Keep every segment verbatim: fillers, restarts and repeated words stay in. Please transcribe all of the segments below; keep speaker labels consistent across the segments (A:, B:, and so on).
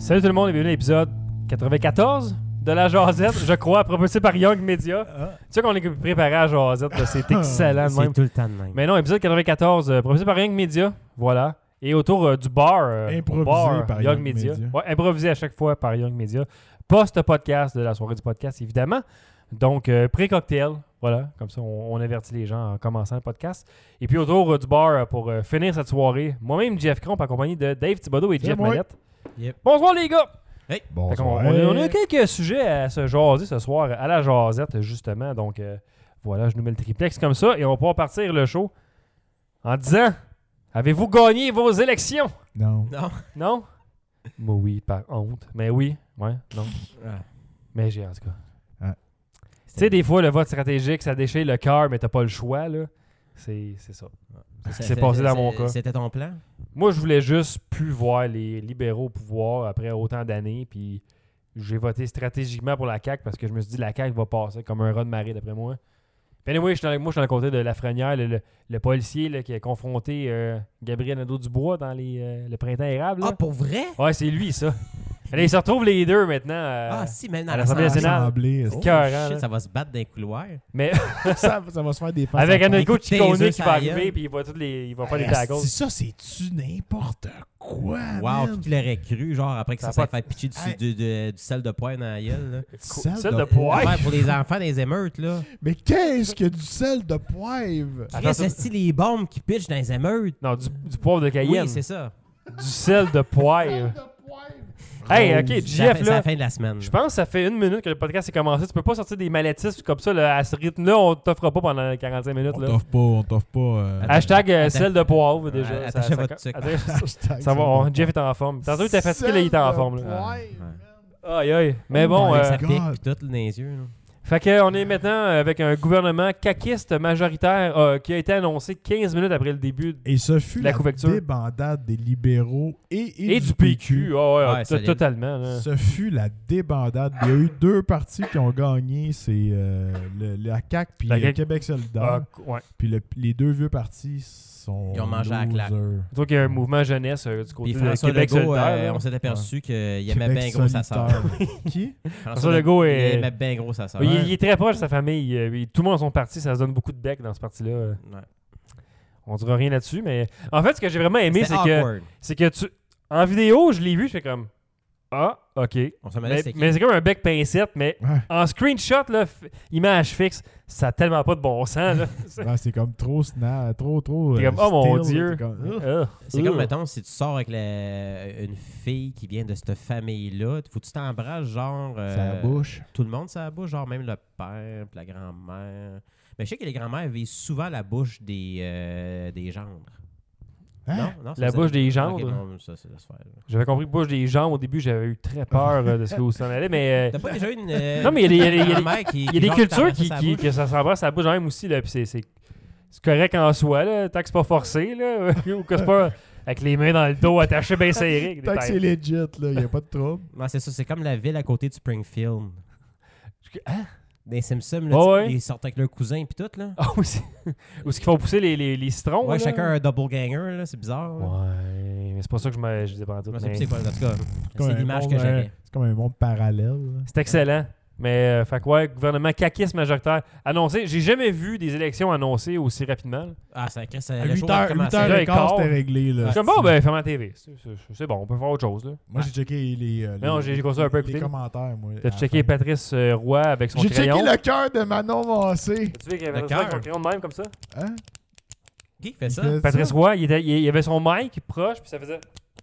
A: Salut tout le monde et bienvenue à l'épisode quatre-vingt-quatorze de la Jazette, je crois, propulsé par Young Media. Ah. Tu sais qu'on est préparé à la Jazette, là, c'est excellent.
B: C'est même. Tout le temps de même.
A: Mais non, épisode quatre-vingt-quatorze, euh, propulsé par Young Media, voilà. Et autour euh, du bar, euh,
C: improvisé
A: bar
C: par
A: Young,
C: Young
A: Media.
C: Media.
A: Ouais, improvisé à chaque fois par Young Media. Post-podcast de la soirée du podcast, évidemment. Donc, euh, pré-cocktail, voilà. Comme ça, on, on avertit les gens en commençant le podcast. Et puis autour euh, du bar, euh, pour euh, finir cette soirée, moi-même, Jeff Cromp, accompagné de Dave Thibodeau et
C: C'est
A: Jeff
C: moi.
A: Manette.
B: Yep.
A: Bonsoir les gars!
B: Hey!
A: On,
C: Bonsoir.
A: on, a, on a quelques sujets à se jaser ce soir à la jasette, justement. Donc, euh, voilà, je nous mets le triplex comme ça et on va pouvoir partir le show en disant: avez-vous gagné vos élections?
C: Non.
B: Non.
A: Non? Moi, oui, par honte. Mais oui, ouais, non.
B: Ah.
A: Mais j'ai, en tout cas.
C: Ah.
A: Tu sais, des fois, le vote stratégique, ça déchire le cœur, mais t'as pas le choix, là. C'est, c'est ça. C'est ce qui s'est passé dans mon cas.
B: C'était ton plan?
A: Moi, je voulais juste plus voir les libéraux au pouvoir après autant d'années, puis j'ai voté stratégiquement pour la C A Q parce que je me suis dit la C A Q va passer comme un rat de marée, d'après moi. Puis anyway, je suis dans, moi, je suis dans le côté de Lafrenière, le, le, le policier là, qui a confronté euh, Gabriel Nadeau-Dubois dans les, euh, le printemps érable. Là.
B: Ah, pour vrai?
A: Ouais, c'est lui, ça. Allez, ils se retrouvent les deux maintenant. Euh,
B: ah, si, maintenant,
A: à l'Assemblée nationale.
C: Assemblée,
B: Oh,
A: Écœurant,
B: shit,
A: là.
B: ça va se battre dans les couloirs.
A: Mais
C: ça, ça va se faire des faces.
A: avec
C: en
A: Enrico
B: Écoutez,
A: Ciccone
B: les
A: qui va
B: œufs sur la
A: arriver,
B: gueule.
A: puis il va, toutes les, il va faire
C: face.
A: des tackles.
C: C'est ça, c'est-tu n'importe quoi,
B: Wow,
C: man?
B: qui l'aurait cru, genre, après que
A: Ça
B: ça
A: a
B: s'est
A: pas-
B: fait pitcher du,
C: Hey.
B: du, du, du sel de poivre dans la gueule, là.
C: Du sel
A: Sel
C: de,
A: de
C: poivre.
A: poivre.
B: Ouais, pour les enfants des émeutes, là.
C: Mais qu'est-ce que du sel de poivre?
A: Attends,
B: Chris, est-ce les bombes qui pitchent dans les émeutes?
A: Non, du, du poivre de Cayenne.
B: Oui, c'est ça.
A: Du sel de poivre. Hey, ok,
B: C'est la
A: Jeff,
B: fin- c'est la
A: là,
B: fin de la semaine.
A: je pense que ça fait une minute que le podcast est commencé. Tu peux pas sortir des malettistes comme ça, là, à ce rythme-là, on t'offrera pas pendant quarante-cinq minutes.
C: On
A: Là.
C: t'offre pas, on t'offre pas. euh,
A: Hashtag euh,
B: Attends.
A: sel de poivre, déjà.
B: Euh,
A: ça,
B: attachez
A: ça-
B: votre sucre.
A: attends, ça,
C: hashtag
A: ça va,
C: sel
A: on-
C: de
A: Jeff est en forme. Tantôt, il était fatigué, là, il était en forme.
C: Sel de
A: Là.
C: poivre,
B: Ouais.
C: man.
A: Aïe, aïe. Mais
C: Oh
A: bon,
C: my
A: euh,
B: Ça
C: God.
B: pique pis tout là, dans les yeux, là.
A: fait qu'on est maintenant avec un gouvernement caquiste majoritaire euh, qui a été annoncé quinze minutes après le début de-
C: Et ce fut
A: La
C: la,
A: couverture.
C: débandade des libéraux et, et,
A: et du P Q. Ah ouais,
B: Ouais,
A: t-
B: solide.
A: totalement. Là.
C: Ce fut la débandade. Il y a eu deux partis qui ont gagné, c'est euh, le- la C A Q puis
A: La
C: le
A: C A Q.
C: Québec
A: Ah,
C: solidaire.
A: ouais.
C: Puis le- les deux vieux partis sont
B: Ils ont mangé à la claque.
C: losers.
A: Je trouve qu'il y a un mouvement jeunesse euh, du côté
B: Puis
A: de
B: François
A: Québec
B: Legault,
A: solidaire.
B: euh,
A: là.
B: on s'est aperçu qu'il aimait
C: Québec
B: bien gros sa sœur.
C: solitaire. Qui?
A: François Legault
B: Il
A: est-
B: aimait bien gros sa sœur.
A: Il, il est très proche de sa famille. euh, il- tout le monde a son parti, ça se donne beaucoup de bec dans ce parti-là. euh.
B: Ouais.
A: On dira rien là-dessus, mais en fait, ce que j'ai vraiment aimé, c'est
B: C'était
A: que,
B: awkward.
A: c'est que tu, en vidéo, je l'ai vu, je fais comme ah, ok.
B: On se demandait
A: Mais,
B: c'était qui.
A: mais c'est comme un bec pincette, mais
C: Ouais.
A: en screenshot, là, f- image fixe, ça a tellement pas de bon sens. Là. C'est-
C: Ouais, c'est comme trop sna, trop, trop.
A: T'es
C: euh,
A: comme, oh mon
C: still,
A: Dieu.
C: t'es comme, Ugh.
A: Ah,
B: C'est
A: ah.
B: comme, mettons, si tu sors avec la- une fille qui vient de cette famille-là, faut que tu t'embrasses, genre. euh,
C: Ça bouche.
B: Tout le monde, ça la bouche, genre même le père, puis la grand-mère. Mais je sais que les grand-mères visent souvent la bouche des, euh, des gendres.
C: Hein?
B: Non, non, ça,
A: La
B: ça-
A: bouche des
B: Ok,
A: gendres?
B: non, ça, c'est laisse faire. là.
A: J'avais compris bouche des jambes au début, j'avais eu très peur euh, de ce que vous s'en allez, mais. euh,
B: T'as pas déjà eu une. euh,
A: Non, mais il y a des- il y a des-
B: grand-mère qui-
A: Il y a
B: qui
A: des
B: genre
A: cultures
B: t'embrasse
A: qui,
B: sa
A: qui-
B: bouche?
A: que ça s'embrasse à la bouche quand même aussi, là, puis c'est, c'est, c'est correct en soi, là, tant que c'est pas forcé, là, ou que c'est pas avec les mains dans le dos attachées bien serrées. avec des
C: Tant que c'est
A: têtes.
C: legit, là, il n'y a pas de trouble.
B: Ouais, c'est ça, c'est comme la ville à côté de Springfield.
A: Hein?
B: Des Simpsons, là,
A: Ouais,
B: tu sais,
A: ouais.
B: ils sortent avec leurs cousins et tout, là.
A: Ah, aussi. Où est-ce qu'ils font pousser les, les, les citrons?
B: Ouais,
A: là?
B: chacun un double ganger, là, c'est bizarre. là.
A: Ouais, mais c'est pas ça que je me je disais pas en tout.
B: Moi,
A: mais
B: c'est c'est quoi, en tout cas,
C: comme
B: c'est
C: un
B: l'image
C: monde,
B: que
C: euh,
B: j'avais.
C: C'est comme un monde parallèle. là.
A: C'est excellent. Mais, euh, fait que ouais, gouvernement caquiste majoritaire annoncé. J'ai jamais vu des élections annoncées aussi rapidement. là.
B: Ah, ça crée ça.
C: À
B: Le
C: huit
B: show a
C: heures
B: commencé.
A: Là,
C: et
A: il
C: quart,
A: quart.
C: c'était réglé. Là.
A: Je suis comme, bon, ben, ferme la T V. C'est, c'est- c'est bon, on peut faire autre chose. Là.
C: Moi, j'ai checké les, euh,
A: Mais non,
C: les-
A: j'ai- j'ai continué un peu à
C: les
A: écouter.
C: commentaires. Moi, à
A: T'as
C: la
A: checké
C: fin.
A: Patrice euh, Roy avec son
C: J'ai
A: crayon?
C: checké le cœur de Manon Massé.
A: Tu vois qu'il y avait
B: Le
A: un avec son
B: cœur.
A: crayon de même comme ça?
C: Hein?
B: Qui fait ça?
C: Il fait
A: Patrice
C: ça?
A: Roy, il, était- il- il avait son mic proche, puis ça faisait.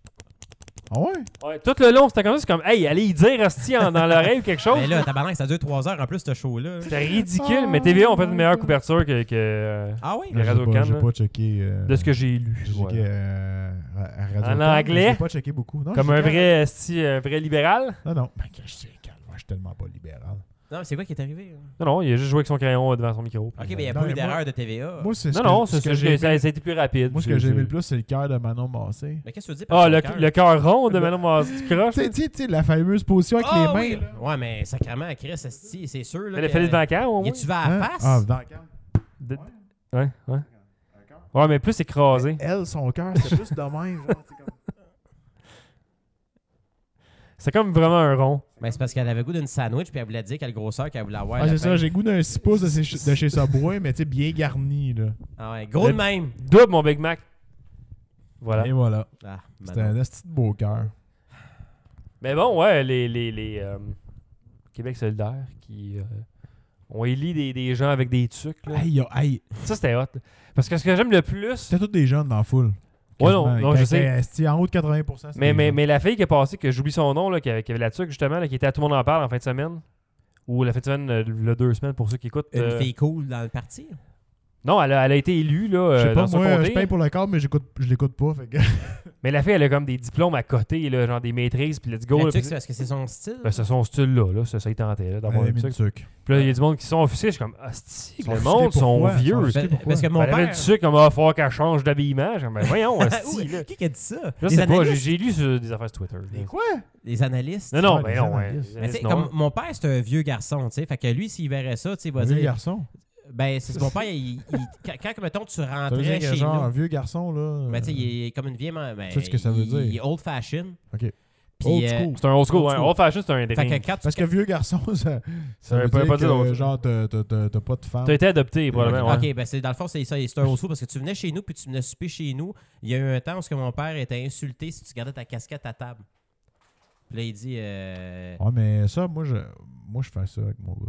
C: Ah ouais?
A: Ouais, tout le long, c'était comme ça. C'est comme, hey, allez y dire, hostie, en- dans l'oreille ou quelque chose.
B: Mais là, tabarnak, ça dure trois heures en plus, ce show-là.
A: C'était ridicule, mais T V A ont fait une meilleure couverture que, que euh,
B: Ah oui?
A: Le
C: J'ai
A: Radio
C: pas-
A: Can,
C: J'ai
A: là.
C: pas checké. euh,
A: de ce que j'ai lu.
C: J'ai
A: Voilà.
C: checké euh, à- à Radio
A: En
C: Can,
A: anglais?
C: mais J'ai pas checké beaucoup. Non,
A: Comme
C: j'ai
A: un
C: checké-
A: vrai, esti, un vrai libéral.
C: Non, non. Ben, que je sais, calme. Moi, je suis tellement pas libéral.
B: Non, mais c'est quoi qui est arrivé? hein?
A: Non, non, il a juste joué avec son crayon devant son micro.
B: Ok,
A: puis,
B: mais il n'y a
C: Non,
B: pas
C: mais
B: eu
C: moi-
B: d'erreur de T V A.
C: Moi, c'est ce
A: Non,
C: que-
A: non,
C: ce
A: c'est,
C: que
A: c'est,
C: j'ai
A: ça,
C: aimé-
A: ça a été plus rapide.
C: Moi, ce
A: C'est-
C: que j'ai aimé
A: c'est-
C: le plus, c'est le cœur de Manon Massé.
B: Mais qu'est-ce que tu dis par
A: Ah,
B: ton
A: le,
B: cœur?
A: le cœur rond de
C: Le-
A: Manon Massé, tu croches?
C: Tu sais, tu sais, tu sais, la fameuse position avec
B: Ah,
C: les
B: oui.
C: mains. là.
B: Ouais, mais sacrément, Chris, esti, c'est sûr. Là,
A: Elle a
B: que-
A: fait le vacances, au
B: Y
A: moins?
B: a-tu vas à la
C: Hein?
B: face?
C: Ah, dans le cœur.
A: De- Ouais, ouais. Ouais, mais plus écrasé.
C: Elle, son cœur, c'est plus de même. Genre, c'est comme...
A: C'est comme vraiment un rond.
B: Ben, c'est parce qu'elle avait le goût d'une sandwich, puis elle voulait dire quelle grosseur qu'elle voulait avoir.
C: Ah,
B: à la
C: c'est ça,
B: fin.
C: j'ai le goût d'un six pouces de chez, de chez Subway, mais tu sais, bien garni, là.
B: Ah ouais, gros de
A: Le-
B: même.
A: Double mon Big Mac. Voilà.
C: Et voilà.
B: Ah,
C: C'était un petit beau cœur.
A: Mais bon, ouais, les, les, les euh, Québec solidaire qui euh, ont élu des, des gens avec des trucs. Là.
C: Hey, yo, hey,
A: Ça, c'était hot. là. Parce que ce que j'aime le plus...
C: c'était tous des jeunes dans la foule.
A: Ouais, non,
C: Quasiment.
A: non,
C: Quand-
A: je sais.
C: quand- c'était en haut de quatre-vingts pour cent. c'était
A: Mais,
C: des
A: mais,
C: jeunes.
A: mais la fille qui est passée, que j'oublie son nom, là, qui, avait, qui avait la tuque justement, là, qui était à Tout le monde en parle en fin de semaine. Ou la fin de semaine, euh, le deux semaines pour ceux qui écoutent.
B: Une
A: euh,
B: fille cool dans le parti.
A: Non, elle a, elle a été élue là,
C: Je
A: euh,
C: sais pas,
A: dans son
C: moi,
A: comté.
C: je paye pour le câble, mais j'écoute, je l'écoute pas. Fait que...
A: Mais la fille, elle a comme des diplômes à côté, là, genre des maîtrises, puis let's go.
B: La
A: là,
B: tuque,
A: puis-
B: c'est parce que c'est son style.
A: Ben, c'est son style-là, là, ça, ça y tentait, là, d'avoir
C: Ouais,
A: un
C: mais
A: truc.
C: truc.
A: Puis là, il y a du monde qui sont officiers, je suis comme, ah, c'est
C: Ils sont
A: le
C: offusqués
A: monde sont
C: pourquoi? Ils
A: vieux.
C: sont
A: Ben,
C: offusqués
B: Ben,
C: pourquoi?
B: parce que mon
A: elle avait
B: père...
A: du sucre, comme, ah, il va falloir qu'elle change d'habillement. J'ai comme, ben, voyons,
B: Ah,
A: asti,
B: oui,
A: là.
B: qui qui a dit ça?
A: Je
B: Les
A: sais pas, j'ai
B: analystes?
A: j'ai lu sur des affaires sur Twitter. là.
C: Mais quoi?
B: Les analystes?
A: Non, non,
C: Ouais,
A: ben
C: des
A: non, ouais.
C: analystes.
A: les
B: Mais tu sais,
A: analystes,
B: comme
A: non.
B: mon père, c'est un vieux garçon, tu sais. Fait que lui, s'il verrait ça, tu sais, il va
C: Un vieux
B: dire.
C: garçon.
B: Ben, c'est mon père, il, il- quand, quand, mettons, tu
C: Ça veut dire
B: rentrais
C: que
B: chez
C: genre un
B: nous.
C: vieux garçon, là.
B: Ben, tu sais,
C: euh,
B: il est comme une vieille. Ben,
C: Tu sais ce que ça veut
B: il-
C: dire.
B: Il est old fashion.
C: Ok.
B: Puis,
C: Old
B: euh,
C: school.
A: C'est un old school,
C: Old
A: ouais.
C: school.
A: Old fashion, c'est un
B: Fait
A: drink.
B: que quand tu
C: Parce que vieux garçon, ça, ça
A: Ça
C: veut
A: veut pas
C: dire
A: dire autre
C: que
A: chose.
C: genre t'as t'as- t'as- t'as pas de femme.
A: T'as été adopté, probablement. ouais.
B: Ok, ben c'est dans le fond, c'est ça, c'est un old school parce que tu venais chez nous puis tu venais souper chez nous. Il y a eu un temps où ce que mon père était insulté si tu gardais ta casquette à table. Puis là, il dit. Euh...
C: Ouais, mais ça, moi, je, moi, je fais ça avec mon gars.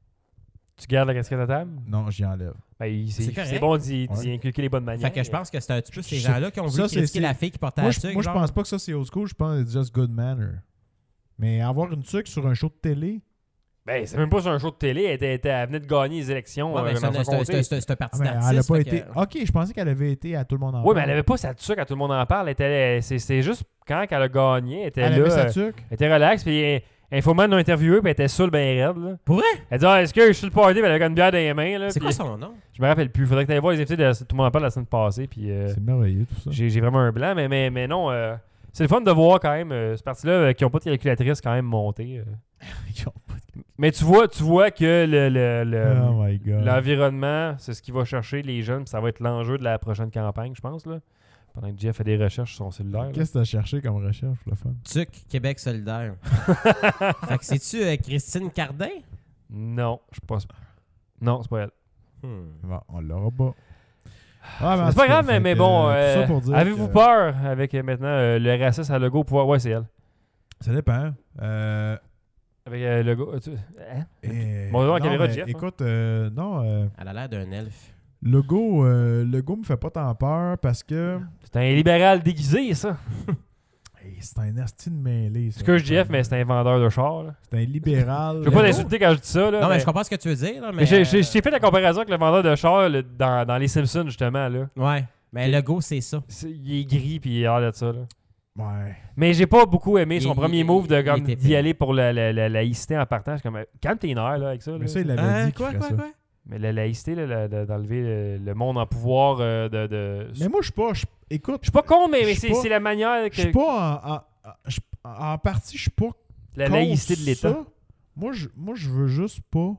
A: Tu gardes la casquette à table?
C: Non, j'y enlève.
A: Ben, il-
B: C'est
A: c'est
B: correct.
A: c'est bon d'y d'y
C: Ouais.
A: inculquer les bonnes manières.
B: Fait que je pense que c'est un petit peu ces
C: Je-
B: gens-là qui ont
C: ça,
B: voulu
C: c'est-
B: critiquer
C: c'est-
B: la fille qui portait
C: Moi,
B: la
C: je,
B: tuque.
C: moi, je
B: genre.
C: pense pas que ça, c'est old school. Je pense que c'est just good manner. Mais avoir une tuque sur un show de télé,
A: Ben, c'est même pas sur un show de télé. Elle, était, elle était- elle venait de gagner les élections
B: Ouais,
A: euh,
B: mais c'est
A: dans
B: un-
A: son
B: c'est un-
A: comté.
B: c'est un- c'est un- c'est un
C: ah,
B: parti
C: mais elle a
B: d'artistes.
C: pas
B: fait
C: été.
B: que-
C: Ok, je pensais qu'elle avait été à tout le monde en
A: Oui, mais
C: parle.
A: elle avait pas sa tuque à tout le monde en parle. Elle était- C'est c'est juste quand elle a gagné, elle était
C: Elle
A: là.
C: avait sa
A: euh,
C: tuque.
A: Elle était relax, puis euh, Infoman l'a interviewé, puis elle était saoule ben raide. Là.
B: Pour vrai?
A: Elle dit ah, est-ce que je suis le party, puis elle avait une bière dans les mains. Là,
B: C'est
A: puis-
B: quoi son nom?
A: Je me rappelle plus. Faudrait que tu ailles voir les invités de Tout le monde en parle la semaine passée, puis euh,
C: C'est merveilleux, tout ça.
A: j'ai j'ai vraiment un blanc, mais, mais, mais non. euh, c'est le fun de voir quand même euh, ce parti-là euh, qui n'ont pas de calculatrice quand même monter. euh.
C: Ils ont pas de-
A: Mais tu vois, tu vois que le, le- le-
C: Oh my god.
A: l'environnement, c'est ce qui va chercher les jeunes, puis ça va être l'enjeu de la prochaine campagne, je pense. Là. Pendant que Jeff fait des recherches sur son cellulaire. là.
C: Qu'est-ce que t'as cherché comme recherche, pour le fun?
B: Tuc Québec solidaire. Fait que c'est-tu euh, Christine Cardin?
A: Non, je pense pas. Non, c'est pas elle.
B: Hmm.
C: Bon, on l'aura pas. Ah, mais en
A: c'est
C: tout
A: pas
C: cas,
A: grave, mais,
C: fait
A: mais
C: que,
A: bon,
C: euh, tout ça
A: euh,
C: pour dire
A: avez-vous
C: que-
A: peur avec euh, maintenant euh, le racisme à logo au pouvoir? Ouais, c'est elle.
C: Ça dépend. Euh,
A: Avec euh, le logo. tu- hein?
C: eh,
A: Bon, on va voir la
C: non,
A: caméra de
C: mais
A: Jeff, hein.
C: Écoute, euh, non, euh,
B: Elle a l'air d'un elfe.
C: le go, euh, le go me fait pas tant peur parce que
A: C'est un libéral déguisé, ça.
C: hey, c'est un asti de mêlée. ça.
A: C'est que je Jeff, mais c'est un vendeur de char. là.
C: C'est un libéral.
A: Je veux pas
B: Le
A: l'insulter quand je dis ça. Là,
B: Non, mais
A: mais
B: je comprends ce que tu veux dire. Là, mais
A: mais j'ai- j'ai
B: euh,
A: j'ai fait la comparaison avec le vendeur de char là, dans, dans Les Simpsons, justement. Là.
B: Ouais. Mais le go, c'est ça.
A: C'est- Il est gris, puis il a l'air de ça. Là.
C: Ouais.
A: Mais j'ai pas beaucoup aimé son
B: Il-
A: premier
B: il-
A: move de
B: il
A: comme
B: était
A: d'y
B: pire.
A: aller pour la, la, la laïcité en partant. Je suis comme, euh, calme tes nerfs là, avec ça.
C: Mais
A: là.
C: ça, il avait
B: Hein,
C: dit qu'il
B: quoi,
C: ferait
B: quoi,
C: ça.
B: quoi?
A: Mais la laïcité, là, la- de- d'enlever le, le monde en pouvoir euh, de. de...
C: Mais moi, je suis pas. je- Écoute,
A: Je suis pas con, mais, mais
C: je suis
A: c'est
C: pas-
A: c'est la manière
C: je suis
A: que.
C: pas en, en, en- je- en partie, je suis pas
A: La
C: contre
A: laïcité de l'État.
C: ça. Moi, je, moi, je veux juste pas.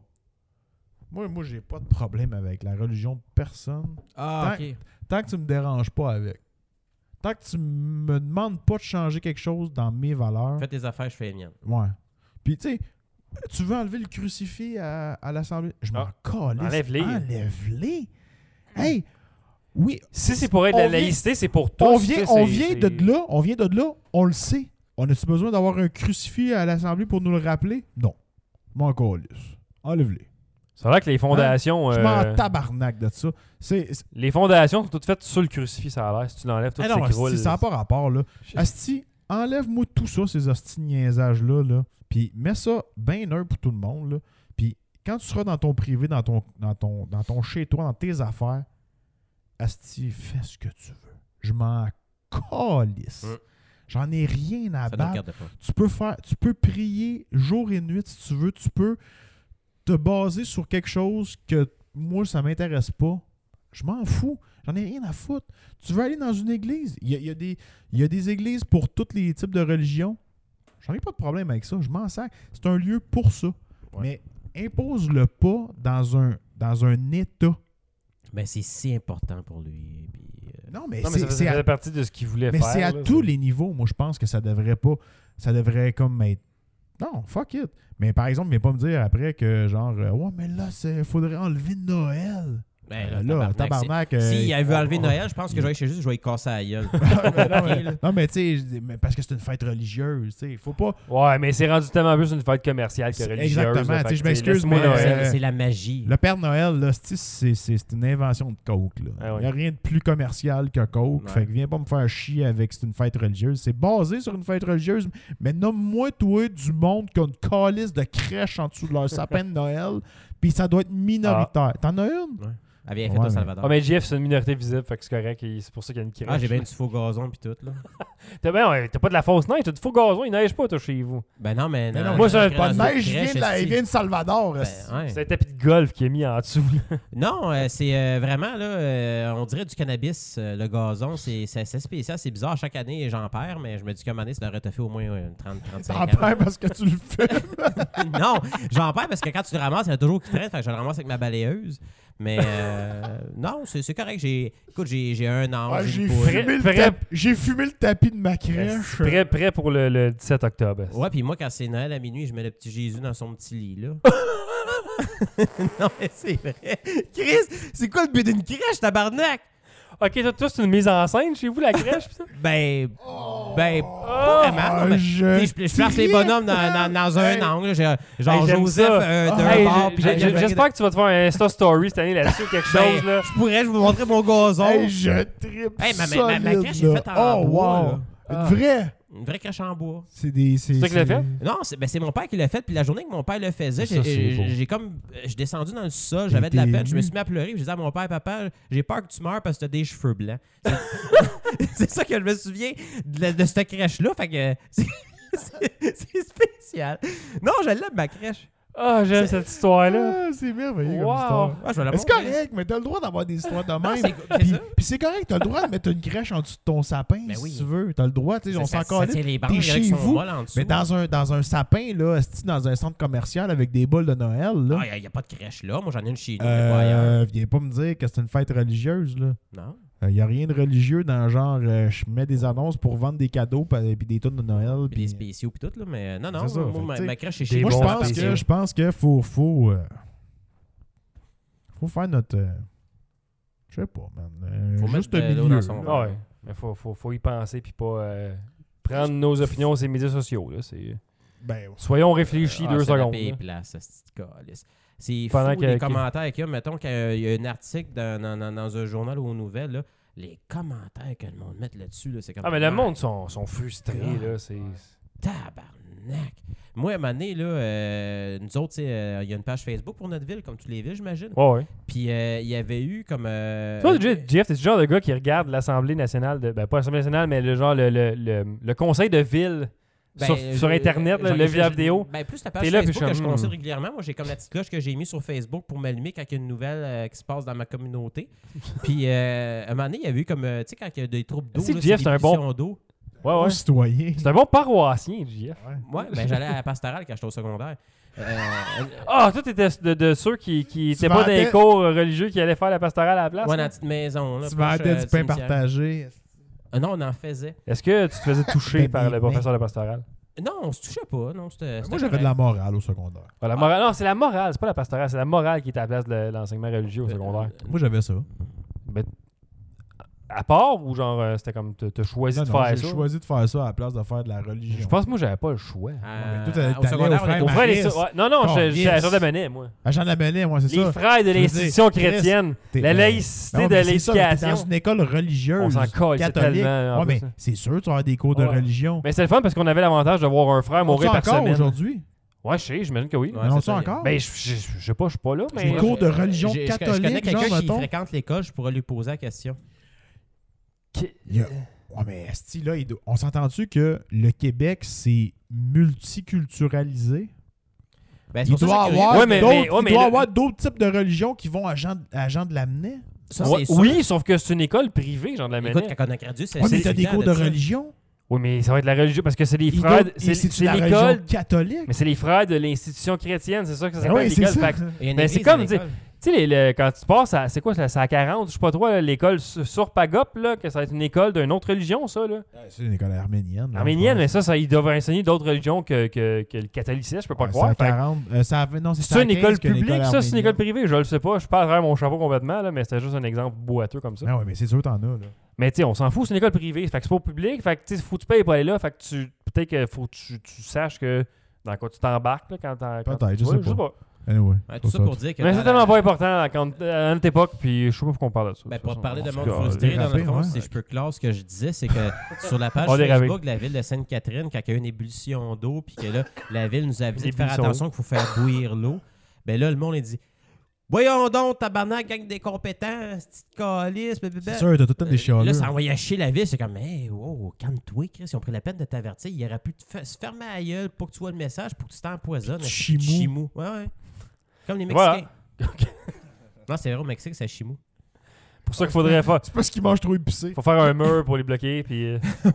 C: Moi, moi, j'ai pas de problème avec la religion de personne.
B: Ah,
C: Tant-
B: ok.
C: Tant que tu me déranges pas avec. Tant que tu me demandes pas de changer quelque chose dans mes valeurs.
B: Fais tes affaires, je fais les miennes.
C: Ouais. Puis, tu sais, tu veux enlever le crucifix à, à l'Assemblée? Je m'en
A: Ah.
C: calisse.
A: Enlève-les.
C: Enlève-les. Hey, oui.
A: Si c'est pour être
C: on
A: la
C: vient-
A: laïcité, c'est pour tous.
C: On
A: tu
C: vient,
A: sais,
C: on
A: c'est-
C: vient
A: c'est-
C: de là, on vient de là, on le sait. On a-tu besoin d'avoir un crucifix à l'Assemblée pour nous le rappeler? Non. M'en calisse. Enlève-les.
A: C'est vrai que les fondations.
C: Je m'en
A: euh,
C: tabarnak de ça. C'est. c'est-
A: les fondations sont toutes faites sur le crucifix, ça a l'air. Si tu l'enlèves, tout
C: Eh non,
A: s'écroule.
C: asti, ça n'a pas rapport, là. Asti, enlève-moi tout ça, ces hosties de niaisages-là, là. Puis mets ça bien neutre pour tout le monde, là. Puis quand tu seras dans ton privé, dans ton, dans ton, dans ton chez-toi, dans tes affaires, asti, fais ce que tu veux. Je m'en calisse.
B: Mm.
C: J'en ai rien à
B: Ça ne
C: battre.
B: regarde pas.
C: Tu peux faire, tu peux prier jour et nuit si tu veux. Tu peux te baser sur quelque chose que moi, ça m'intéresse pas. Je m'en fous. J'en ai rien à foutre. Tu veux aller dans une église? Il y a, il y a des, il y a des églises pour tous les types de religions. J'en ai pas de problème avec ça. Je m'en sers. C'est un lieu pour ça.
B: Ouais.
C: Mais impose-le pas dans un, dans un état.
B: Ben, c'est si important pour lui. Puis, euh,
C: Non, mais,
A: Non, mais
C: c'est,
A: ça faisait
C: c'est à,
A: partie de ce qu'ils voulaient
C: mais
A: faire.
C: c'est à
A: là,
C: tous
A: c'est-
C: les niveaux. Moi, je pense que ça devrait pas. Ça devrait comme être. Non, fuck it. Mais par exemple, viens pas me dire après que genre, euh, ouais, mais là, il faudrait enlever Noël.
B: Ben,
C: Euh,
B: là,
C: là, tabarnak. euh,
B: S'il avait enlevé
C: on-
B: Noël, je pense que je vais aller chez juste, je vais y casser la gueule.
C: non, mais, non, mais tu sais, je dis, mais parce que c'est une fête religieuse, tu sais, faut pas.
A: Ouais, mais c'est rendu tellement plus une fête commerciale que
C: C'est-
A: religieuse.
C: exactement,
A: là,
C: tu sais,
A: fait
C: je
A: que,
C: m'excuse,
A: laisse-moi
C: mais,
A: Noël.
C: euh,
B: C'est la magie.
C: Le Père Noël, là, c'est, c'est, c'est c'est une invention de Coke. Là.
A: Ah
C: Il
A: ouais.
C: n'y a rien de plus commercial que Coke.
B: Ouais.
C: Fait que viens pas me faire chier avec c'est une fête religieuse. C'est basé sur une fête religieuse, mais nomme-moi, toi, du monde qui a une calice de crèche en dessous de leur sapin de Noël, puis ça doit être minoritaire. T'en as une?
B: Ouais. Elle vient fait
C: Ouais,
B: au
C: mais-
B: Salvador.
A: Ah, mais J F, c'est une minorité visible, fait que c'est correct. et C'est pour ça qu'il y a une crèche.
B: Ah, j'ai bien du faux gazon pis tout, là.
A: T'as, ben, ouais, t'as pas de la fausse neige, t'as du faux gazon, il neige pas, toi, chez vous.
B: Ben non, mais...
C: Mais
B: non,
C: non,
A: moi,
B: dans-
A: ça,
B: dans-
C: Pas de
B: dans une
C: neige, il vient
B: crèche,
C: de, la- il
B: esti.
C: vient de Salvador.
B: Ben,
C: esti.
B: ouais.
A: C'est un tapis de golf qui est mis en dessous. là.
B: Non, euh, c'est euh, vraiment, là, euh, on dirait du cannabis, euh, le gazon. C'est c'est assez spécial, c'est bizarre. Chaque année, j'en perds, mais je me dis qu'à un moment donné, ça devrait te fait au moins euh, trente à trente-cinq
C: T'en
B: ans.
C: perds parce que tu le fais.
B: Non, j'en perds parce que quand tu le ramasses, il y en a toujours qui traînent. Fait que je le ramasse avec ma balayeuse. Mais euh, non, c'est c'est correct. J'ai, écoute, j'ai j'ai un an.
C: Ah,
B: j'ai
C: j'ai,
B: une poule.
C: fumé le
A: Prêt-
C: tap- j'ai fumé le tapis de ma crèche.
A: Prêt, prêt pour le, le dix-sept octobre.
B: Ouais, puis moi, quand c'est Noël à minuit, je mets le petit Jésus dans son petit lit, là. Non, mais c'est vrai. Chris, c'est quoi le but d'une crèche, tabarnak?
A: Ok, toi, toi, c'est une mise en scène chez vous, la crèche, pis ça?
B: Ben. Ben.
A: Oh!
B: pas vraiment, mais-
C: je,
B: Tu sais, Je, je place les bonhommes dans, dans, dans un
C: Hey.
B: angle. J'ai- Genre
A: Hey, j'aime
B: Joseph
A: ça.
B: euh, d'un
A: Hey,
B: bord.
A: j'ai-
B: puis
A: j'ai-
B: j'ai-
A: J'espère que tu vas te faire un Insta Story cette année là-dessus, quelque
B: Ben,
A: chose, là.
B: Je pourrais, je vais vous montrer mon gazon.
C: Hey, je tripe
B: Hey, ma- ma- ma- ma
C: solide,
B: crèche est
C: là.
B: faite en
C: Oh,
B: bois,
C: wow.
B: là.
A: Ah.
C: Une vraie.
B: Une vraie crèche en bois.
C: C'est des. C'est
A: toi qui l'as fait?
B: Non, c'est ben, c'est mon père qui l'a fait. Puis la journée que mon père le faisait,
A: Ça,
B: j'ai
A: c'est beau.
B: j'ai- j'ai comme. J'ai descendu dans le sol, j'avais de la
C: T'es
B: peine. Je me
C: ému.
B: suis mis à pleurer. puis Je disais à mon père, papa, j'ai peur que tu meurs parce que t'as des cheveux blancs. C'est- C'est ça que je me souviens de, la- de cette crèche-là. Fait que. c'est- C'est c'est spécial. Non, je l'aime, ma crèche.
A: Ah, j'aime
B: C'est-
A: cette histoire-là.
C: Ah, c'est merveilleux
A: Wow.
C: comme histoire.
B: Ah, je vais la
C: C'est
B: montrer.
C: correct, mais t'as le droit d'avoir des histoires de
B: Non,
C: même.
B: c'est c'est
C: Puis,
B: ça.
C: puis c'est correct, t'as le droit de mettre une crèche en dessous de ton sapin
B: Ben
C: si
B: oui.
C: tu veux. T'as le droit, tu sais, on
B: Ça-
C: s'en
B: ça- ça
C: calisse.
B: tient les
C: T'es
B: branches
C: chez
B: avec son
C: vous,
B: molle en dessous.
C: Mais dans un, dans un sapin, là, esti, dans un centre commercial avec des boules de Noël, là,
B: Ah, il n'y a, pas de crèche là. Moi, j'en ai une chez nous, mais pas ailleurs.
C: euh, viens pas me dire que c'est une fête religieuse, là.
B: Non.
C: Il n'y a rien de religieux dans genre, euh, je mets des annonces pour vendre des cadeaux et puis des tonnes de Noël.
B: Puis
C: Puis
B: des spéciaux puis tout, là. Mais non, non.
C: C'est ça,
B: moi,
C: fait que
B: ma,
C: tu sais,
B: ma crèche est
A: des
B: chez
C: moi,
B: nous.
C: je
A: bons
C: pense
A: spéciaux.
C: que je pense que faut faut euh, faut faire notre euh, je sais pas, man. euh,
B: Faut
C: juste
B: mettre
C: un
B: de l'eau
C: milieu.
B: dans son
C: là.
A: Ah ouais. Mais faut, faut, faut y penser puis pas euh, prendre nos opinions sur les médias sociaux, là. C'est...
C: Ben,
A: Soyons réfléchis
B: Ah,
A: deux
B: c'est la
A: secondes.
B: paix
A: là.
B: place, ce petit calice. C'est fou,
A: Pendant que-
B: les
A: que-
B: commentaires qu'il y a. Mettons qu'il y a un article dans, dans, dans- dans un journal ou aux nouvelles, là, les commentaires que le monde met là-dessus, là, c'est comme...
A: Ah, mais le monde sont, sont frustrés, là. C'est...
B: Tabarnak! Moi, à un moment donné, là, euh, nous autres, tu sais, euh, il y a une page Facebook pour notre ville, comme toutes les villes, j'imagine.
A: Ouais, ouais.
B: Puis euh, il y avait eu comme... euh,
A: Toi, Jeff, Jeff, t'es le genre de gars qui regarde l'Assemblée nationale, de, ben pas l'Assemblée nationale, mais le genre, le, le, le, le conseil de ville
B: ben,
A: sur,
B: euh,
A: sur Internet, là,
B: j'en-
A: le
B: je-
A: via
B: je-
A: vidéo.
B: Ben, plus la page
A: T'es là, puis
B: Facebook
A: je
B: que
A: suis
B: je
A: comme,
B: consulte
A: hmm.
B: régulièrement. Moi, j'ai comme la petite cloche que j'ai mis sur Facebook pour m'allumer quand il y a une nouvelle euh, qui se passe dans ma communauté. Puis, euh, à un moment donné, il y avait eu comme... euh, tu sais, quand il y a des troubles d'eau,
A: Si,
B: là,
A: Jeff,
B: des
A: c'est un bon-
B: pollutions d'eau.
A: Ouais,
C: bon
A: ouais.
C: citoyen.
A: C'est un bon paroissien, Jeff.
B: Ouais, ben j'allais à la pastorale quand j'étais au secondaire. Euh,
A: Ah, toi, t'étais de, de ceux qui, qui
C: Tu
A: étaient pas dans les
C: vantais-
A: cours religieux qui allaient faire la pastorale à la place.
B: ouais, dans
A: là?
B: la petite maison. Là,
C: Tu
B: proche,
C: vendais
B: euh,
C: du
B: du
C: pain
B: cimetière.
C: partagé.
B: Euh, non, on en faisait.
A: Est-ce que tu te faisais toucher
C: Ben,
A: par le
C: ben,
A: professeur de pastorale?
B: Non, on se touchait pas. Non, c'était,
C: Moi, j'avais de la morale au secondaire.
A: Ah, la morale. Non, c'est la morale, c'est pas la pastorale, c'est la morale qui est à la place de l'enseignement religieux au secondaire.
C: Moi, j'avais ça.
A: Ben, à part ou genre, euh, c'était comme, t'as t'as choisi
C: Non,
A: de
C: non,
A: faire
C: j'ai
A: ça?
C: choisi de faire ça à la place de faire de la religion.
A: Je pense que moi, j'avais pas le choix.
B: Euh,
C: mais toi, t'allais-
B: au
C: t'allais
B: secondaire,
C: au
B: on
C: frère
B: était
A: Au
B: au
A: frère, les...
C: Maris.
A: ouais, non, non, je-
C: Calisse.
A: j'étais à Jean de Benet, moi.
C: À Jean de la Mêlée, moi, c'est
A: Les
C: ça.
A: frères de
C: Je veux
A: l'institution
C: dire,
A: chrétienne,
C: T'es-
A: la
C: euh,
A: laïcité
C: non,
A: de
C: mais c'est ça, mais t'es
A: l'éducation.
C: dans une école religieuse.
A: On s'en colle, c'est
C: catholique.
A: tellement, en
C: Ouais, mais
A: plus, hein.
C: c'est sûr, tu vas avoir des cours de
A: Ouais.
C: religion.
A: Mais c'est le fun parce qu'on avait l'avantage de voir un frère mourir
C: Font-tu
A: par
C: encore
A: semaine.
C: aujourd'hui?
A: Ouais, je sais, j'imagine que oui.
B: Ouais,
C: Non,
B: c'est
C: tu
B: ça.
C: encore?
A: Ben, je je- je sais pas, je suis pas là, mais...
C: Des cours de
B: Euh,
C: religion
B: j'ai- je- Je connais
C: catholique,
B: quelqu'un
C: genre,
B: qui
C: mettons.
B: fréquente l'école, je pourrais lui poser la question.
C: Il y a- Ouais, mais esti, là, il do- on s'entend-tu que le Québec, c'est multiculturalisé?
B: Ben, c'est
C: Il
B: pour ça
C: doit
B: que je suis
C: avoir
A: Ouais, mais-
C: d'autres-
A: mais- ouais,
C: il
A: mais
C: doit
A: le-
C: avoir d'autres types de religions qui vont à Jean, à Jean de Lamennais.
B: Ça,
A: Ouais,
B: c'est sûr.
A: oui, sauf que c'est une école privée, genre de la
B: Écoute,
A: Ménée.
B: quand on a gradué, c'est
C: Ouais, mais
B: c'est
C: t'as des
B: évident
C: cours de
B: ça.
C: religion.
A: Oui, mais ça va être la religion, parce que c'est les
C: Ils
A: frères...
C: doivent-
A: C'est
C: c'est-tu
A: c'est
C: la
A: l'école...
C: religion catholique.
A: Mais c'est les frères de l'institution chrétienne, c'est ça que ça
C: Ben
A: s'appelle
C: oui, c'est
A: l'école.
C: ça.
A: Fait que-
B: Il y a une
A: Ben,
B: église
A: c'est comme
B: à
A: dire-
B: l'école.
A: Tu sais, les- le- quand tu passes à. C'est quoi, c'est à quarante, je sais pas trop, là, l'école sur sur Pagop, là, que ça va être une école d'une autre religion, ça, là.
C: C'est une école arménienne. là,
A: Arménienne,
C: je
A: mais
C: pense.
A: ça, ça, ils doivent enseigner d'autres religions que, que, que le catholicisme, je peux pas
C: Ouais,
A: croire.
C: c'est à
A: Fait que
C: quarante. Euh, ça avait- non, c'est
A: c'est une
C: à
A: école
C: quinze que l'école
A: publique, ça, c'est une école
C: arménienne.
A: privée, je le sais pas. Je parle à travers mon chapeau complètement, là, mais c'était juste un exemple boiteux comme ça.
C: Ah ouais, mais c'est sûr, t'en as, là.
A: Mais tu sais, on s'en fout, c'est une école privée. Fait que c'est pas au public. Fait que tu sais, faut que tu payes pour aller là. Fait que tu. Peut-être qu'il faut que tu, tu saches que dans quoi tu t'embarques là, quand t'en. quand
C: Peut-être,
A: tu-
C: je
A: ouais,
C: sais pas.
A: pas.
C: Anyway,
B: Ouais,
C: c'est
B: tout ça
C: ça.
B: pour dire que.
A: Mais
B: dans
A: c'est tellement
B: la-
A: pas important quand, à notre époque, puis je sais pas pourquoi on parle de ça.
B: Ben,
A: Ça,
B: pour
A: ça,
B: parler
A: on
B: de
A: se
B: monde
A: calme.
B: frustré, dans le
C: dérapé,
B: fond,
C: ouais.
B: si je peux clore ce que je disais, c'est que sur la page
A: On dérapé.
B: Facebook de la ville de Sainte-Catherine, quand il y a eu une ébullition d'eau, puis que là, la ville nous a avisé de faire
A: Ébullition
B: attention qu'il faut faire bouillir l'eau, ben là, le monde a dit voyons donc, tabarnak, gang des compétents, petite calice, blablabla.
C: C'est sûr, t'as tout le temps des chialeux.
B: Là, ça envoyait chier la ville. C'est comme, hey, wow, calme-toi, Chris. Ils ont pris la peine de t'avertir. Il aurait pu te fa- se fermer à la gueule pour que tu vois le message, pour que tu t'empoisonnes.
C: Tu chimou.
B: Chimou. Ouais, ouais. Comme les
A: Voilà.
B: Mexicains. Non, c'est vrai, au Mexique, c'est chimou.
A: Pour ça qu'il faudrait faire.
C: C'est parce qu'ils mangent trop épicé.
A: Faut faire un mur pour les bloquer. Puis, euh,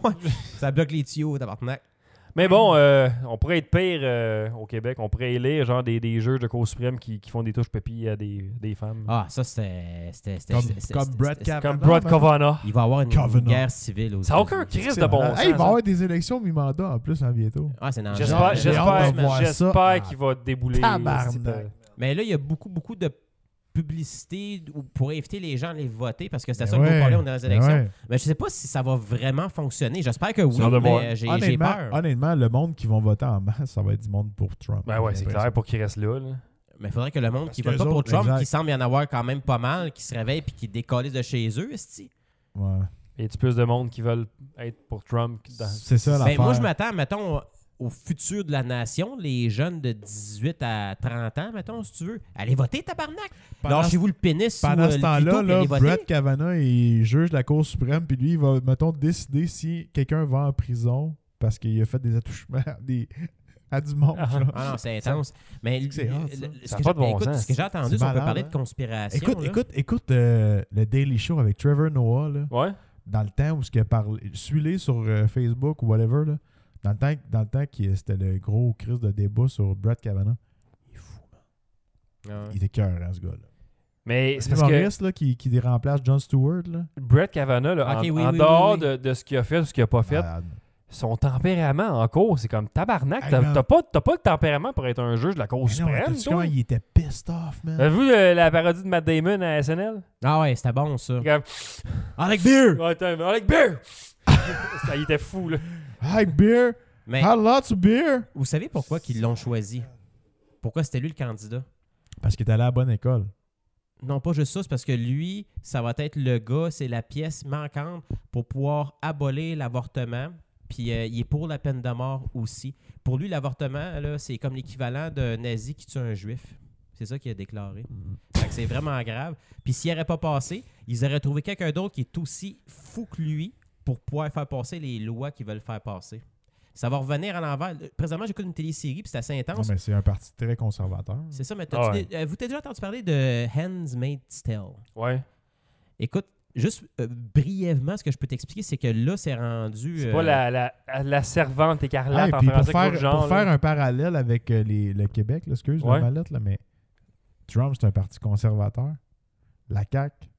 B: Ça bloque les tuyaux, tabarnak.
A: Mais bon, euh, on pourrait être pire euh, au Québec. On pourrait élire genre des, des juges de Cour suprême qui, qui font des touches pépies à des, des femmes.
B: Ah, ça, c'était. c'était- c'était-
C: Comme,
B: c'était- c'était-
C: comme Brett
B: c'était-
C: Kavanaugh.
A: Comme Brad
C: man.
A: Kavanaugh.
B: Il va y avoir une,
C: Kavanaugh.
B: une guerre civile aux
A: Ça n'a aucun
B: États-Unis.
A: crise
C: C'est
A: de bon
C: malade.
A: sens.
C: Hey, il va y
A: hein.
C: avoir des élections mi-mandat en plus, hein, bientôt.
B: Ah, c'est dans le
A: J'espère,
B: genre.
C: J'ai hâte de
A: j'espère,
C: voir ça.
A: j'espère
C: Ah.
A: qu'il va débouler.
C: Tabarnak.
A: ce type de-
B: Mais là, il y a beaucoup, beaucoup de publicité où- pour inviter les gens à aller voter parce que c'était
C: Ben
B: ça le gros
C: ouais,
B: problème dans les
C: ben
B: élections.
C: ouais.
B: Mais je sais pas si ça va vraiment fonctionner. J'espère que oui,
A: C'est hâte de voir.
B: mais j'ai j'ai
C: Honnêtement,
B: peur.
C: honnêtement, le monde qui vont voter en masse, ça va être du monde pour Trump.
A: Ben ouais,
C: J'ai
A: c'est
C: l'impression.
A: clair pour qu'il reste là. là.
B: Mais il faudrait que le monde
C: Parce
B: qui
C: que
B: vote pas
C: eux
B: pour
C: autres,
B: Trump,
C: exact.
B: qui semble y en avoir quand même pas mal, qui se réveille puis qui décollent de chez eux, esti.
C: Ouais.
A: Y a-t-il plus de monde qui veulent être pour Trump que dans-
C: C'est ça
B: Ben,
C: l'affaire.
B: moi, je m'attends, mettons, au futur de la nation, les jeunes de dix-huit à trente ans, mettons, si tu veux. Allez voter, tabarnak!
C: Pendant-
B: Lâchez-vous le pénis sous
C: Pendant
B: euh,
C: ce
B: le
C: temps-là,
B: clito, puis
C: là,
B: allez voter.
C: Brett Kavanaugh, il juge la Cour suprême, puis lui, il va, mettons, décider si quelqu'un va en prison parce qu'il a fait des attouchements à, des, à du monde.
A: Ah,
C: là.
B: Ah non, c'est intense. Mais le-
C: C'est hot,
B: le-
C: ça.
B: le- ce
A: Ça
B: que
A: a pas
B: j'ai-
A: de bon
B: écoute,
A: sens.
B: ce que j'ai entendu,
C: C'est
B: si on peut
C: malade,
B: parler
C: hein?
B: de conspiration.
C: Écoute,
B: là.
C: écoute, écoute euh, le Daily Show avec Trevor Noah, là,
A: Ouais.
C: dans le temps où ce qu'il a parlé, suis-les sur euh, Facebook ou whatever, là, dans le temps, dans le temps qui c'était le gros crise de débat sur Brett Kavanaugh. Il est fou, man.
B: Ah ouais.
C: Il était cœur, hein, ce gars-là.
A: Mais c'est
C: C'est
A: parce que
C: Maurice, là, qui, qui remplace John Stewart, là.
A: Brett Kavanaugh, là,
B: Ok,
A: en,
B: oui,
A: en
B: oui,
A: dehors
B: oui, oui.
A: De, de ce qu'il a fait ou ce qu'il a pas fait,
C: Malade.
A: son tempérament en cours, c'est comme tabarnak.
C: Hey,
A: T'as
C: man.
A: t'as pas, t'as pas le tempérament pour être un juge de la Cour
C: Mais non,
A: suprême.
C: t'as-tu
A: toi?
C: comment il était pissed off, man.
A: Avez-vous euh, la parodie de Matt Damon à S N L?
B: Ah ouais, c'était bon, ça.
A: C'est comme,
B: Avec beer!
A: ouais, attends, Alec Beer! Ça, il était fou, là.
C: Hey, beer!
B: Mais
C: Had lots of beer!
B: vous savez pourquoi qu'ils l'ont choisi? Pourquoi c'était lui le candidat?
C: Parce qu'il était allé à la bonne école.
B: Non, pas juste ça, c'est parce que lui, ça va être le gars, c'est la pièce manquante pour pouvoir abolir l'avortement. Puis euh, il est pour la peine de mort aussi. Pour lui, l'avortement, là, c'est comme l'équivalent d'un nazi qui tue un juif. C'est ça qu'il a déclaré. Fait que c'est vraiment grave. Puis s'il n'aurait pas passé, ils auraient trouvé quelqu'un d'autre qui est aussi fou que lui pour pouvoir faire passer les lois qu'ils veulent faire passer. Ça va revenir à l'envers. Présentement, j'écoute une télésérie, puis c'est assez
C: Non,
B: intense.
C: mais c'est un parti très conservateur.
B: C'est ça, mais
A: Ah
B: t'as-tu
A: ouais.
B: dé- euh, vous t'avez déjà entendu parler de Handmaid's Tale?
A: Ouais.
B: Écoute, juste euh, brièvement, ce que je peux t'expliquer, c'est que là, c'est rendu...
A: C'est
B: euh,
A: pas la, la, la servante écarlate
C: Hey,
A: en
C: puis pour
A: français
C: faire,
A: quelque genre.
C: pour
A: là.
C: faire un parallèle avec euh, les, le Québec, là, excuse
A: Ouais.
C: la mallette, là, mais Trump, c'est un parti conservateur. La C A Q,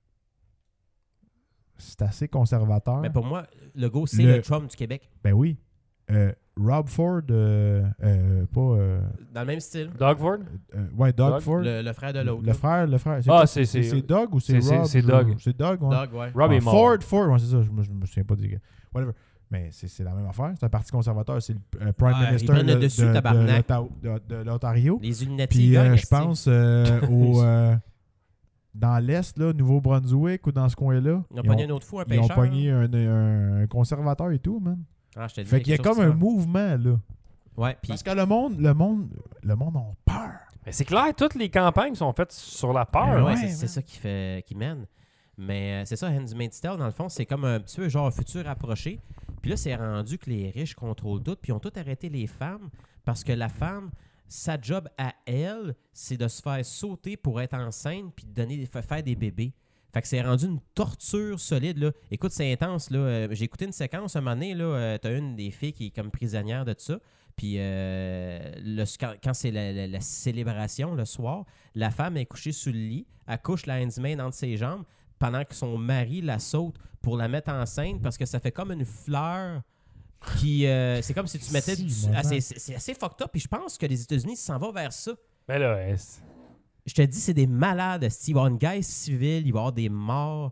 C: c'est assez conservateur.
B: Mais pour moi, le go, c'est
C: Le-
B: le Trump du Québec.
C: Ben oui. Euh, Rob Ford, euh, euh, pas... euh,
B: Dans le même style.
A: Dogford?
C: euh, ouais, Doug,
A: Doug,
C: Ford.
B: Le, le frère de l'autre.
C: Le frère, le frère.
A: Ah,
C: quoi,
A: c'est- c'est-
C: c'est Doug ou c'est
A: c'est-
C: Rob?
A: c'est
C: je-
A: Doug.
C: C'est Doug, ouais.
B: Doug, ouais.
A: Rob
C: Ah,
A: est mort.
C: Ford, Ford, ouais, c'est ça, je me, je me souviens pas du gars. Whatever. Mais c'est c'est la même affaire. C'est un parti conservateur. C'est le euh, Prime
B: Ah, ils
C: Minister
B: prennent
C: de,
B: le dessus,
C: de- de
B: tabarnak.
C: l'Ota- de- de l'Ontario.
B: Les Illuminati
C: Puis
B: gagnent,
C: euh, je
B: esti.
C: pense euh, au, euh, dans l'Est, là, Nouveau-Brunswick ou dans ce coin-là,
B: Ils ont pogné un autre fou, un
C: ils ont
B: pêcheur.
C: pogné un, un- un conservateur et tout, man.
B: Ah, je te dis,
C: Fait qu'il y a
B: quelque chose
C: comme un
B: qui
C: mouvement, là.
B: se- Ouais, puis
C: Parce que le monde, le monde, le monde a peur.
A: Mais c'est clair, toutes les campagnes sont faites sur la peur.
C: Ben
B: ouais,
C: ouais,
B: c'est
C: man.
B: c'est ça qui fait qui mène. Mais euh, c'est ça, Handmaid's Tale, dans le fond, c'est comme un petit peu genre un futur approché. Puis là, c'est rendu que les riches contrôlent tout, puis ils ont tout arrêté les femmes parce que la femme, sa job à elle, c'est de se faire sauter pour être enceinte puis de donner, fa- faire des bébés. Fait que c'est rendu une torture solide, là. Écoute, c'est intense, là. Euh, j'ai écouté une séquence un moment donné, là. Euh, t'as une des filles qui est comme prisonnière de tout ça. Puis euh, le, quand, quand c'est la, la, la célébration, le soir, la femme est couchée sur le lit. Elle couche la handsmaid entre ses jambes pendant que son mari la saute pour la mettre en scène parce que ça fait comme une fleur qui... Euh, c'est comme si tu mettais...
C: Si,
B: du,
C: mon
B: ah, c'est,
C: Dieu.
B: c'est, c'est assez fucked up. Puis je pense que les États-Unis s'en vont vers ça.
A: Ben là, ouais, c'est-
B: Je te dis, c'est des malades. Il va y avoir une guerre civile, il va y avoir des morts.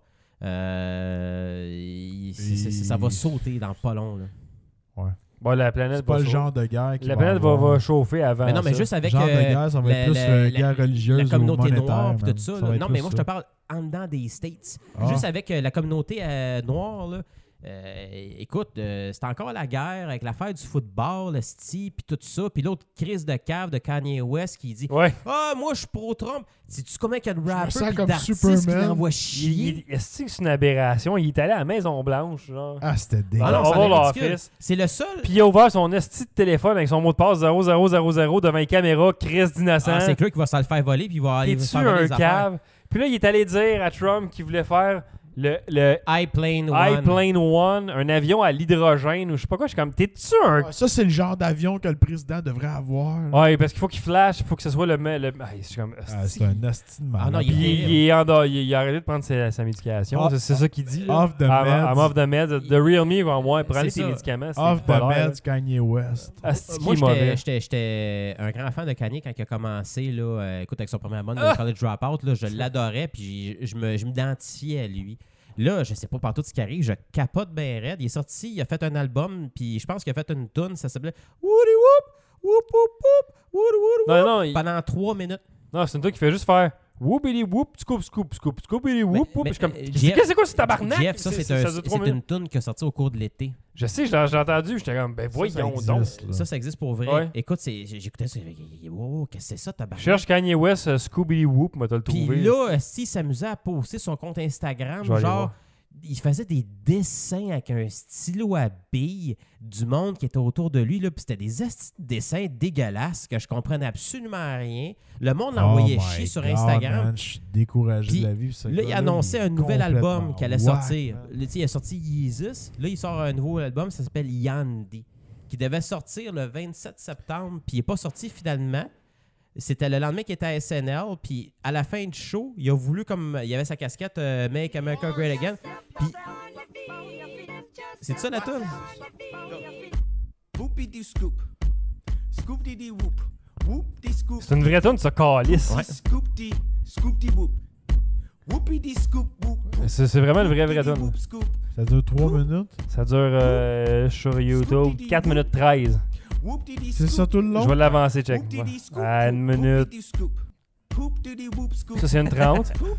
B: Euh, il- c'est- c'est- ça va sauter dans pas long, là.
C: Ouais.
A: bon, la planète
C: C'est pas
A: va
C: le
A: chauffer.
C: genre de guerre qui
A: La
C: va
A: planète va,
C: avoir.
A: va chauffer avant.
B: Mais non, mais
A: ça.
B: juste avec
C: genre de
B: euh,
C: guerre, ça va
B: la-
C: être plus
B: la-
C: euh,
B: la-
C: guerre religieuse
B: la communauté
C: ou monétaire.
B: noire puis
C: man.
B: tout ça.
C: Ça
B: là.
C: va être
B: Non,
C: plus
B: mais moi, je te
C: ça.
B: parle en dedans des States.
C: Ah.
B: Juste avec euh, la communauté euh, noire, là. Euh, écoute, euh, c'est encore la guerre avec l'affaire du football, le sti, puis tout ça. Puis l'autre crise de cave de Kanye West qui dit
A: Ouais.
B: Ah, moi, je suis pro-Trump. Sais-tu combien il y a de rappers
C: sens
B: puis
C: comme
B: d'artistes qui
C: Superman.
B: l'envoient
A: Il,
B: chier?
A: il- est-ce que c'est une aberration? Il est allé à la Maison-Blanche, genre.
C: Ah, c'était
B: Ah
C: dégueulasse.
B: non,
A: on
B: ça
A: va
B: en est
A: leur
B: ridicule.
A: fils.
B: C'est le seul.
A: Puis il a ouvert son esti de téléphone avec son mot de passe zéro zéro zéro zéro devant les caméras, Chris d'innocent.
B: Ah, c'est clair qu'il va se le faire voler puis il va aller se
A: T'es-tu
B: faire voler
A: un
B: les affaires.
A: cave? Puis là, il est allé dire à Trump qu'il voulait faire le, le
B: iPlane
A: High
B: One.
A: Plane One, un avion à l'hydrogène ou je sais pas quoi. Je suis comme, t'es-tu un...
C: Ah, ça, c'est le genre d'avion que le président devrait avoir. là.
A: Ouais, parce qu'il faut qu'il flash, il faut que ce soit le... me- le... Ah, je suis comme...
C: Ah,
A: esti.
C: c'est un asti de malade.
B: Ah non,
A: Puis il, il est endor- il, il a arrêté de prendre sa, sa médication.
C: Ah,
A: c'est, c'est ça qu'il dit. là.
C: off the
A: I'm,
C: meds.
A: I'm off the meds. The real me va moins prendre
B: C'est
A: tes
B: ça.
A: médicaments. C'est
C: Off the
A: bipolaire.
C: meds, Kanye West.
A: Asti qui
B: Moi,
A: est mauvais.
B: j'étais, j'étais, j'étais un grand fan de Kanye quand il a commencé. Là, euh, écoute, avec son premier album de College Dropout, là, je l'adorais puis je, je me, je m'identifiais à lui. Là, je sais pas partout ce qui arrive, je capote bien raide. Il est sorti, il a fait un album, puis je pense qu'il a fait une tune, ça s'appelait Woody Whoop, Whoop Whoop Whoop, Woody Woody
A: Non,
B: Whoop,
A: non, il-
B: pendant trois minutes.
A: non, c'est une truc qui fait juste faire whoopity whoop, scoop, scoop, scoop, scoopity whoop, whoop.
B: Mais-
A: Je suis comme,
B: mais,
A: qu'est-ce
B: Jeff-
A: que c'est quoi ce tabarnak?
B: Jeff, ça, c'est, un-
A: ça dure trois
B: c'est
A: minutes.
B: une tune qui a sorti au cours de l'été.
A: Je sais, je l'ai j'ai entendu, j'étais comme, ben
C: Ça, ça
A: voyons
C: existe,
A: donc.
C: là.
B: Ça, ça existe pour vrai.
A: Ouais.
B: Écoute, c'est, j'ai- j'écoutais ça, wow, qu'est-ce que c'est ça,
A: Je
B: tabarnak?
A: cherche Kanye West, euh, Scooby Whoop, moi t'as le
B: Puis
A: trouvé.
B: là, si s'amusait à poster sur son compte Instagram,
A: Je vais aller
B: genre,
A: voir.
B: il faisait des dessins avec un stylo à billes du monde qui était autour de lui. Là, puis c'était des esti de dessins dégueulasses que je comprenais absolument rien. Le monde l'envoyait
C: Oh
B: chier
C: my
B: sur
C: God,
B: Instagram.
C: man, je suis découragé
B: Puis
C: de la vie. ce
B: Là, il
C: gars-là,
B: annonçait
C: est
B: un nouvel album
C: complètement
B: qui allait
C: whack,
B: sortir.
C: man.
B: Là, tu sais, il a sorti Yeezus. Là, il sort un nouveau album, ça s'appelle Yandy, qui devait sortir le vingt-sept septembre, puis il n'est pas sorti finalement. C'était le lendemain qu'il était à S N L, puis à la fin du show, il a voulu, comme il avait sa casquette euh, Make America Great Again, puis c'est ça la tune?
D: Whoopity scoop. Scoop-dee-dee whoop. Whoop-dee scoop.
A: C'est une vraie tune, ça, calice.
D: Scoop-dee. Scoop-dee whoop. Whoopity scoop whoop.
A: C'est, c'est vraiment une vraie, vraie
D: Whoopity
A: tune.
D: whoop scoop.
C: Ça dure trois minutes.
A: Ça dure euh, sur YouTube quatre minutes treize.
D: Whoop-dee-dee
C: C'est
D: scoop.
C: ça tout le long?
A: Je vais l'avancer, check.
D: Whoop-dee-dee scoop.
A: À une minute.
D: Whoopity scoop. Whoop-dee-dee whoop scoop.
A: Ça, c'est une trente.
D: Whoop.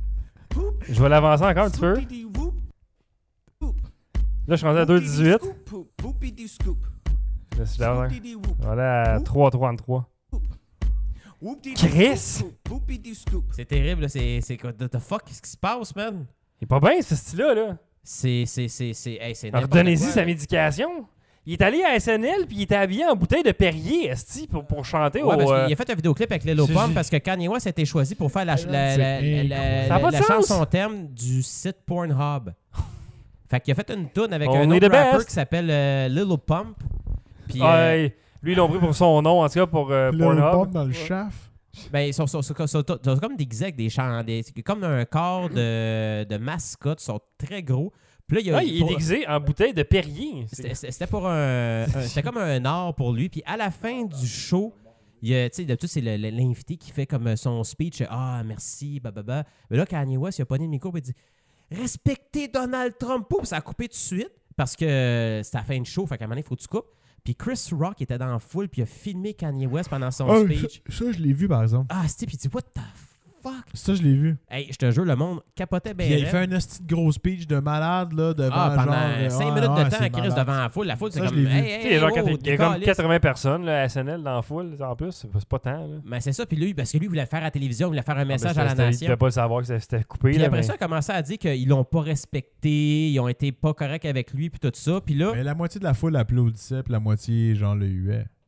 D: Whoop.
A: Je vais l'avancer encore un petit peu.
D: Scoop-dee-dee whoop. Whoop.
A: Là, je suis rendu à deux dix-huit.
D: Scoop, whoop. Whoopity scoop.
A: Là, c'est là, ouais.
D: Scoop-dee-dee whoop.
A: Voilà, à trois trente-trois.
D: Whoop-dee-dee
A: Chris!
D: scoop. Whoopity scoop.
B: C'est terrible, là. C'est, c'est quoi? The fuck? Qu'est-ce qui se passe, man?
A: Il est pas bien, ce style-là, là.
B: C'est, c'est, c'est, c'est, hey, c'est n'importe
A: Redonnez-y
B: quoi,
A: sa
B: là.
A: médication. Il est allé à S N L puis il était habillé en bouteille de Perrier, esti, pour, pour chanter
B: Ouais,
A: au...
B: parce
A: euh,
B: qu'il a fait un vidéoclip avec Lil
A: c'est-
B: Pump parce que Kanye West a été choisi pour faire la, ch- la,
C: C'est
B: la, la, la,
A: Ça a pas de
B: la
A: sens.
B: chanson thème du site Pornhub. Fait qu'il a fait une tune avec
A: On
B: un
A: est
B: autre
A: the
B: rapper
A: best.
B: qui s'appelle euh, Lil Pump. Puis, euh,
A: ouais, lui, ils l'ont pris pour son nom, en tout cas pour euh,
C: Le
A: Pornhub.
C: pompe dans le shaft.
B: ben, ils sont, sont, sont, sont- sont- sont comme des execs, des chants, des, c'est comme un corps de, de mascotte, ils sont très gros. Puis là, il, y a,
A: Ouais, il est
B: pour-
A: déguisé en bouteille de Perrier.
B: C'était c'était pour un, un- c'était comme un art pour lui. Puis à la fin du show, il y a, tu sais, d'habitude, c'est le- le- l'invité qui fait comme son speech. Ah, merci, bababa. Mais là, Kanye West, il a pogné le micro et il dit respectez Donald Trump. Pouf, ça a coupé tout de suite parce que c'était la fin du show. Fait qu'à un moment donné, il faut que tu coupes. Puis Chris Rock était dans la foule, puis il a filmé Kanye West pendant son
C: Ah,
B: speech.
C: ça, ça, je l'ai vu, par exemple.
B: Ah, c'était, puis il dit what the fuck.
C: Ça, je l'ai vu.
B: Hey, je te jure, le monde capotait bien.
C: Puis il fait un esti de gros speech de malade, là, devant
B: Ah, pendant
C: genre...
B: cinq
C: ouais,
B: minutes
C: ouais,
B: de temps,
C: c'est
B: Chris,
C: malade.
B: devant la foule. La foule, c'est
C: Ça, je
B: comme
C: l'ai vu.
B: hey,
A: Tu sais,
B: hey,
A: il y a genre
B: oh,
A: quatre- il y a comme
B: décalisse.
A: quatre-vingts personnes là, à S N L dans la foule, en plus. C'est pas, c'est pas tant. Là.
B: Mais c'est ça, puis lui, parce que lui, il voulait le faire à la télévision, il voulait faire un
A: Ah,
B: message
A: ben,
B: à la
A: c'était- Il
B: nation.
A: devait pas le savoir que c'était coupé.
B: Puis
A: là,
B: après
A: mais-
B: ça, il a commencé à dire qu'ils l'ont pas respecté, ils ont été pas corrects avec lui, puis tout ça. Puis là,
C: Mais la moitié de la foule applaudissait, puis la moitié, genre, le huait.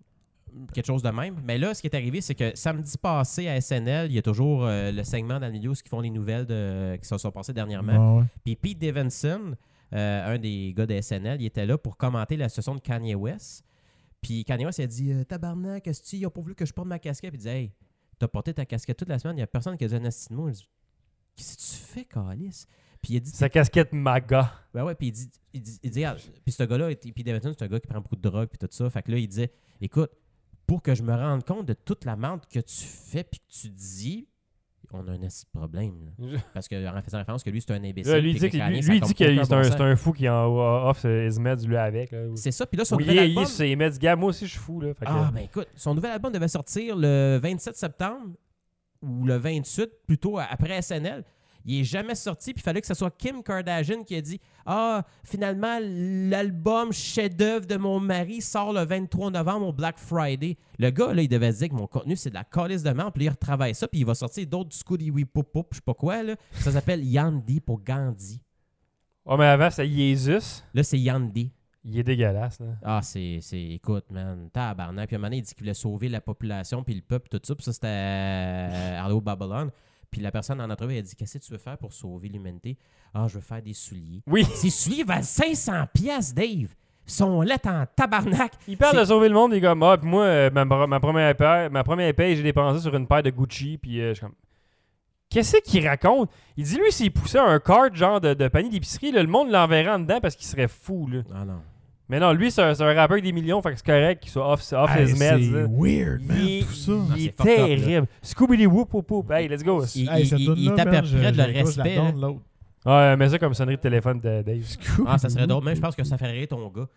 B: quelque chose de même. Mais là, ce qui est arrivé, c'est que samedi passé à S N L, il y a toujours euh, le segment dans le milieu où ils font les nouvelles de, qui se sont passées dernièrement.
C: Ouais, ouais.
B: Puis Pete Davidson, euh, un des gars de S N L, il était là pour commenter la session de Kanye West. Puis Kanye West, il a dit euh, « Tabarnak, est-ce qu'ils n'ont pas voulu que je porte ma casquette? » Puis il dit « Hey, t'as porté ta casquette toute la semaine, il n'y a personne qui a dit un asti de mot. » Il dit « Qu'est-ce que tu fais, Calice? » Puis il a dit
A: Sa casquette MAGA.
B: Ben ouais, puis il dit, il dit, il dit ah, puis ce gars-là, puis Davidson, c'est un gars qui prend beaucoup de drogue, puis tout ça. Fait que là, il disait, écoute, pour que je me rende compte de toute la merde que tu fais, puis que tu dis, on a un esti de problème. Là. Parce qu'en faisant référence que lui, c'est un imbécile.
A: Là, lui, il
B: puis
A: dit,
B: que
A: que- lui,
B: Kanye, ça
A: lui, il
B: compte
A: dit que
B: aucun
A: c'est un,
B: bon
A: c'est
B: sens.
A: un fou qui en off ses meds lui avec. Là.
B: C'est ça, puis là, son
A: Oui,
B: nouvel
A: il,
B: album...
A: il c'est meds gars. Moi aussi, je suis fou. Là. Fait que-
B: Ah, ben écoute, son nouvel album devait sortir le vingt-sept septembre, ou le vingt-huit, plutôt après S N L. Il n'est jamais sorti, puis il fallait que ce soit Kim Kardashian qui a dit « Ah, finalement, l'album chef-d'œuvre de mon mari sort le vingt-trois novembre au Black Friday. » Le gars, là, il devait se dire que mon contenu, c'est de la calice de merde, puis là, il retravaille ça, puis il va sortir d'autres Scooty Wee Poup Poup, je sais pas quoi, là. Ça s'appelle Yandy pour Gandhi.
A: Oh, mais avant, c'était Jesus.
B: Là, c'est Yandy.
A: Il est dégueulasse. Là.
B: Ah, c'est, c'est, écoute, man, tabarnak. Puis à un moment donné, il dit qu'il voulait sauver la population, puis le peuple, tout ça, puis ça, c'était euh, Hello Babylon. Puis la personne en entrevue, elle dit « Qu'est-ce que tu veux faire pour sauver l'humanité? »« Ah, je veux faire des souliers. »
A: Oui.
B: Ces souliers valent cinq cents piastres, Dave. Ils sont là en tabarnak.
A: Il parle
B: C'est-
A: de sauver le monde, les gars. Ah, puis moi, euh, ma, ma première paie, ma première paie, j'ai dépensé sur une paire de Gucci. Puis euh, je suis comme. Qu'est-ce qu'il raconte? Il dit, lui, s'il poussait un cart genre de, de panier d'épicerie, là, le monde l'enverrait en dedans parce qu'il serait fou. Là.
B: Ah non.
A: Mais non, lui, c'est un, c'est un rappeur avec des millions, fait que c'est correct qu'il soit off, off
C: Hey,
A: his
C: c'est
A: meds. là.
C: weird, man,
A: Il,
C: tout ça.
B: Ah,
A: il
B: c'est
A: est
B: fucked up, là.
A: terrible. Scooby-Doo, whoop, whoop. Hey, let's go.
B: Il,
C: Hey,
B: il,
C: cette
B: il,
C: toune-là,
B: il est à peu
C: man, je-
B: près de
C: je-
B: le
C: je la
B: respect.
C: donne,
B: là.
C: l'autre.
A: Ouais, mais ça comme sonnerie de téléphone de Dave.
B: Ah, ça serait drôle. Même, je pense que ça ferait rire ton gars.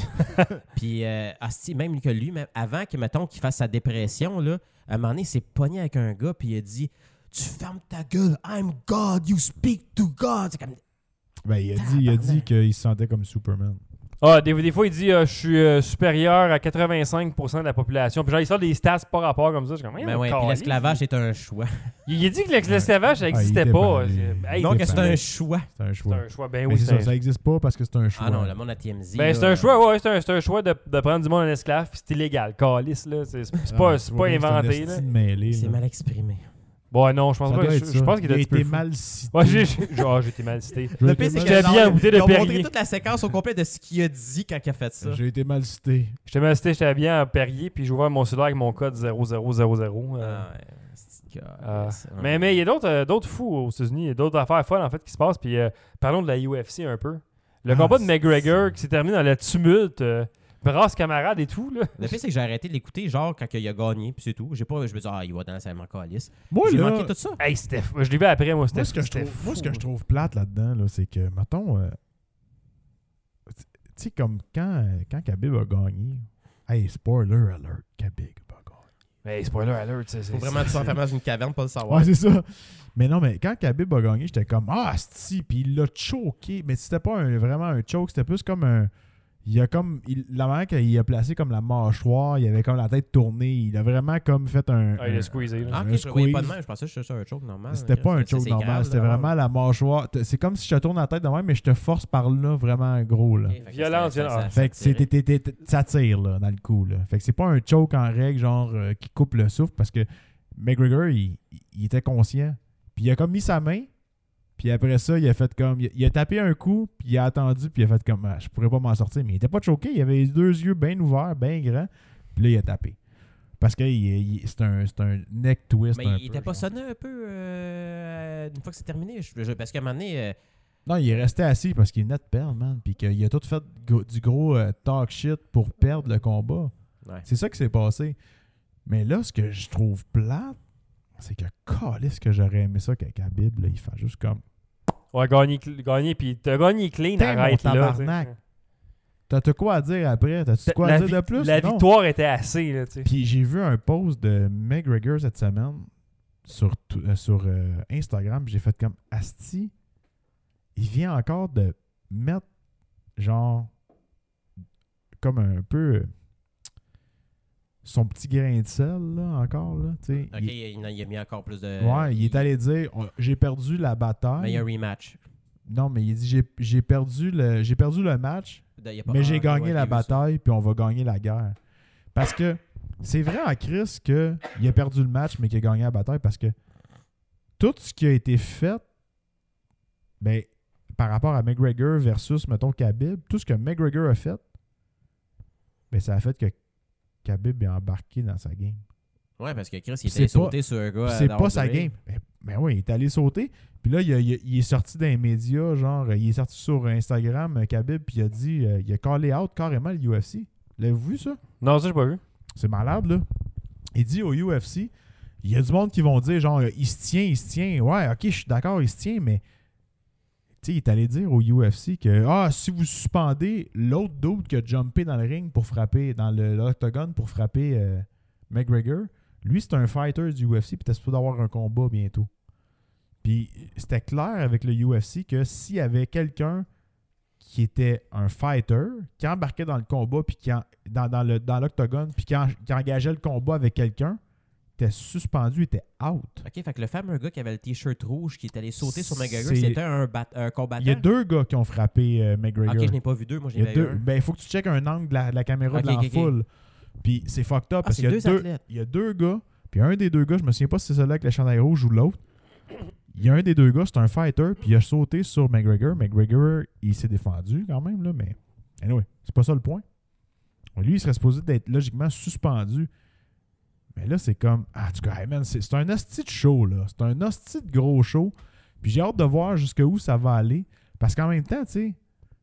B: Puis, euh, asti, même que lui, même avant que, mettons, qu'il fasse sa dépression, là, à un moment donné, il s'est pogné avec un gars, puis il a dit « Tu fermes ta gueule, I'm God, you speak to God. » C'est comme...
C: Ben, il a dit, il a dit qu'il se sentait comme Superman.
A: Ah, des, des fois, il dit euh, je suis euh, supérieur à quatre-vingt-cinq pour cent de la population. Puis genre, il sort des stats par rapport comme ça. Je suis comme,
B: Ben ouais, puis l'esclavage est un choix.
A: Il, il a dit que l'ex- l'esclavage, ça
C: Ah, il
A: n'existait
C: était
A: pas.
C: pas-
A: Hey,
B: Donc,
C: il
B: c'est
C: fallait-
B: un choix.
C: C'est un
A: c'est
C: choix.
A: un choix. Ben
C: Mais
A: oui,
C: c'est
A: c'est
C: ça,
A: un,
C: ça existe pas parce que c'est un choix.
B: Ah non, le monde à T M Z.
A: ben,
B: là,
A: c'est un choix, ouais, c'est un, c'est un choix de, de prendre du monde en esclave, puis c'est illégal. Calice, là. C'est c'est
C: Ah,
A: pas,
C: tu
A: c'est
C: vois
A: pas
C: bien que
A: inventé,
C: c'est un
A: là.
C: esti de mêlée,
B: C'est
C: là.
B: mal exprimé.
A: Bon, non, je pense
C: Ça
A: pas.
C: doit
A: Je,
C: être
A: je
C: ça.
A: pense qu'il
C: Il a
A: était un petit
C: été
A: peu fou.
C: mal cité.
A: Ouais, j'ai, j'ai, genre, j'ai été mal cité.
C: J'ai
B: Le
C: été
B: pire, c'est
C: mal-
B: que
A: J'étais
B: genre,
A: bien goûté de
B: ils ont montré
A: Perrier.
B: toute la séquence au complet de ce qu'il a dit quand il a fait ça.
C: J'ai été mal cité.
A: J'étais mal cité, j'étais bien à Perrier, puis j'ai ouvert mon cellulaire avec mon code zéro zéro zéro zéro. euh,
B: Ah ouais, c'est que-
A: Ah.
B: c'est-
A: mais il y a d'autres, euh, d'autres fous aux États-Unis, il y a d'autres affaires folles en fait qui se passent. Puis euh, parlons de la U F C un peu. Le
C: Ah,
A: combat de
C: c'est-
A: McGregor qui s'est terminé dans le tumulte, euh, brasse camarade et tout. Là.
B: Le pire, c'est que j'ai arrêté de l'écouter, genre, quand il a gagné, puis c'est tout. J'ai pas, je me dis, ah, il va dans la manque à lisse.
C: Moi,
B: J'ai
C: là,
B: manqué tout ça.
A: Hey, c'était fou. Je l'ai vu après, moi. C'était,
C: moi, ce que je
A: c'était
C: trouve,
A: fou.
C: moi, ce que je trouve plate là-dedans, là, c'est que, mettons, euh, tu sais, comme quand, euh, quand Khabib a gagné, hey, spoiler alert, Khabib a gagné.
A: Hey, spoiler alert. C'est,
B: Faut vraiment que tu sois enfermé dans une caverne pour le savoir.
C: Ouais, c'est ça. Mais non, mais quand Khabib a gagné, j'étais comme, ah, c'ti, puis il l'a choqué. Mais c'était pas un- vraiment un choke, c'était plus comme un. Il a comme. Il, la manière qu'il a placé comme la mâchoire, il avait comme la tête tournée. Il a vraiment comme fait un.
A: Ah, il a
C: un-
A: squeezé, là.
B: Ah,
C: un
B: ok, je le voyais pas de
C: squeeze.
B: même. Je pensais que c'était un choke normal.
C: C'était pas un
B: C'est-
C: choke
B: c'est
C: normal,
B: grave,
C: c'était
B: là.
C: vraiment la mâchoire. T- C'est comme si je te tourne la tête de même, mais je te force par là vraiment gros. Là.
B: Ok, fait que
A: Violence,
B: ça- ça-
A: violence.
B: ça-
C: Fait que
B: ça
C: c'est-
B: tirait.
C: t'es- t'es- t'es- ça tire là, dans le coup. Là. Fait que c'est pas un choke en règle, genre euh, qui coupe le souffle, parce que McGregor, il, il était conscient. Puis il a comme mis sa main, puis après ça, il a fait comme. Il a, il a tapé un coup, puis il a attendu, puis il a fait comme. Ah, je pourrais pas m'en sortir. Mais il était pas choqué, il avait les deux yeux bien ouverts, bien grands, puis là, il a tapé. Parce que il- il- c'est un, c'est un neck twist.
B: Mais
C: un
B: il
C: peu,
B: était pas
C: genre.
B: sonné un peu euh, une fois que c'est terminé. Je- je- parce qu'à un moment donné, euh,
C: Non, il est resté assis parce qu'il venait de perdre, man. Puis qu'il a tout fait go- du gros euh, talk shit pour perdre le combat.
B: ouais.
C: C'est ça qui s'est passé. Mais là, ce que je trouve plate, c'est que calisse que j'aurais aimé ça qu'avec Khabib, là, il fait juste comme.
A: Ouais, gagné, cl- gagné, puis t'as gagné clean,
C: T'es mon
A: arrête là.
C: tabarnak.
A: tu sais.
C: T'as t'as quoi à dire après? T'as-tu quoi
A: La
C: à dire
A: vi-
C: de plus?
A: La
C: Non.
A: victoire était assez, là, tu sais.
C: Puis j'ai vu un post de McGregor cette semaine sur, tout- euh, sur euh, Instagram. puis J'ai fait comme Asti. Il vient encore de mettre genre comme un peu euh, son petit grain de sel là encore là. tu sais.
B: Ok,
C: Il-
B: il, il a mis encore plus de.
C: ouais, il est allé dire oh, j'ai perdu la bataille.
B: Mais il y a un rematch.
C: Non, mais il dit j'ai j'ai perdu le j'ai perdu le match.
B: Il y a pas-
C: Mais
B: ah,
C: j'ai
B: ok,
C: gagné
B: ouais,
C: la
B: j'ai vu ça.
C: bataille, puis on va gagner la guerre. Parce que c'est vrai en Chris qu'il a perdu le match, mais qu'il a gagné la bataille parce que tout ce qui a été fait, ben, par rapport à McGregor versus, mettons, Khabib, tout ce que McGregor a fait, ben, ça a fait que Khabib est embarqué dans sa game.
B: Ouais, parce que Chris, il
C: C'est
B: était
C: pas-
B: sauté sur un gars.
C: C'est
B: à
C: pas sa
B: Hardaway.
C: game. Ben, ben oui, il est allé sauter. Puis là, il, a- il a- il est sorti dans les médias, genre, il est sorti sur Instagram, euh, Khabib, puis il a dit, euh, il a callé out carrément le U F C. L'avez-vous vu ça?
A: Non, ça, j'ai pas vu.
C: C'est malade, là. Il dit au U F C, il y a du monde qui vont dire, genre, il se tient, il se tient. Ouais, ok, je suis d'accord, il se tient, mais tu sais, il est allé dire au U F C que, ah, si vous suspendez l'autre dude qui a jumpé dans le ring pour frapper, dans le- l'octogone pour frapper euh, McGregor, lui, c'est un fighter du U F C, puis t'es supposé avoir un combat bientôt. Puis c'était clair avec le U F C que s'il y avait quelqu'un qui était un fighter, qui embarquait dans le combat, puis qui en- dans, dans le dans l'octogone, puis qui, en- qui engageait le combat avec quelqu'un, était suspendu, était out.
B: Ok, fait que le fameux gars qui avait le t-shirt rouge qui est allé sauter sur McGregor,
C: C'est-
B: c'était un, bat- un combattant.
C: Il y a deux gars qui ont frappé euh, McGregor.
B: Ok, je n'ai pas vu deux, moi
C: Il y a
B: j'en ai vu
C: deux.
B: un.
C: Ben, il faut que tu checkes un angle de la, de la caméra
B: Ok,
C: de la
B: ok, ok.
C: foule. Puis c'est fucked up
B: Ah,
C: parce
B: c'est
C: qu'il y a
B: deux
C: deux,
B: athlètes.
C: il y a deux gars. Puis un des deux gars, je me souviens pas si c'est celui-là avec le chandail rouge ou l'autre. Il y a un des deux gars, c'est un fighter, puis il a sauté sur McGregor. McGregor, il s'est défendu quand même, là, mais anyway, c'est pas ça le point. Lui, il serait supposé d'être logiquement suspendu. Mais là, c'est comme, ah, en tout cas, hey, man, c'est, c'est un hostie de show, là. C'est un hostie de gros show. Puis j'ai hâte de voir jusqu'où ça va aller. Parce qu'en même temps, tu sais,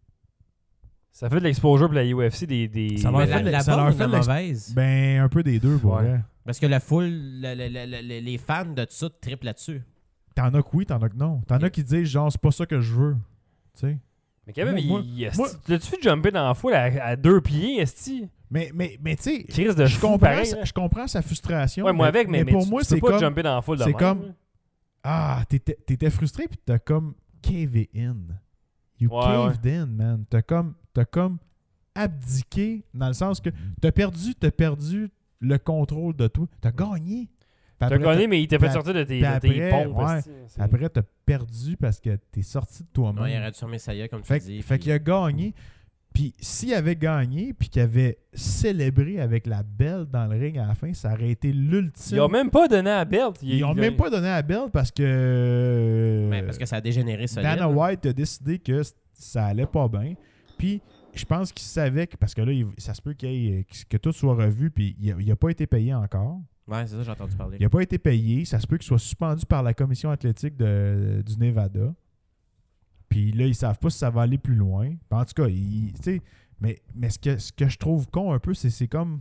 A: Ça fait de l'exposure pour la U F C des. des...
C: Ça va
B: Mais
C: leur
B: la,
C: fait-
B: la
C: ça
B: bonne
C: leur
B: ou
C: fait
B: la
C: l'ex-
B: mauvaise?
C: ben, un peu des deux, pour
A: Ouais.
C: vrai.
B: Parce que la foule, le- le- le- le- les fans de tout ça triplent là-dessus.
C: T'en as que oui, t'en as que non. T'en as qui disent, genre, c'est pas ça que je veux. Tu sais.
A: Mais quand même,
C: Moi-
A: il,
C: moi-
A: il- esti-
C: moi-
A: l'as-tu vu jumper dans la foule à, à deux pieds, Esti?
C: Mais, mais, mais tu sais,
A: Crise de
C: je
A: fou,
C: comprends,
A: pareil,
C: sa-
A: là.
C: je comprends sa frustration.
A: Ouais, moi avec, mais, mais
C: pour
A: tu,
C: moi,
A: tu
C: c'est
A: peux pas
C: comme.
A: jumper dans la foule de
C: c'est
A: même,
C: comme-
A: là.
C: Ah, t'étais, t'étais frustré, puis t'as comme cave in. You
A: Ouais,
C: caved in, man. T'as comme, t'as comme abdiqué, dans le sens que t'as perdu, t'as perdu le contrôle de toi. T'as gagné. Puis
A: T'as
C: après,
A: gagné, mais il t'a fait
C: puis
A: sortir de tes,
C: puis
A: de tes
C: après,
A: pompes.
C: ouais.
A: esti. C'est-
C: t'as- après, t'as perdu parce que t'es sorti de toi-même.
B: Non, il aurait dû fermer sa gueule, comme
C: Fait,
B: tu dis.
C: fait
B: puis-
C: qu'il a gagné. Puis s'il avait gagné, puis qu'il avait célébré avec la belle dans le ring à la fin, ça aurait été l'ultime.
A: Ils ont même pas donné à belt.
C: Ils ont même pas donné à Bell parce que.
B: Ben, parce que ça a dégénéré solide.
C: Dana
B: là.
C: White a décidé que c- ça allait pas bien. Puis je pense qu'il savait que. Parce que là, il- ça se peut qu'il y ait- que tout soit revu, puis il n'a pas été payé encore.
B: Ouais, c'est ça, j'ai entendu parler.
C: Il n'a pas été payé. Ça se peut qu'il soit suspendu par la commission athlétique de- du Nevada. Puis là, ils savent pas si ça va aller plus loin. Puis en tout cas, il- tu sais, mais, mais ce, que, ce que je trouve con un peu, c'est c'est comme.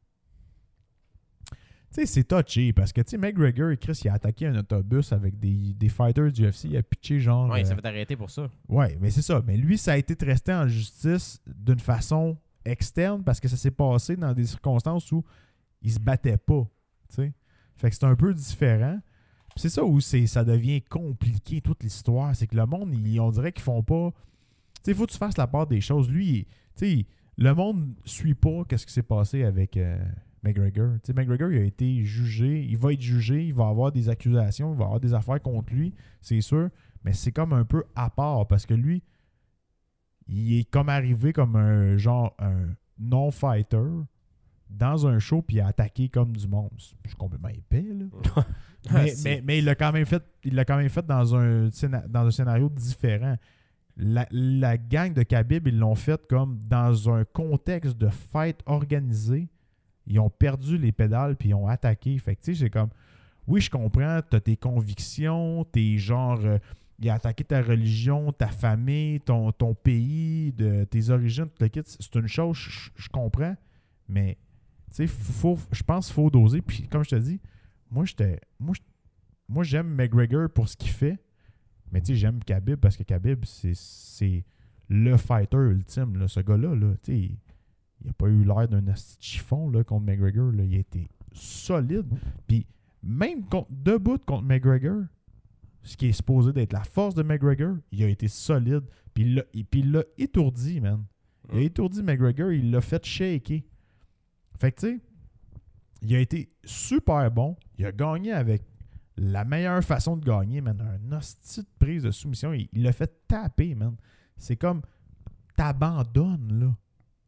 C: Tu sais, c'est touché parce que, tu sais, McGregor et Chris, il a attaqué un autobus avec des, des fighters du U F C. Il a pitché genre.
B: Ouais, il s'est
C: euh,
B: fait arrêter pour ça.
C: Ouais, mais c'est ça. Mais lui, ça a été traité en justice d'une façon externe parce que ça s'est passé dans des circonstances où il se battait pas. Tu sais. Fait que c'est un peu différent. Puis c'est ça où c'est, ça devient compliqué, toute l'histoire. C'est que le monde, il- on dirait qu'ils font pas. Tu sais, il faut que tu fasses la part des choses. Lui, il- tu sais, le monde suit pas qu'est-ce qui s'est passé avec euh, McGregor. Tu sais, McGregor, il a été jugé. Il va être jugé. Il va avoir des accusations. Il va avoir des affaires contre lui, c'est sûr. Mais c'est comme un peu à part parce que lui, il est comme arrivé comme un genre un non-fighter dans un show puis il a attaqué comme du monde. Je suis complètement épais, là. mais,
B: Ah, si.
C: mais, mais il l'a quand même fait, il l'a quand même fait dans un, scéna- dans un scénario différent. La, la gang de Khabib, ils l'ont fait comme dans un contexte de fête organisée. Ils ont perdu les pédales puis ils ont attaqué. Fait que tu sais, c'est comme, oui, je comprends, t'as tes convictions, t'es genre, euh, il a attaqué ta religion, ta famille, ton, ton pays, de, tes origines, tout le kit. C'est une chose, je, je comprends, mais tu sais, faut, je pense qu'il faut doser. Puis comme je te dis, moi, j'étais, moi, je- moi j'aime McGregor pour ce qu'il fait, mais tu sais, j'aime Khabib parce que Khabib, c'est, c'est le fighter ultime, là, ce gars-là. Là, tu sais, il n'a pas eu l'air d'un asti de chiffon là, contre McGregor. Là, il a été solide. Puis même contre, debout contre McGregor, ce qui est supposé d'être la force de McGregor, il a été solide. Puis il l'a, et puis il l'a étourdi, man. Il a étourdi McGregor, il l'a fait shaker. Fait que tu sais, il a été super bon. Il a gagné avec la meilleure façon de gagner, man. Un hostie de prise de soumission. Il il l'a fait taper, man. C'est comme, t'abandonnes, là.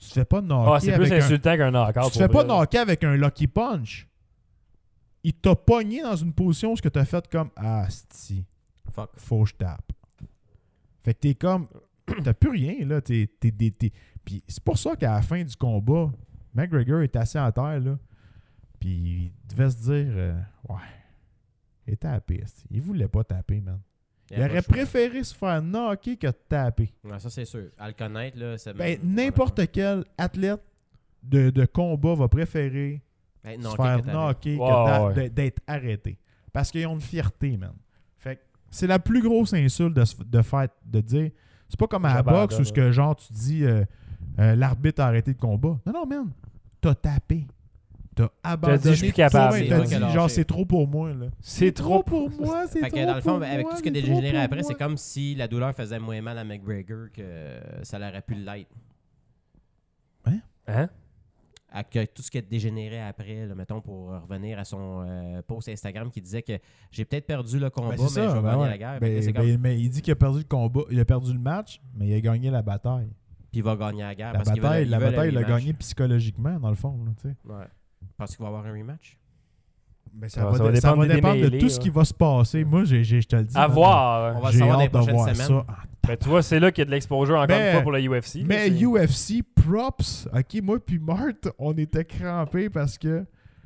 C: Tu te fais pas knocker
A: Ah, c'est
C: avec
A: plus
C: un...
A: insultant qu'un knockout.
C: Tu te fais
A: pour
C: pas
A: vrai.
C: knocker avec un lucky punch. Il t'a pogné dans une position où tu as fait comme ah, sti,
B: Fuck.
C: faut que je tape. Fait que t'es comme. T'as plus rien, là. T'es, t'es, t'es, t'es... Puis c'est pour ça qu'à la fin du combat, McGregor est assis à terre, là. Puis il devait se dire euh, ouais. Il est tapé, sti. Il voulait pas taper, man. Il,
B: y a
C: aurait
B: pas le choix.
C: préféré se faire knocker que de taper.
B: Ouais, ça, c'est sûr. À le connaître, là, c'est...
C: Ben, n'importe quel athlète de, de combat va préférer
B: Ben,
C: se
B: non,
C: faire
B: que t'avais.
C: knocker
A: Ouais,
C: que d'a-
A: ouais.
C: de- d'être arrêté. Parce qu'ils ont une fierté, man. Fait que c'est la plus grosse insulte de, se- de faire, de dire. C'est pas comme à la
A: J'abandonne,
C: boxe où ce que, genre, tu dis euh, euh, l'arbitre a arrêté le combat. Non, non, man. T'as tapé. T'as abandonné.
A: dit, je suis plus capable.
C: toi-même,
B: C'est
C: T'as
B: toi
C: dit,
B: qui as lâché.
C: genre, c'est trop pour moi, là.
A: C'est trop.
C: pour moi, c'est
B: Fait
C: trop
B: que dans le
C: pour
B: fond, avec
C: moi,
B: tout ce qui a
C: c'est
B: dégénéré
C: trop pour
B: après,
C: moi.
B: c'est comme si la douleur faisait moins mal à McGregor que ça l'aurait pu l'être.
A: Hein?
B: Avec tout ce qui a dégénéré après, là, mettons, pour revenir à son euh, post Instagram qui disait que j'ai peut-être perdu le combat,
C: Ben,
B: mais
C: c'est
B: je
C: ça,
B: vais
C: ben
B: gagner
C: ouais.
B: la guerre.
C: Ben,
B: Fait que c'est
C: ben,
B: comme-
C: mais il dit qu'il a perdu le combat, il a perdu le match, mais il a gagné la bataille.
B: Puis il va gagner la guerre.
C: La
B: parce qu'il
C: bataille,
B: veut,
C: la
B: il veut le
C: bataille, il l'a
B: rematch.
C: gagné psychologiquement, dans le fond. Là, tu sais.
B: Ouais. Parce qu'il va avoir un rematch.
C: Ben, ça,
A: Ouais,
C: va,
A: ça va
C: dé- ça
A: dépendre
C: va
A: des
C: dépendre de
A: démêlés,
C: tout ce
A: là.
C: qui va se passer. Moi, j'ai, j'ai- je te le dis.
A: À
C: man,
A: voir.
B: On va le
C: J'ai
B: savoir dans les
C: hâte de
B: prochaines
C: voir
B: semaines.
C: ça. Ah,
A: Ben, tu vois, c'est là qu'il y a de l'exposure encore
C: Mais-
A: une fois pour le U F C.
C: mais
A: là, c'est-
C: U F C, props. OK, moi puis Marthe, on était crampés parce que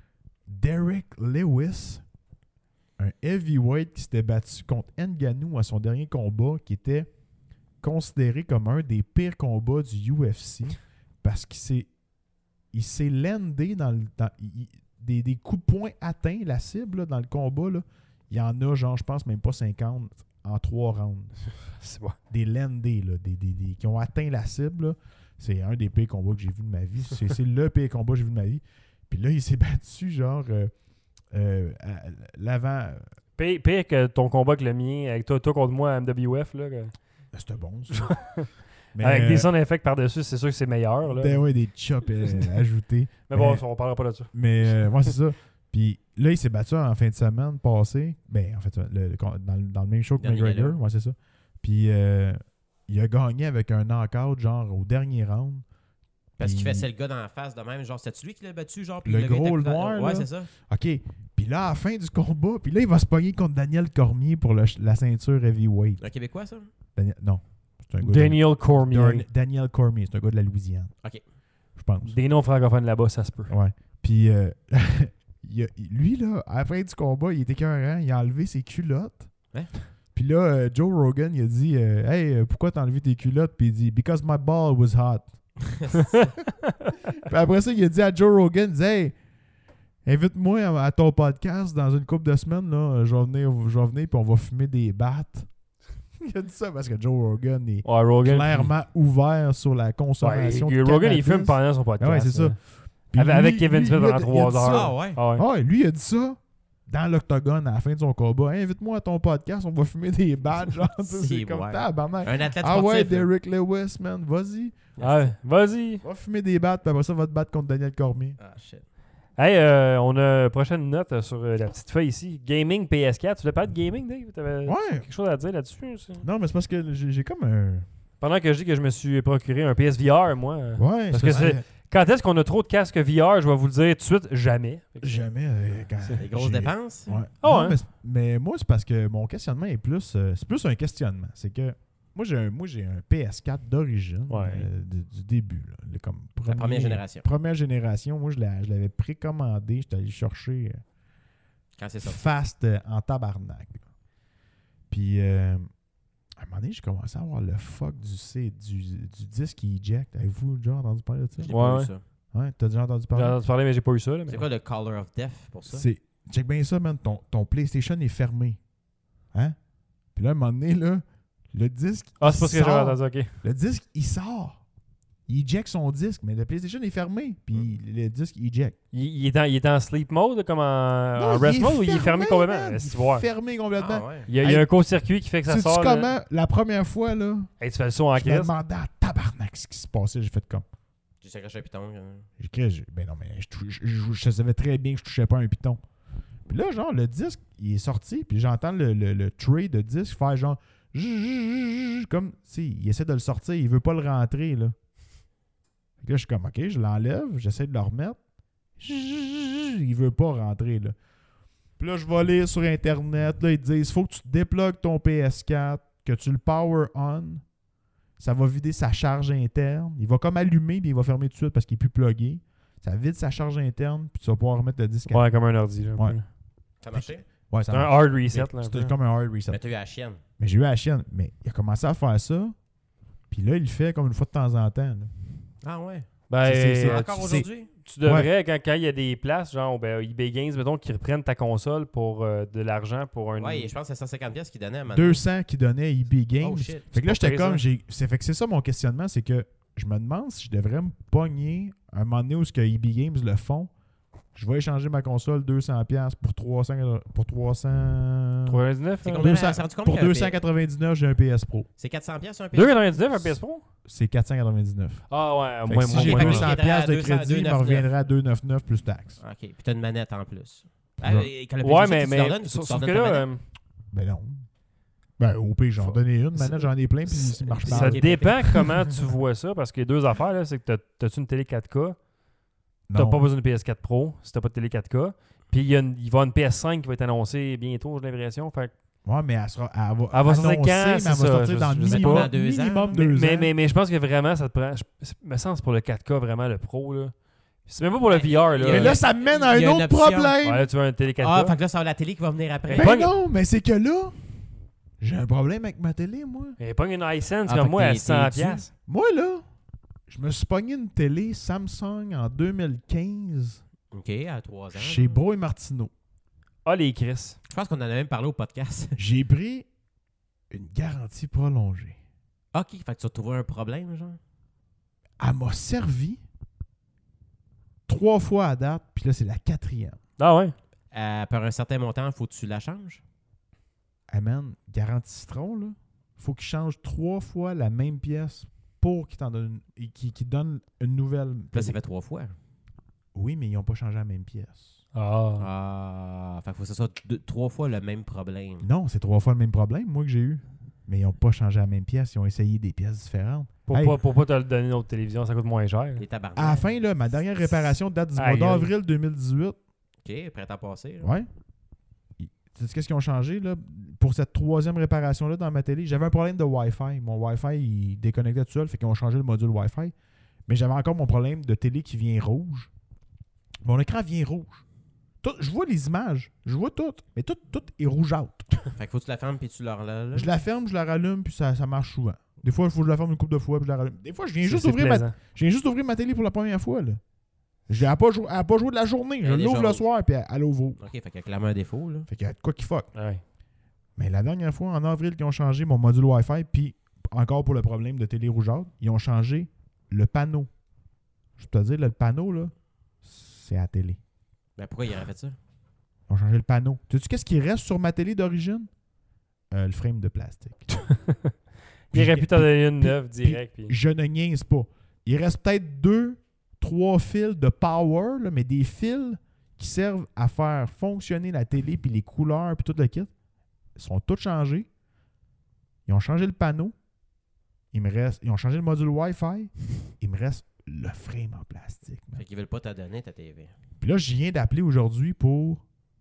C: Derek Lewis, un heavyweight qui s'était battu contre Ngannou à son dernier combat, qui était considéré comme un des pires combats du U F C parce qu'il s'est il s'est landé dans, le, dans il- des, des coups de poing atteints, la cible là, dans le combat. Là, il y en a, genre, je pense même pas cinquante en trois rounds.
A: C'est bon.
C: Des landés, là, des, des, des- qui ont atteint la cible. là. C'est un des pires combats que j'ai vu de ma vie. C'est, c'est le pire combat que j'ai vu de ma vie. Puis là, il s'est battu, genre, euh, euh, à l'avant.
A: Pire, pire que ton combat avec le mien, avec toi, toi contre moi à M W F. Là, que-
C: C'était bon, ça. Mais,
A: avec
C: euh,
A: des sound effects par-dessus, c'est sûr que c'est meilleur. Là.
C: ben ouais, des chops euh, ajoutés.
A: Mais bon,
C: mais-
A: on parlera pas de ça.
C: Mais euh, moi, c'est ça. Puis là, il s'est battu en fin de semaine passée. Ben, en fait, le- le- dans, le- dans le même show que
B: Dernier
C: McGregor.
B: gala.
C: Ouais, c'est ça. Puis euh, il a gagné avec un knockout, genre, au dernier round.
B: Parce qu'il
C: Puis-
B: fait c'est le gars dans la face de même. Genre, c'est-tu lui qui l'a battu? Genre, puis
C: Le
B: gars
C: gros,
B: était-
C: le noir,
B: Ouais,
C: là.
B: c'est ça.
C: OK. Puis là, à la fin du combat, puis là, il va se pogner contre Daniel Cormier pour le ch- la ceinture heavyweight.
B: Un Québécois, ça?
C: Daniel, non. C'est un gars
A: Daniel
C: de,
A: Cormier.
C: Darn- Daniel Cormier, c'est un gars de la Louisiane.
B: OK.
C: Je pense.
A: Des noms francophones là-bas, ça se peut.
C: Ouais. Puis euh, il a- lui, là, à la fin du combat, il était écœurant. Il a enlevé ses culottes.
B: Hein?
C: Puis là, euh, Joe Rogan, il a dit euh, Hey, euh, pourquoi t'as enlevé tes culottes? Puis il dit Because my ball was hot. Puis après ça, il a dit à Joe Rogan, il dit, Hey, invite-moi à, à ton podcast dans une couple de semaines. Là, je vais venir, je vais venir puis on va fumer des battes. Il a dit ça parce que Joe Rogan est
A: Ouais, Rogan.
C: clairement ouvert sur la
A: Ouais,
C: consommation
A: et-
C: de
A: Rogan, il
C: cannabis.
A: fume pendant son podcast.
C: Ouais, c'est ça.
A: là.
C: Puis
A: Avec,
C: lui-
A: avec Kevin
C: lui,
A: Smith
C: lui, il a-
A: pendant
C: il a
A: trois
C: dit
A: heures.
C: ça.
B: Ah ouais?
A: Ah ouais.
C: Ah, lui, il a dit ça dans l'octogone à la fin de son combat. Hey, invite-moi à ton podcast, on va fumer des badges. Genre, tu sais,
B: C'est
C: c'est comme
B: ouais.
C: tabarnak.
B: Un athlète
C: Ah ouais,
B: sportif, là.
C: Derek Lewis, man, vas-y.
A: Ah ouais, vas-y.
C: Va fumer des battes, puis après ça, va te battre contre Daniel Cormier.
B: Ah, shit.
A: Hey, euh, on a une prochaine note sur euh, la petite feuille ici. Gaming P S quatre. Tu voulais parler de gaming, Dave? T'avais
C: Ouais.
A: quelque chose à dire là-dessus? ça?
C: Non, mais c'est parce que j'ai j'ai comme un.
A: Pendant que je dis que je me suis procuré un P S V R, moi. euh,
C: Ouais,
A: Parce que c'est- Quand est-ce qu'on a trop de casques V R? Je vais vous le dire tout de suite, jamais. Fait que-
C: Jamais. euh, quand-
B: Des grosses
C: j'ai-
B: dépenses?
C: Ouais.
A: Ah
C: Non,
A: ouais?
C: mais, c'est- mais moi, c'est parce que mon questionnement est plus. euh, c'est plus un questionnement. C'est que moi, j'ai un, moi, j'ai un P S quatre d'origine,
A: Ouais.
C: euh, de- du début. Là, Le- comme
B: La
C: premier-
B: première génération.
C: Première génération. Moi, je l'a- je l'avais précommandé. J'étais allé chercher euh,
B: Quand c'est sorti.
C: fast euh, en tabarnak. là. Puis, euh, à un moment donné, j'ai commencé à avoir le fuck du, C, du, du disque qui eject. Avez-vous déjà entendu parler de ça?
B: Je l'ai
A: Ouais,
B: pas
A: ouais.
B: eu, ça.
C: Ouais, t'as déjà entendu
A: J'ai
C: parler?
A: entendu parler, mais j'ai pas eu ça. Là, mais-
B: C'est quoi le Color of Death pour ça?
C: C'est. Check bien ça, man. Ton, ton PlayStation est fermé. Hein? Puis là, à un moment donné, là, le disque.
A: Ah, c'est pas ce que
C: sort.
A: j'avais entendu, ok.
C: Le disque, il sort. Il eject son disque, mais le PlayStation est fermé. Puis le disque, il eject.
A: Il, il est en, il est en sleep mode, comme en,
C: Non,
A: en
C: il
A: rest
C: est
A: mode, ou il est fermé
C: man.
A: complètement?
C: Il
A: Laisse
C: est
A: voir.
C: fermé complètement.
B: Ah ouais.
A: Il y a, il y a
C: Hey,
A: un court-circuit qui fait que ça
C: Sais-tu
A: sort. là.
C: comment, la première fois, là,
A: Hey, tu fais le saut en
C: je me
A: crise.
C: demandais à tabarnak ce qui se passait. J'ai fait comme.
B: J'ai sacré un piton. euh.
C: J'ai créé, j'ai- ben non, mais je, tou- je, je- je savais très bien que je touchais pas un piton. Puis là, genre, le disque, il est sorti, puis j'entends le, le, le tray de disque faire genre. Comme, tu sais, il essaie de le sortir, il veut pas le rentrer, là. Fait que là, je suis comme, OK, je l'enlève, j'essaie de le remettre. Il veut pas rentrer, là. Puis là, je vais lire sur Internet, là, ils te disent, il faut que tu déplugues ton P S quatre, que tu le power on. Ça va vider sa charge interne. Il va comme allumer, puis il va fermer tout de suite parce qu'il est plus plugué. Ça vide sa charge interne, puis tu vas pouvoir remettre le disque à...
A: Ouais, comme un ordi. Là, un
C: Ouais.
A: peu.
B: Ça a marché?
C: Ouais, ça
A: C'est un
C: marche.
A: hard reset. Là, un
C: C'était
A: peu.
C: comme un hard reset.
B: Mais t'as eu la chienne.
C: Mais j'ai eu la chienne. Mais il a commencé à faire ça, puis là, il le fait comme une fois de temps en temps. là.
B: Ah ouais.
A: Ben,
C: C'est- c'est-
A: euh,
B: Encore
A: tu-
B: aujourd'hui?
A: Tu devrais, quand, quand il y a des places, genre ben, eBay Games, mettons, qui reprennent ta console pour euh, de l'argent pour un.
B: Ouais, je pense que c'est cent cinquante pièces qu'il donnait à Manon.
C: deux cents qu'il donnait à E B Games.
B: Oh, shit.
C: Fait que là,
A: C'est pas
C: j'étais
A: pire,
C: comme...
A: ça.
C: j'ai c'est Fait que c'est ça mon questionnement, c'est que je me demande si je devrais me pogner un moment donné où ce que E B Games le font. Je vais échanger ma console deux cents pièces pour trois cents... Pour trois cents...
A: trois cent quatre-vingt-dix-neuf.
B: C'est
A: hein?
B: combien?
C: deux cents
B: ça rendu combien
C: pour
B: un P S?
C: deux cent quatre-vingt-dix-neuf, j'ai un P S Pro.
B: C'est quatre cents pièces un P S?
A: deux cent quatre-vingt-dix-neuf un P S Pro?
C: C'est quatre cent quatre-vingt-dix-neuf.
A: Ah ouais,
C: Fait que
A: moins
C: si
A: moins
C: j'ai
B: fait
A: moins.
B: que
C: deux cents
B: il
C: pièces de
B: deux cents,
C: crédit, il me
B: deux cent quatre-vingt-dix-neuf.
C: reviendrait à deux cent quatre-vingt-dix-neuf plus taxes.
B: OK. Puis t'as une manette en plus. Ah,
C: Ouais.
B: et quand le
A: Ouais,
B: P S,
A: mais,
B: tu
A: mais
B: t'en donnes, tu
A: sauf,
B: t'en
A: sauf que
B: donnes ta
A: là,
B: manette.
A: euh,
C: Ben non. Ben au pire, j'en
A: Faut-
C: donnais une
A: ça-
C: manette, j'en ai plein, puis ça marche pas.
A: ça
B: Ok,
A: dépend comment tu vois ça, parce qu'il y a deux affaires, là, c'est que t'as- t'as-tu une télé quatre K, t'as
C: Non.
A: pas besoin de P S quatre Pro si t'as pas de télé quatre K, puis il y, a une- il va y avoir une P S cinq qui va être annoncée bientôt, j'ai l'impression, fait que-
C: Ouais, mais elle, sera, elle va,
A: Elle va
C: annoncer,
A: sortir quand,
C: mais elle
A: c'est
C: va
A: ça,
C: sortir
A: je-
C: dans
A: je
C: le
A: sais
C: minimum,
B: pas. Deux ans.
C: minimum
A: mais,
C: deux
A: mais,
C: ans.
A: mais, mais je pense que vraiment, ça te prend, je, me semble que c'est pour le quatre K, vraiment, le Pro, là. C'est même pas pour le V R, là.
B: il y a-
C: Mais là, ça me mène à
B: Il y
C: un
B: a une
C: autre
B: option.
C: problème.
A: Ouais, là, tu veux une télé quatre K.
B: Ah, fait que là, ça va la télé qui va venir après.
A: Ben,
C: Ben
A: Pogne-
C: non, mais c'est que là, j'ai un problème avec ma télé, moi.
A: Et pas une iSense
B: Ah,
A: comme
B: fait
A: moi
B: que
A: à
B: t'es-
A: cent
B: t'es
A: piastres.
C: Moi, là, je me suis pogné une télé Samsung en deux mille quinze
B: OK, à trois ans.
C: chez Bro et Martineau.
A: Ah, les Chris.
B: Je pense qu'on en a même parlé au podcast.
C: J'ai pris une garantie prolongée.
B: OK, fait que tu as trouvé un problème, genre?
C: Elle m'a servi trois fois à date, puis là, c'est la quatrième.
A: Ah ouais.
B: Euh, par un certain montant, faut que tu la changes?
C: Ah man, garantie citron, là, faut qu'il change trois fois la même pièce pour qu'il t'en donne une, et qu'il qu'il donne une nouvelle.
B: Là,
C: télé.
B: ça fait trois fois.
C: Oui, mais ils n'ont pas changé la même pièce.
A: Ah.
B: Ah, fait que faut que ce soit deux- trois fois le même problème.
C: Non, c'est trois fois le même problème, moi, que j'ai eu. Mais ils n'ont pas changé la même pièce, ils ont essayé des pièces différentes.
A: Pour,
C: Hey.
A: pas, pour pas te le donner une autre télévision, ça coûte moins cher.
B: Les tabarnak.
C: À la fin, là, ma dernière réparation date du mois
A: Aïe, aïe.
C: d'avril deux mille dix-huit.
B: OK, prêt à passer. là.
C: Ouais. Ils- Tu sais qu'est-ce qu'ils ont changé, là? Pour cette troisième réparation-là dans ma télé, j'avais un problème de Wi-Fi. Mon Wi-Fi, il déconnectait tout seul, fait qu'ils ont changé le module Wi-Fi. Mais j'avais encore mon problème de télé qui vient rouge. Mon écran vient rouge. Tout- je vois les images, je vois tout, mais tout, tout est rougeâtre.
B: Fait que faut que tu la fermes puis tu la relèves.
C: Je la ferme, je la rallume, puis ça, ça marche souvent. Des fois, il faut que je la ferme une couple de fois, puis je la rallume. Des fois, je viens
A: C'est-
C: juste
A: c'est
C: ouvrir ma,
A: plaisant.
C: je viens juste ouvrir ma télé pour la première fois, là. Je n'ai pas, jou- elle a pas joué de la journée. Je
B: Elle est
C: l'ouvre le
B: rouge.
C: soir, puis elle, elle ouvre.
B: OK, fait qu'il y a clairement un défaut, là.
C: Fait qu'il y a de quoi qui fuck.
A: Ouais.
C: Mais la dernière fois, en avril, qu'ils ont changé mon module Wi-Fi, puis encore pour le problème de télé rougeâtre, ils ont changé le panneau. Je peux te dire, là, le panneau, là, c'est à la télé.
B: Ben pourquoi il aurait fait ça?
C: Ils ont changé le panneau. Tu sais qu'est-ce qui reste sur ma télé d'origine? Euh, le frame de plastique.
A: Il aurait
C: Puis-
A: pu t'en donner une
C: puis-
A: neuve direct. Puis...
C: Je ne niaise pas. Il reste peut-être deux, trois fils de power, là, mais des fils qui servent à faire fonctionner la télé, puis les couleurs, puis tout le kit. Ils sont tous changés. Ils ont changé le panneau. Il me reste, ils ont changé le module Wi-Fi. Il me reste le frame en plastique. man.
B: Fait qu'ils veulent pas te donner ta T V.
C: Puis là, je viens d'appeler aujourd'hui pour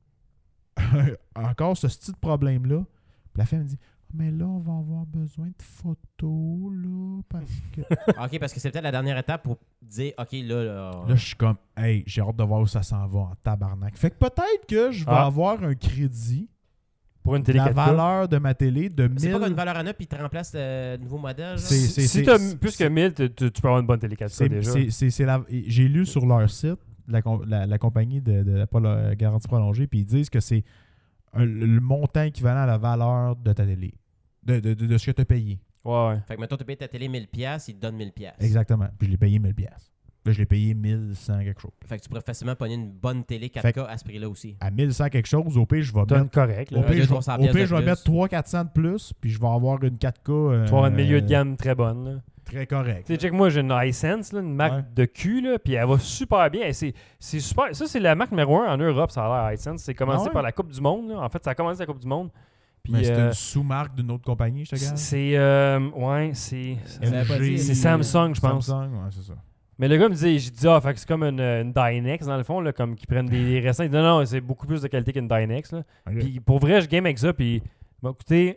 C: encore ce style de problème-là. Puis la fille me dit mais là, on va avoir besoin de photos, là, parce que.
B: OK, parce que c'est peut-être la dernière étape pour dire, OK, là, là,
C: Là, je suis comme, hey, j'ai hâte de voir où ça s'en va en tabarnak. Fait que peut-être que je vais
A: Ah.
C: avoir un crédit,
A: Pour une
C: de
A: télé
C: la
A: quatre K.
C: valeur de ma télé de
B: c'est pas
C: mille.
B: comme une valeur en up puis ils te remplacent le nouveau modèle. genre?
C: C'est- c'est-
A: Si
C: c'est-
A: t'as
C: c'est-
A: plus que mille, tu, tu- tu peux avoir une bonne télé quatre K
C: C'est-
A: déjà.
C: c'est- c'est- c'est la- J'ai lu sur leur site, la, com- la, la compagnie de, de la polo- garantie prolongée, puis ils disent que c'est un- le montant équivalent à la valeur de ta télé, de, de, de, de ce que tu as payé.
A: Ouais, ouais.
B: Fait que mettons, tu payes ta télé mille piastres, ils te donnent mille piastres.
C: Exactement. Puis je l'ai payé mille pièces. Là, je l'ai payé mille cent quelque chose.
B: Fait que tu pourrais facilement pogner une bonne télé quatre K
C: Fait
B: à ce prix-là aussi.
C: À mille cent quelque chose, au pire, je vais
A: T'as une
C: mettre.
A: correcte.
C: Au
A: Là.
B: Ouais,
C: pire,
B: deux,
C: je,
B: trois cents
C: au pire,
B: pièces de
C: je vais
B: plus.
C: mettre trois cents quatre cents de plus, puis je vais avoir une quatre K. euh,
A: Tu vas avoir une milieu de gamme très bonne. Là.
C: Très correct.
A: Tu sais, check, moi, j'ai une iSense, là, une marque
C: Ouais.
A: de cul, là, puis elle va super bien. Et C'est, c'est super. Ça, c'est la marque numéro un en Europe, ça a l'air, iSense. C'est commencé
C: Ah ouais?
A: par la Coupe du Monde. Là. En fait, ça a commencé la Coupe du Monde. Puis,
C: Mais c'est
A: euh,
C: une sous-marque d'une autre compagnie, je te
A: c'est,
C: gars.
A: c'est, euh, ouais, c'est,
B: Ça veut pas dire-
A: c'est Samsung, je pense.
C: Samsung, ouais, c'est ça.
A: Mais le gars me disait, j'ai dit, ah, fait que c'est comme une, une Dynex dans le fond, là, comme qui prennent des, des restants. Il dit, non, non, c'est beaucoup plus de qualité qu'une Dynex. Là.
C: Ok.
A: Puis pour vrai, je game avec ça, puis il m'a coûté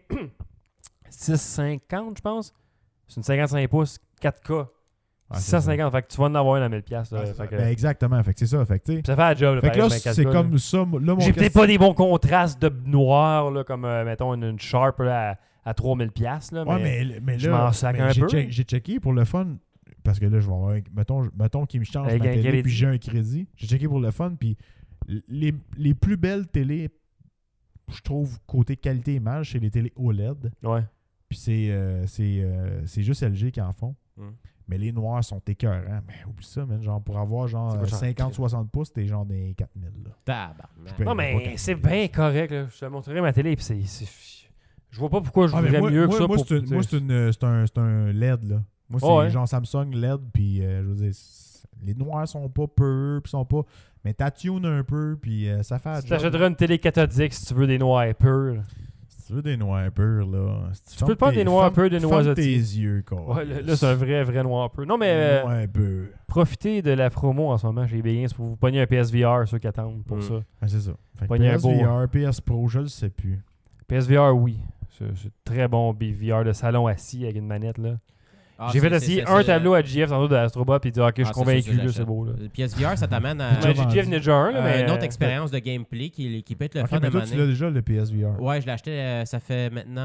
A: six cinquante, je pense. C'est une cinquante-cinq pouces, quatre K.
C: Ah, c'est
A: six cent cinquante, fait que tu vas en avoir une à mille piastres.
C: ça.
A: là,
C: Ah, c'est
A: fait
C: ça.
A: que-
C: Ben, exactement. Fait que c'est ça. Fait que, tu sais,
A: puis ça fait la job. Là,
C: fait que là,
A: pareil, ben,
C: c'est
A: quatre K, là.
C: comme ça. Là, mon
A: J'ai peut-être
C: question-
A: pas des bons contrastes de noir, là, comme, euh, mettons, une, une Sharp là, à, à trois mille piastres. Là,
C: Ouais,
A: mais,
C: mais, mais
A: je
C: là,
A: m'en sac
C: mais
A: un
C: j'ai
A: peu.
C: check- j'ai checké pour le fun, parce que là, je vais avoir un- mettons, mettons qu'il me change
A: Avec
C: ma
A: un
C: télé,
A: crédit.
C: puis j'ai un crédit. J'ai checké pour le fun, puis les, les plus belles télés, je trouve, côté qualité-image, c'est les télés O L E D.
A: ouais.
C: Puis c'est euh, c'est euh, c'est juste L G qui en font.
B: Mm.
C: Mais les noirs sont écœurants. Mais oublie ça, man. Genre, pour avoir genre
A: C'est quoi, genre,
C: cinquante soixante pouces, t'es genre des quatre mille. Là.
B: Tabarnak.
C: peux-
A: Non,
C: pas
A: mais
C: quatre
A: c'est
C: mille.
A: bien correct. Là. Je te montrerai ma télé, puis c'est, c'est- je vois pas pourquoi je
C: Ah, mais
A: voudrais
C: moi,
A: mieux
C: moi,
A: que ça.
C: moi,
A: pour,
C: c'est une- moi, c'est une- c'est un, c'est un L E D. Là. Moi, c'est
A: Oh, ouais.
C: genre Samsung L E D. Puis, euh, je veux dire, c'est- les noirs sont pas peurs. Puis, sont pas. Mais t'attunes un peu. Puis, euh, ça fait. la
A: Tu
C: job.
A: t'achèteras une télé cathodique si tu veux des noirs purs.
C: Si tu veux des noirs purs, là. Si
A: Tu peux pas des noirs purs, des
C: noirs
A: noisettes.
C: tes yeux, quoi.
A: Ouais, là, là, c'est un vrai, vrai noir pur. Non, mais euh,
C: Ouais, peu.
A: profitez de la promo en ce moment chez Bégin pour vous pogner un P S V R, ceux qui attendent pour
B: Mm.
A: ça.
C: Ah, c'est ça. Fait que
A: Pogner un beau-
C: P S V R, P S Pro, je le sais plus.
A: P S V R, oui. C'est, c'est très bon V R de salon assis avec une manette. là.
B: Ah,
A: J'ai
B: c'est-
A: fait essayer
B: c'est-
A: un
B: c'est-
A: tableau à G F tantôt de Astrobot, puis il dit, ok, je suis
B: Ah, ça,
A: convaincu,
B: ça, ça,
A: là, c'est
B: j'achète.
A: beau. Là.
B: Le P S V R, ça t'amène à
C: Déjà
A: Ben, j'ai
C: vendu.
A: G F déjà un, là, mais.
B: une autre
A: euh,
B: expérience de gameplay qui, qui peut être le
C: Ok,
B: fun
C: mais
B: à
C: toi, tu l'as
B: maner.
C: déjà, le P S V R.
B: Ouais, je l'ai acheté, euh, ça fait maintenant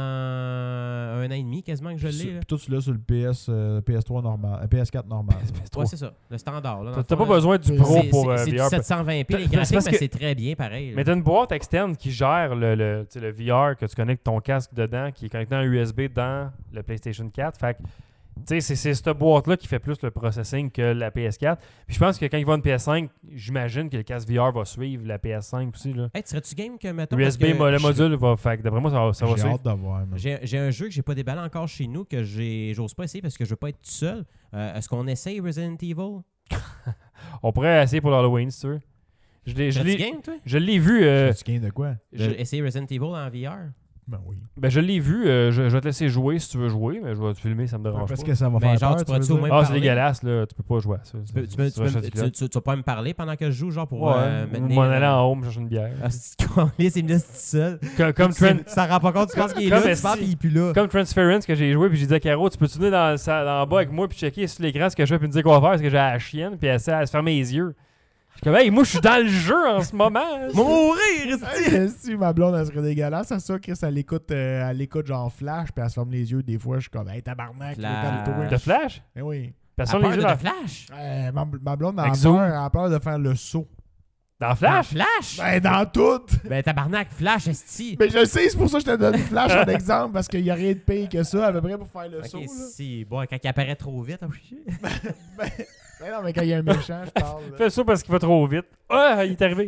B: un an et demi quasiment que je l'ai. là.
C: Puis toi, tu l'as sur le P S, euh, P S trois normal, euh, P S quatre normal.
B: Ouais, c'est ça, le standard. Là, dans
A: T'as
B: le
A: t'as
B: fond,
A: pas
B: là.
A: besoin du
C: C'est-
A: pro
B: C'est-
A: pour
B: c'est-
A: euh,
B: c'est du
A: V R.
B: sept cent vingt p les
A: C'est
B: graphiques,
A: parce
B: mais
A: que-
B: c'est très bien pareil. là.
A: Mais t'as une boîte externe qui gère le, le, tu sais, le V R, que tu connectes ton casque dedans, qui est connecté en U S B dans le PlayStation quatre. Fait que, tu sais, c'est, c'est cette boîte-là qui fait plus le processing que la P S quatre. Puis je pense que quand il va une P S cinq, j'imagine que le casque V R va suivre la P S cinq aussi. Là.
B: Hey, serais-tu game que mettons.
A: U
B: parce
A: S B,
B: que
A: mo- le
B: je-
A: module va. Fait que d'après moi, ça va, ça va
C: J'ai
A: suivre.
C: hâte de voir. man.
B: J'ai j'ai un jeu que j'ai pas déballé encore chez nous que j'ai j'ose pas essayer parce que je veux pas être tout seul. Euh, Est-ce qu'on essaye Resident Evil?
A: On pourrait essayer pour l'Halloween, si tu veux. Je l'ai, je
B: Serais-tu
A: l'ai,
B: game, toi?
A: je l'ai vu. euh,
C: Tu gagnes de quoi?
A: je,
B: De essayer Resident Evil en V R?
C: Ben oui.
A: ben, je l'ai vu. euh, je, je vais te laisser jouer si tu veux jouer, mais je vais te filmer, ça me dérange
C: Parce
A: pas.
C: que ça va
B: Ben,
C: faire
B: genre,
C: peur,
B: tu pourrais-tu
C: veux
B: au
C: dire?
B: même
A: Ah, c'est
B: parler?
A: dégueulasse, là. Tu peux pas jouer à ça.
B: Tu, peux, tu, peux, tu,
A: vas
B: peux-
A: chercher
B: tu-
A: du
B: tu- tu vas pas me parler pendant que je joue, genre pour
A: Ouais,
B: euh, me
A: ou
B: tenir,
A: m'en aller
B: euh,
A: en haut me chercher une bière.
B: Ah, c'est c'est mis seul.
A: Comme, comme, Trent,
B: Ça rend pas compte, tu penses qu'il est
A: Comme
B: là, tu parles
A: si-
B: puis il est plus là.
A: comme Transference que j'ai joué, puis j'ai dit à Caro, tu peux-tu venir dans, sa- dans le bas avec moi puis checker sur l'écran ce que je fais, puis me dire quoi faire, parce que j'ai la chienne, puis elle essaie de se fermer les yeux. Je suis comme, hey, moi, je suis dans le jeu en ce moment.
B: Mourir,
C: Hey, si ma blonde, elle serait dégueulasse, c'est ça, Chris, elle écoute, euh, elle écoute genre Flash, puis elle se ferme les yeux. Des fois, je suis comme, hey, tabarnak,
B: Flash.
C: calme-toi.
A: De Flash?
C: Eh oui.
A: Personne
B: Personne
A: les
B: de
A: yeux dans,
B: Flash.
C: Euh, ma, ma blonde, elle
A: Avec
C: a
A: Zoom.
C: peur, elle a peur de faire le saut.
A: dans
B: Dans
A: Flash?
B: Flash?
C: Ben, dans tout!
B: Ben tabarnak, Flash, esti.
C: Mais je sais, c'est pour ça que je te donne Flash en exemple, parce qu'il n'y a rien de pire que ça, à peu près, pour faire le saut.
B: Ok,
C: Là.
B: si. Bon, quand il apparaît trop vite, oh,
C: Ben, ben non, mais quand il y a un méchant, je parle. là.
A: Fais ça parce qu'il va trop vite. Ah, il est arrivé.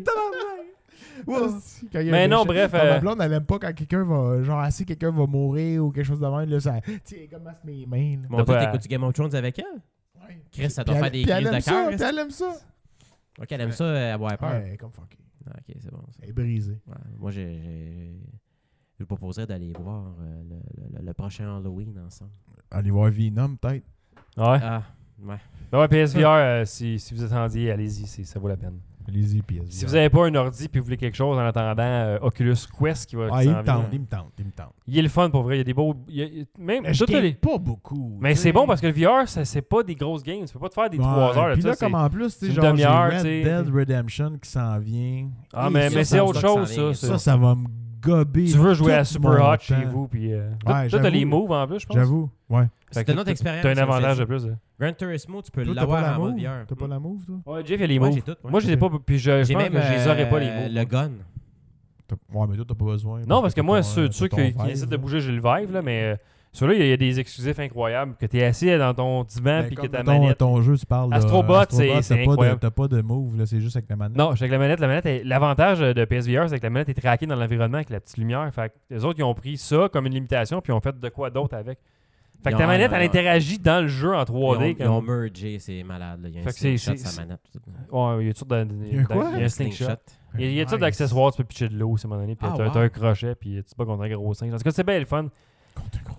C: Ouais, quand il y a
A: Mais
C: un
A: non,
C: méchant.
A: bref,
C: Non,
A: euh,
C: Ma blonde, elle aime pas quand quelqu'un va. Genre, assis, quelqu'un va mourir ou quelque chose de même. Là, ça. Tu sais, comme masse mes mains. Là.
B: Mon
A: T'as
B: Dieu,
A: pas-
B: t'écoutes Game of Thrones avec elle?
C: Ouais.
B: Chris, ça
C: Puis
B: doit
C: elle-
B: faire des
C: puis elle
B: crises de
C: aime ça,
B: cœur.
C: puis elle aime ça.
B: Ok, elle aime ça, euh, avoir peur.
C: Ouais, comme fucké.
B: Ah, ok, c'est bon. ça.
C: Elle est brisée.
B: Ouais, moi, j'ai, j'ai- je vous proposerais d'aller voir euh, le, le- le prochain Halloween ensemble.
C: Allez voir Venom, peut-être.
A: Ouais.
B: Ah, ouais.
A: Ben ouais, P S V R, euh, si, si vous attendiez, allez-y, c'est- ça vaut la peine.
C: Allez-y, puis
A: Si vous n'avez pas un ordi puis vous voulez quelque chose en attendant euh, Oculus Quest qui va
C: Ah,
A: qui
C: il
A: s'en
C: me
A: vient,
C: tente, il me tente, il me tente.
A: il est le fun pour vrai. Il y a des beaux. il y a- il y a- même,
C: Mais je
A: toutes les-
C: game pas beaucoup.
A: mais c'est bon parce que le V R, ça, c'est pas des grosses games. Tu peux pas te faire des trois heures.
C: Puis
A: ça,
C: là,
A: c'est-
C: comme en plus, tu
A: c'est
C: sais,
A: une
C: genre, j'ai
A: demi-heure,
C: Red
A: tu sais.
C: Dead Redemption qui s'en vient.
A: Ah,
C: Et
A: mais,
C: ça,
A: mais
C: ça
A: c'est
C: me
A: autre
B: ça que
A: chose,
B: ça
A: ça.
B: vient.
A: c'est-
C: Ça, ça va me gober.
A: Tu veux jouer à
C: tout
A: Super
C: mon
A: Hot chez
C: temps.
A: vous. Puis, euh,
C: Ouais,
A: toi, toi, t'as
C: j'avoue.
A: les moves en plus, je pense.
C: J'avoue, ouais.
A: Fait
B: C'est
A: que
B: une autre
A: t'as-
B: expérience.
A: T'as un
B: ça,
A: avantage
B: c'est-
A: de plus. là.
B: Gran Turismo, tu peux
C: Toi, t'as pas
B: l'avoir
C: la
B: en mode
C: move?
B: V R.
C: T'as pas la move, toi?
A: Ouais, Jeff, il y a les
B: Ouais,
A: moves.
B: j'ai tout, ouais.
A: Moi, je les ai pas. Puis je, je
B: J'ai
A: pense
B: même
A: que je les aurais pas, les
B: euh,
A: moves.
B: le gun.
C: T'as- Ouais, mais toi, t'as pas besoin.
A: Non, parce que moi,
C: t'as
A: ceux,
C: ton-
A: ceux
C: t'as
A: qui,
C: ton
A: qui
C: Vive,
A: essaient de
C: là.
A: bouger, j'ai le Vive, là, mais euh, ceux-là, il y, a- il y a des exclusifs incroyables. Que tu es assis dans ton divan
C: Ben,
A: puis que
C: comme
A: ta
C: ton,
A: manette.
C: ton jeu, tu parles de
A: Astrobot, c'est- c'est
C: t'as pas de-
A: incroyable.
C: T'as pas de move, là, c'est juste avec la manette.
A: Non, je suis avec la manette. La manette est- L'avantage de P S V R, c'est que la manette est traquée dans l'environnement avec la petite lumière. Fait que les autres, ils ont pris ça comme une limitation puis ils ont fait de quoi d'autre avec. Fait que
B: Ils
A: ta
B: ont-
A: manette,
B: ils
A: elle
B: ont-
A: interagit dans le jeu en
B: Ils
A: trois D.
B: ont, ils ont
A: Comme...
B: mergé, c'est malade. Là. Il y a un
A: Fait que c'est-
B: slingshot
A: c'est-
B: sa manette.
A: Ouais, il y a toutes sortes de-
C: Il y a un quoi?
A: Il y a un slingshot. Il y a, il y a toutes sortes
C: Nice.
A: d'accessoires. Tu peux pitcher de l'eau, à un moment donné. Puis
B: Ah,
A: t'as
B: wow.
A: t'as un crochet. Puis tu te bats contre un gros singe. En tout cas, c'est bien le fun.
C: Contre un gros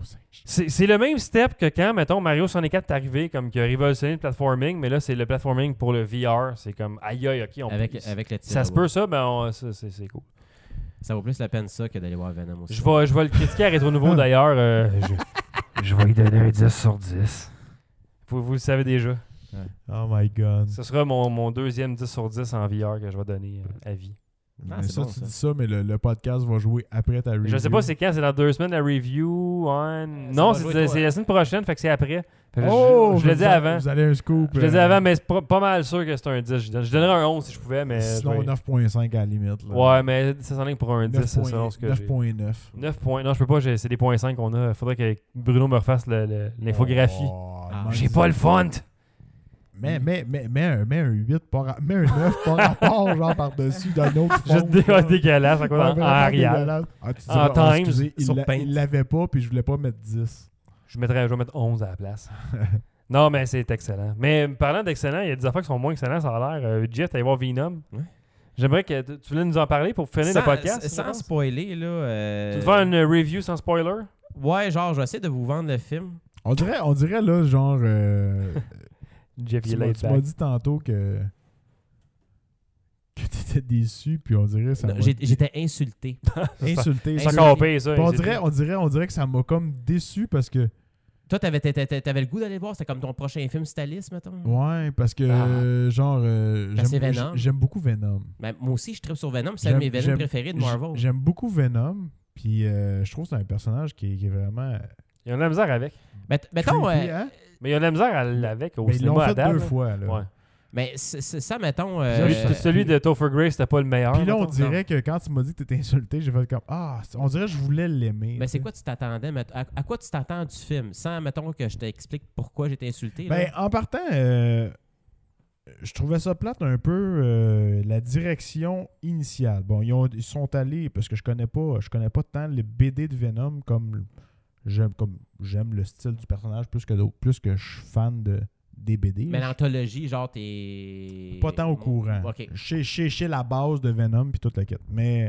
C: singe.
A: C'est, c'est le même step que quand, mettons, Mario soixante-quatre est arrivé, comme qui a révolutionné le platforming, mais là, c'est le platforming pour le V R. C'est comme, aïe aïe, ok, on
B: Avec,
A: peut-
B: avec le tir
A: ça
B: à
A: se
B: bois.
A: peut, ça, ben on- ça, c'est, c'est cool.
B: Ça vaut plus la peine ça que d'aller voir Venom aussi.
A: Je vais, je vais le critiquer à Rétro Nouveau d'ailleurs. euh, je, je vais lui donner un dix sur dix. Vous, vous le savez déjà.
C: Oh my god.
A: Ce sera mon, mon deuxième dix sur dix en V R que je vais donner euh, à vie.
B: Ah,
C: Mais
B: c'est
C: ça,
B: bon,
C: tu
B: ça.
C: dis ça, mais le, le podcast va jouer après ta review.
A: Je sais pas c'est quand, c'est dans deux semaines la review. Ouais. Non,
B: va
A: c'est,
B: jouer
A: c'est,
B: toi.
A: c'est la semaine prochaine, fait que c'est après. Fait que je-
C: Oh!
A: je, je l'ai
C: vous
A: dit
C: a-
A: avant.
C: Vous allez un scoop.
A: Je l'ai dit
C: euh,
A: avant, mais c'est pas, pas mal sûr que c'est un dix. Je, donne- je donnerais un onze si je pouvais, mais. je
C: Sinon,
A: vais-
C: neuf virgule cinq à la limite. Là.
A: Ouais, mais ça s'enligne pour un dix,
C: neuf
A: c'est selon ce que
C: neuf
A: j'ai.
C: virgule neuf.
A: neuf points. Non, je peux pas, j'ai- c'est des points cinq qu'on a. Faudrait que Bruno me refasse le- le- l'infographie.
C: Oh,
B: Ah,
C: demande-
A: J'ai pas le font.
C: Mais, mais, mais, mais, un, mais un huit, par, ra- mais un neuf par rapport, genre par-dessus d'un autre fond.
A: Juste dé-
C: genre.
A: dégueulasse, à
C: Ouais,
A: cause en, en
C: vraiment
A: Arial.
C: dégueulasse. Ah, tu
A: En
C: diras, oh,
A: Times,
C: excusez, il
B: sur
C: l'a-
B: Paint.
C: il l'avait pas, puis je voulais pas mettre dix.
A: Je, mettrais, je vais mettre onze à la place. Non, mais c'est excellent. Mais parlant d'excellent, il y a des affaires qui sont moins excellents, ça a l'air. Euh, Jeff, t'allais voir Venom.
B: Ouais.
A: J'aimerais que tu tu voulais nous en parler pour finir
B: sans,
A: le podcast.
B: Sans
A: je pense?
B: spoiler, là. euh,
A: Tu veux faire une review sans spoiler?
B: Ouais, genre, je vais essayer de vous vendre le film.
C: On dirait, on dirait là, genre. euh,
A: Jeff, il
C: tu
A: est
C: m'as
A: laid
C: tu m'as
A: back.
C: dit tantôt que. que t'étais déçu, puis on dirait ça.
B: Non,
C: m'a
B: j'ai- J'étais insulté.
C: insulté.
A: C'est
B: Insulté.
A: encore pire, ça.
C: Puis on
A: insulté.
C: dirait, on, dirait, on dirait que ça m'a comme déçu parce que.
B: Toi, t'avais, t'avais, t'avais le goût d'aller le voir? C'était comme ton prochain film Stalis, mettons?
C: Ouais, parce que,
B: Ah.
C: euh, genre. euh,
B: Ben, c'est
C: j'aime,
B: Venom.
C: j'aime beaucoup Venom.
B: Ben, moi aussi, je tripe sur Venom. C'est un de
C: J'aime-
B: mes Venom
C: j'aime-
B: préférés de Marvel.
C: J'aime beaucoup Venom, puis euh, je trouve que c'est un personnage qui est, qui est vraiment.
A: Il y a de la misère avec.
B: Mais t- mettons,
C: creepy,
B: euh,
C: hein?
A: Mais il y a de la misère à l'avec au
C: Mais ils l'ont
A: cinéma à
C: fait
A: date.
C: deux
A: là.
C: fois, là.
A: Ouais.
B: mais c'est- c'est ça, mettons. euh,
A: Celui,
C: euh,
A: celui de Topher Grace, c'était pas le meilleur.
C: Puis là, on
A: mettons.
C: dirait que quand tu m'as dit que t'étais insulté, j'ai fait comme Ah, c'est- on dirait que je voulais l'aimer.
B: Mais c'est
C: tu sais.
B: quoi tu t'attendais? mettons- À, à quoi tu t'attends du film? Sans, mettons, que je t'explique pourquoi j'étais insulté. là.
C: Ben, en partant, euh, je trouvais ça plate un peu euh, la direction initiale. Bon, ils, ont- ils sont allés, parce que je connais pas, je connais pas tant les B D de Venom comme j'aime comme j'aime le style du personnage plus que d'autres, plus que je suis fan de, des B D.
B: Mais l'anthologie, genre, t'es.
C: Pas tant au courant.
B: Ok.
C: Je sais- je sais- je sais la base de Venom puis toute la quête. Mais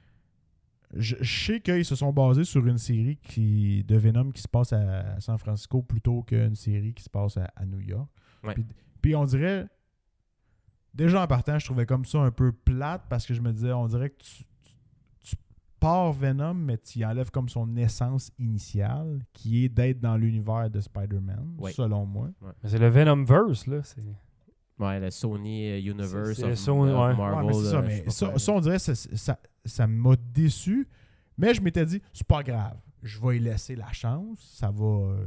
C: je, je sais qu'ils se sont basés sur une série qui, de Venom qui se passe à San Francisco plutôt qu'une série qui se passe à, à New York.
B: Ouais.
C: Puis, puis on dirait... Déjà en partant, je trouvais comme ça un peu plate parce que je me disais, on dirait que tu, tu, tu pars Venom, mais tu y enlèves comme son essence initiale, qui est d'être dans l'univers de Spider-Man,
B: Ouais.
C: selon moi.
A: Mais c'est le Venomverse, là. C'est...
B: Ouais, le Sony euh, Universe
A: C'est- c'est
B: of,
A: le Sony,
B: of
A: ouais.
B: Marvel.
C: Ouais, mais c'est ça,
B: euh,
C: mais
B: je sais
C: ça,
B: pas quoi,
C: ça, on dirait ça, ça, ça m'a déçu. Mais je m'étais dit, c'est pas grave. Je vais y laisser la chance. Ça va. euh,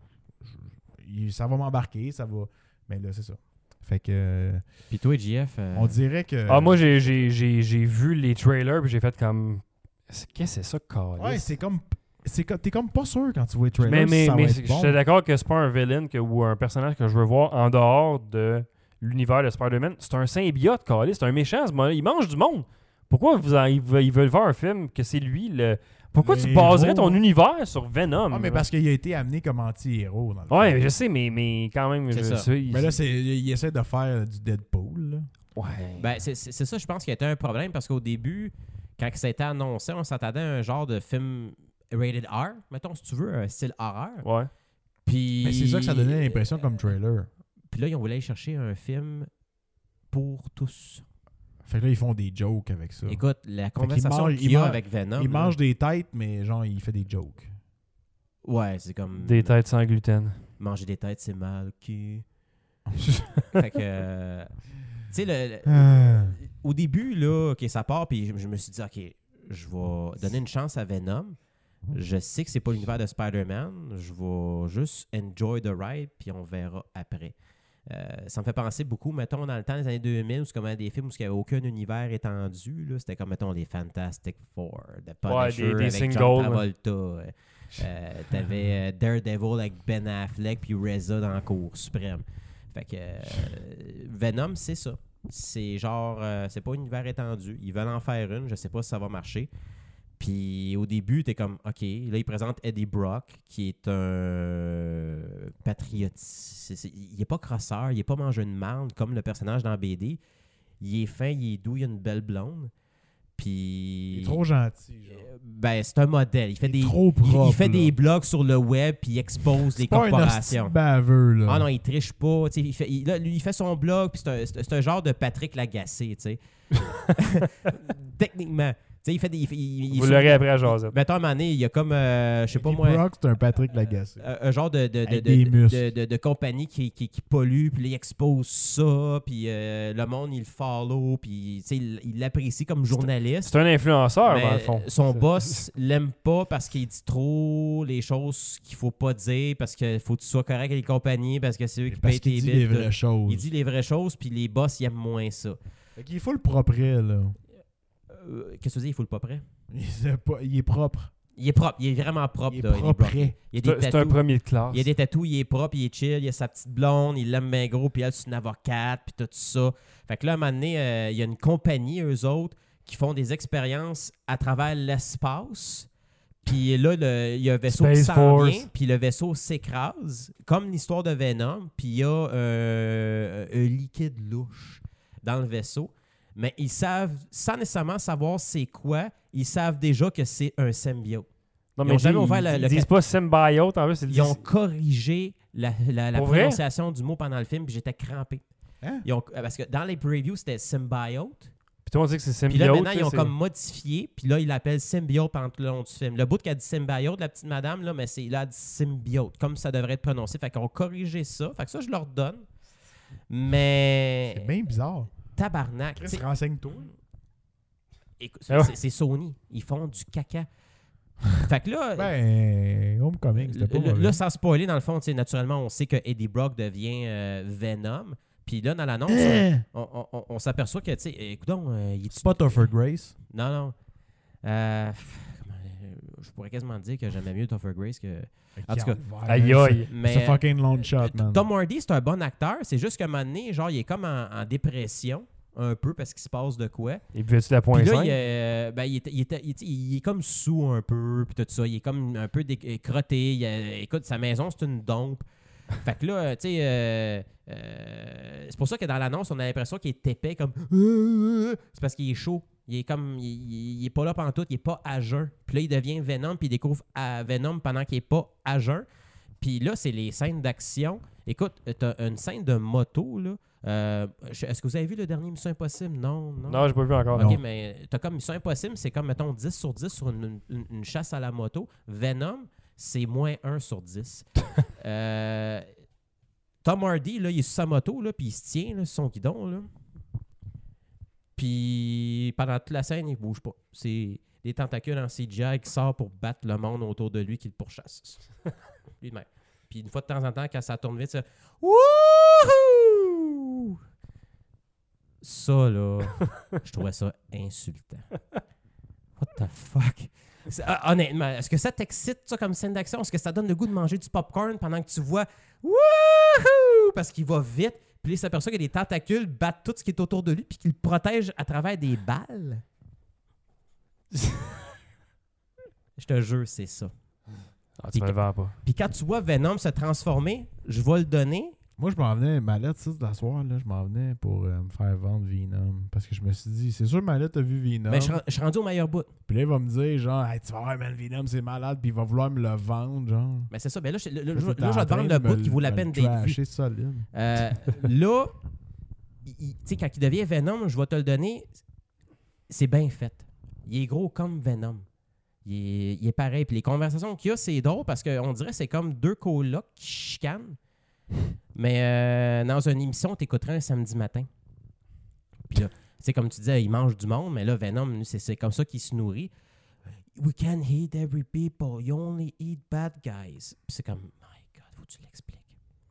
C: je- ça va m'embarquer. Ça va. Mais là, c'est ça. Fait que. euh,
B: Puis toi, J F. euh,
C: on dirait que.
A: Ah, moi, j'ai, j'ai, j'ai, j'ai vu les trailers, puis j'ai fait comme. C'est- Qu'est-ce que c'est ça, câlisse?
C: Ouais, c'est comme. C'est comme, t'es comme pas sûr quand tu vois les trailers.
A: Mais,
C: si
A: mais,
C: ça
A: mais
C: va
A: c'est-
C: être
A: je
C: bon.
A: suis d'accord que c'est pas un villain que, ou un personnage que je veux voir en dehors de l'univers de Spider-Man. C'est un symbiote, câlisse. C'est un méchant, ce moment-là. Il mange du monde. Pourquoi vous en- ils, veulent, ils veulent faire un film que c'est lui le. Pourquoi
C: Le
A: tu baserais
C: héros.
A: ton univers sur Venom?
C: Ah, mais
A: là?
C: parce qu'il a été amené comme anti-héros. Dans le
A: Ouais,
C: film.
A: mais je sais, mais, mais quand même.
B: C'est
A: je,
B: ça.
A: il-
C: Mais là, c'est, il essaie de faire du Deadpool. Là.
A: Ouais.
B: Ben, c'est c'est- c'est ça, je pense, qui a été un problème parce qu'au début, quand ça a été annoncé, on s'attendait à un genre de film rated R, mettons, si tu veux, un style horreur.
A: Ouais.
B: Puis.
C: Mais c'est ça que ça donnait l'impression comme trailer.
B: Puis là, ils ont voulu aller chercher un film pour tous.
C: Fait que là, ils font des jokes avec ça.
B: Écoute, la
C: qu'il
B: conversation
C: mange-
B: qu'il
C: il
B: y a
C: mange-
B: avec Venom.
C: il
B: là,
C: mange des têtes, mais genre, il fait des jokes.
B: Ouais, c'est comme.
A: Des têtes sans gluten.
B: Manger des têtes, c'est mal, ok. Fait que. euh, tu sais, le, le-
C: Ah.
B: au début, là, ok, ça part, puis je, je me suis dit, ok, je vais donner une chance à Venom. Je sais que c'est pas l'univers de Spider-Man. Je vais juste enjoy the ride, puis on verra après. Euh, ça me fait penser beaucoup, mettons, dans le temps des années deux mille, où c'est comme des films où il n'y avait aucun univers étendu. là. C'était comme, mettons, les Fantastic Four, The Punisher
A: des- des
B: avec
A: singles,
B: John
A: ouais.
B: Travolta. Euh, euh, T'avais euh, Daredevil avec Ben Affleck, puis Reza dans la Cour suprême. Fait que euh, Venom, c'est ça. C'est genre, euh, c'est pas un univers étendu. Ils veulent en faire une. Je sais pas si ça va marcher. Puis au début, t'es comme, OK, là, ils présentent Eddie Brock, qui est un patriote. c'est- c'est- il est pas crosseur, il est pas mangeur de marde comme le personnage dans B D. Il est fin, il est doux, il a une belle blonde. Puis...
C: Il est trop gentil, genre.
B: Ben, c'est un modèle. Il fait,
C: Il est
B: des,
C: trop propre,
B: il, il fait
C: là.
B: des blogs sur le web puis il expose les
C: C'est pas un
B: corporations.
C: hostie baveux, là.
B: Ah non, il triche pas. Tu sais, il, fait, il, là, lui, il fait son blog puis c'est un, c'est un genre de Patrick Lagacé, tu sais. Techniquement. Tu sais, il fait des... Il, il, il
A: Vous
B: sur-
A: l'aurez après à Josette.
B: Mettons, à un moment donné, il y a comme, euh, je sais pas
C: Eddie
B: moi...
C: Brock, c'est un Patrick Lagacé.
B: un, un genre de, de, de,
C: Avec
B: de,
C: des
B: de,
C: muscles.
B: de, de- de compagnie qui, qui, qui pollue, puis là, il expose ça, puis euh, le monde, il le follow, puis tu sais, il il l'apprécie comme journaliste.
A: C'est un influenceur,
B: Mais
A: dans le fond.
B: son
A: C'est-
B: boss l'aime pas parce qu'il dit trop les choses qu'il faut pas dire, parce qu'il faut que tu sois correct avec les compagnies, parce que c'est eux qui
C: Parce
B: payent
C: qu'il
B: tes
C: dit
B: billes.
C: les
B: tout.
C: vraies choses.
B: Il dit les vraies choses, puis les boss, ils aiment moins ça.
C: Fait qu'il est full propre, là.
B: Euh, Qu'est-ce que tu veux dire, il faut le pas prêt?
C: Il est, pas- il est propre.
B: Il est propre, il est vraiment propre.
C: Il est
B: là,
C: propre.
B: Il, est il y a des
A: C'est c'est un
B: tatous.
A: premier de classe.
B: Il y a des tatous, il est propre, il est chill, il a sa petite blonde, il l'aime bien gros, puis elle, c'est une avocate, puis tout ça. Fait que là, à un moment donné, euh, il y a une compagnie, eux autres, qui font des expériences à travers l'espace. Puis là, le- il y a un vaisseau qui
A: Space
B: s'en
A: Force.
B: vient, puis le vaisseau s'écrase, comme l'histoire de Venom, puis il y a euh, un liquide louche dans le vaisseau. Mais ils savent, sans nécessairement savoir c'est quoi, ils savent déjà que c'est un symbiote.
A: Non,
B: Ils
A: mais
B: ont jamais
A: ils,
B: ouvert le-
A: ils
B: le
A: disent
B: ca-
A: pas symbiote, en plus, ils
B: Ils
A: disent...
B: ont corrigé la, la, la
A: Pour vrai?
B: prononciation du mot pendant le film, puis j'étais crampé.
C: Hein?
B: Ils ont- parce que dans les previews, c'était symbiote.
A: Puis tout le monde dit que c'est
B: Puis
A: symbiote.
B: là, maintenant, ils
A: là,
B: ont
A: c'est-
B: comme modifié, puis là, ils l'appellent symbiote pendant tout le long du film. Le bout qui a dit symbiote, la petite madame, là, mais c'est là, elle dit symbiote, comme ça devrait être prononcé. Fait qu'on a corrigé ça. Fait que ça, je leur donne. Mais.
C: C'est bien bizarre.
B: Tabarnak.
C: Chris,
B: tu sais,
C: renseigne-toi.
B: écoute,
A: Ah ouais.
B: c'est- c'est Sony. Ils font du caca. Fait que là.
C: Ben, Homecoming, c'était pas
B: Là,
C: mauvais.
B: là, sans spoiler, dans le fond, tu sais, naturellement, on sait que Eddie Brock devient euh, Venom. Puis là, dans l'annonce,
C: Hein?
B: on, on- on- on s'aperçoit que, tu sais, écoutons, euh, il est
C: C'est pas Topher Grace.
B: Non, non. Euh, pff, comment- euh, je pourrais quasiment dire que j'aimais mieux Topher Grace que. En tout cas,
A: Aïe, aïe.
B: Mais
C: C'est fucking long shot, man.
B: Tom Hardy, c'est un bon acteur. C'est juste qu'à un moment donné, genre, il est comme en, en dépression, un peu, parce qu'il se passe de quoi.
A: Et buvais-tu la
B: Puis
A: point
B: là,
A: cinq?
B: il, est- ben, il, est, il, est, il, est, il est comme sous un peu, puis tout ça. Il est comme un peu dé- crotté. Il a- écoute, sa maison, c'est une dompe. Fait que là, tu sais, euh, euh, c'est pour ça que dans l'annonce, on a l'impression qu'il est épais, comme. C'est parce qu'il est chaud. Il est comme. Il, il- il est pas là pantoute, il est pas à jeun. Puis là, il devient Venom, puis il découvre à Venom pendant qu'il est pas à jeun. Puis là, c'est les scènes d'action. Écoute, t'as une scène de moto, là. Euh, je- Est-ce que vous avez vu le dernier Mission Impossible? Non, non.
A: Non, j'ai pas vu encore.
B: Ok,
A: non.
B: mais t'as comme Mission Impossible, c'est comme, mettons, dix sur dix sur une, une- une chasse à la moto. Venom, c'est moins un sur dix. Euh, Tom Hardy, là, il est sur sa moto, là, puis il se tient là, sur son guidon. Là. Puis pendant toute la scène, il bouge pas. C'est des tentacules en C G I qui sortent pour battre le monde autour de lui qui le pourchasse. Lui de même. Puis une fois de temps en temps, quand ça tourne vite, ça... Wouhou! Ça, là, je trouvais ça insultant. What the fuck? C'est- ah, honnêtement, est-ce que ça t'excite, ça, comme scène d'action? Est-ce que ça donne le goût de manger du popcorn pendant que tu vois wouhou! Parce qu'il va vite, puis il s'aperçoit que des tentacules battent tout ce qui est autour de lui, puis qu'il le protège à travers des balles? Je te jure, c'est ça.
A: Ah, tu me le vends pas.
B: Puis quand tu vois Venom se transformer, je vais le donner.
C: Moi, je m'en venais, Mallette, ça, de la soirée, là, je m'en venais pour euh, me faire vendre Venom. Parce que je me suis dit, c'est sûr, Mallette a vu Venom.
B: Mais je suis ren- je suis rendu au meilleur bout.
C: Puis là, il va me dire, genre, hey, tu vas voir, man, Venom, c'est malade, puis il va vouloir me le vendre, genre.
B: Mais c'est ça. Ben là, je, là, là,
C: Là,
B: je-
C: t'es
B: là,
C: en
B: je vais te
C: train
B: vendre
C: de
B: le
C: me
B: bout qui vaut la
C: me
B: peine
C: le
B: d'être vu.
C: trasher solide.
B: Euh, là, il- il- tu sais, quand il devient Venom, je vais te le donner, c'est bien fait. Il est gros comme Venom. Il est, il est pareil. Puis les conversations qu'il y a, c'est drôle parce qu'on dirait que c'est comme deux colocs qui chicanent. Mais euh, dans une émission, t'écouterais un samedi matin. Puis là, tu sais, comme tu disais, il mange du monde, mais là, Venom, lui, c'est c'est comme ça qu'il se nourrit. We can't hate every people. You only eat bad guys. Puis c'est comme, my God, faut que tu l'expliques.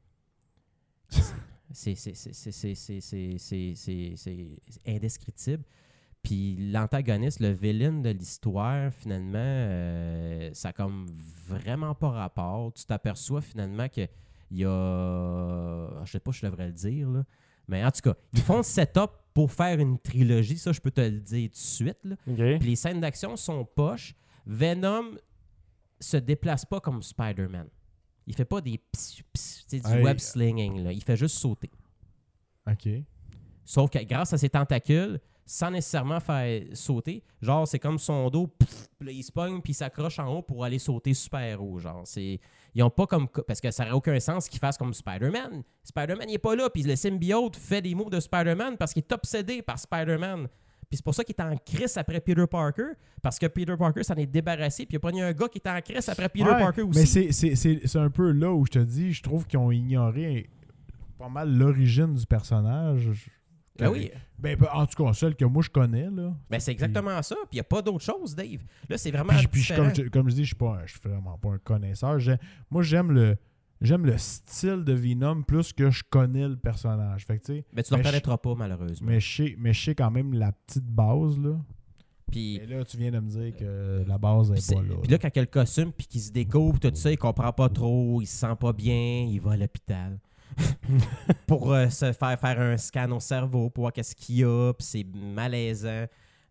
B: C'est c'est- c'est- c'est- c'est- c'est- c'est- c'est- c'est- c'est indescriptible. Puis l'antagoniste, le villain de l'histoire, finalement, euh, ça a comme vraiment pas rapport. Tu t'aperçois finalement que il y a... Je sais pas si je devrais le dire, là. Mais en tout cas, ils font le setup pour faire une trilogie. Ça, je peux te le dire tout de suite, là.
A: OK.
B: Puis les scènes d'action sont poches. Venom se déplace pas comme Spider-Man. Il fait pas des pss, pss, tu sais, du
C: Hey.
B: web slinging, là. Il fait juste sauter.
C: OK.
B: Sauf que grâce à ses tentacules, sans nécessairement faire sauter. Genre, c'est comme son dos, pff, puis là, il se pogne, puis il s'accroche en haut pour aller sauter super haut. Genre, c'est... Ils ont pas comme... Parce que ça n'aurait aucun sens qu'ils fassent comme Spider-Man. Spider-Man, il est pas là, puis le symbiote fait des moves de Spider-Man parce qu'il est obsédé par Spider-Man. Puis c'est pour ça qu'il est en crise après Peter Parker, parce que Peter Parker s'en est débarrassé, puis il a pas un gars qui est en crise après Peter
C: Ouais,
B: Parker aussi.
C: Mais c'est, c'est, c'est, c'est un peu là où je te dis, je trouve qu'ils ont ignoré pas mal l'origine du personnage.
B: Ben oui.
C: Ben, en tout cas, celle que moi je connais, là.
B: Ben c'est exactement ça, puis il n'y a pas d'autre chose, Dave. Là, c'est vraiment
C: Puis, puis je-
B: différent.
C: comme, je, comme je dis, je suis pas, je suis vraiment pas un connaisseur. J'ai- moi, j'aime le, j'aime le style de Venom plus que je connais le personnage. Fait que, tu sais,
B: Ben tu ne le
C: mais je-
B: reconnaîtras pas, malheureusement.
C: mais je sais, mais je sais quand même la petite base, là.
B: Puis...
C: Et là, tu viens de me dire que la base
B: Puis
C: est
B: c'est-
C: pas là.
B: puis là, quand il y a le costume, puis qu'il se découvre, tout ça, il comprend pas trop, il se sent pas bien, il va à l'hôpital pour euh, se faire faire un scan au cerveau, pour voir qu'est-ce qu'il y a, puis c'est malaisant.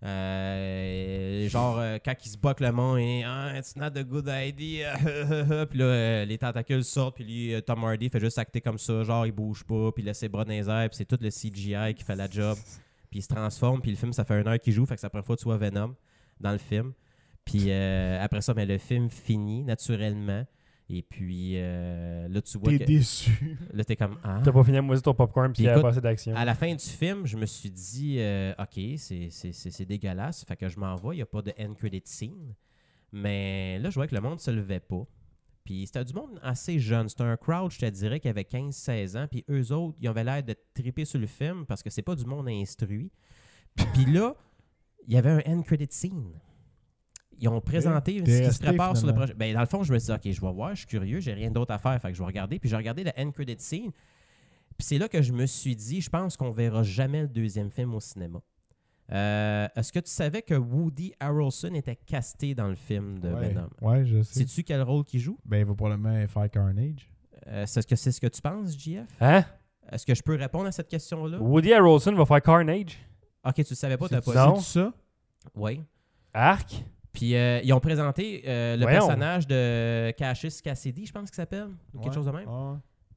B: Euh, genre, euh, quand il se bat que le monde, et ah, it's not a good idea. Puis là, euh, les tentacules sortent, puis lui, euh, Tom Hardy fait juste acter comme ça, genre, il bouge pas, puis il laisse ses bras dans les airs, puis c'est tout le C G I qui fait la job. Puis il se transforme, puis le film, ça fait une heure qu'il joue, fait que c'est la première fois que tu vois Venom dans le film. Puis euh, après ça, ben, le film finit naturellement. Et puis euh, là, tu vois
C: T'es
B: que...
C: déçu.
B: Là, t'es comme... Ah.
A: T'as pas fini à moisir ton popcorn puis il y a
B: écoute,
A: pas assez d'action.
B: À la fin du film, je me suis dit, euh, OK, c'est, c'est, c'est, c'est dégueulasse. Fait que je m'en vais, il n'y a pas de end credit scene. Mais là, je voyais que le monde ne se levait pas. Puis c'était du monde assez jeune. C'était un crowd, je te dirais, qui avait quinze seize ans. Puis eux autres, ils avaient l'air de triper sur le film parce que c'est pas du monde instruit. Puis là, il y avait un end credit scene. Ils ont présenté
C: T'es
B: ce qui se
C: resté,
B: prépare sur le
C: finalement.
B: projet. Ben, dans le fond, je me suis dit, OK, je vais voir, je suis curieux, j'ai rien d'autre à faire, fait que je vais regarder. Puis j'ai regardé le end credit scene. Puis c'est là que je me suis dit, je pense qu'on verra jamais le deuxième film au cinéma. Euh, est-ce que tu savais que Woody Harrelson était casté dans le film de
C: Ouais,
B: Venom?
C: ouais, je sais.
B: Sais-tu quel rôle qu'il joue?
C: Ben, il va probablement faire Carnage.
B: Euh, c'est, ce que, c'est ce que tu penses, J F?
A: Hein?
B: Est-ce que je peux répondre à cette question-là?
A: Woody Harrelson va faire Carnage?
B: OK, tu le savais pas, t'as
C: C'est-
B: pas
A: Non.
C: C'est ça?
B: Oui.
A: Arc?
B: Puis euh, ils ont présenté euh, le
A: Voyons.
B: personnage de Cassius Cassidy, je pense qu'il s'appelle, ou quelque
C: Ouais.
B: chose de même.
C: Ouais.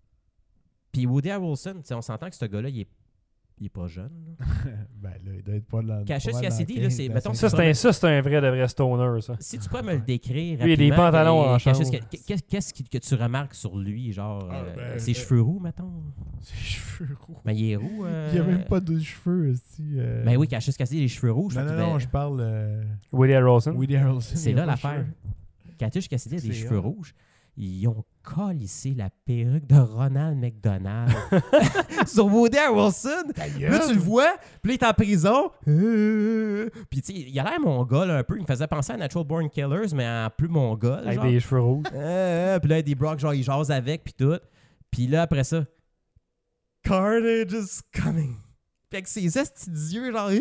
B: Puis Woody Harrelson, tu sais, on s'entend que ce gars-là, il est, il est pas jeune. là.
C: Ben là, il doit être pas dans.
B: Cassius
C: pas mal dans
B: Cassidy, là,
C: quinze,
B: c'est-
C: dans
B: mettons,
A: Ça,
C: cinq-
A: c'est un, ça, c'est un vrai de vrai stoner, ça.
B: Si tu pourrais me le décrire
A: Lui, il a des
B: rapidement,
A: pantalons
B: et
A: en
B: Cassius
A: chanvre.
B: Ca- qu'est- Qu'est-ce qui- que tu remarques sur lui, genre
C: Ah,
B: euh,
C: ben,
B: ses
C: euh,
B: cheveux roux, mettons?
C: Ses cheveux roux.
B: Ben, il est roux. euh,
C: Il n'y a même pas de cheveux aussi. euh.
B: Ben oui, Cassius Cassidy, les cheveux roux. Je
C: Non,
B: crois
C: non,
B: qu'il
C: non,
B: devait-
C: je parle. euh,
A: Woody Harrelson.
C: Woody Harrelson.
B: C'est
C: il a
B: là
C: pas de
B: l'affaire.
C: cheveux.
B: Cassius Cassidy a des
C: C'est
B: cheveux
C: hot.
B: rouges. Ils ont collissé la perruque de Ronald McDonald sur Woody Harrelson. Là, tu le vois, puis là, il est en prison. Euh, Puis, tu sais, il a l'air mongol un peu. Il me faisait penser à Natural Born Killers, mais en plus mongol.
A: Avec
B: genre.
A: des cheveux rouges.
B: Euh, puis là, Eddie Brock, genre, il jase avec, puis tout. Puis là, après ça, Carnage is coming. Puis avec ses estis d'yeux, genre,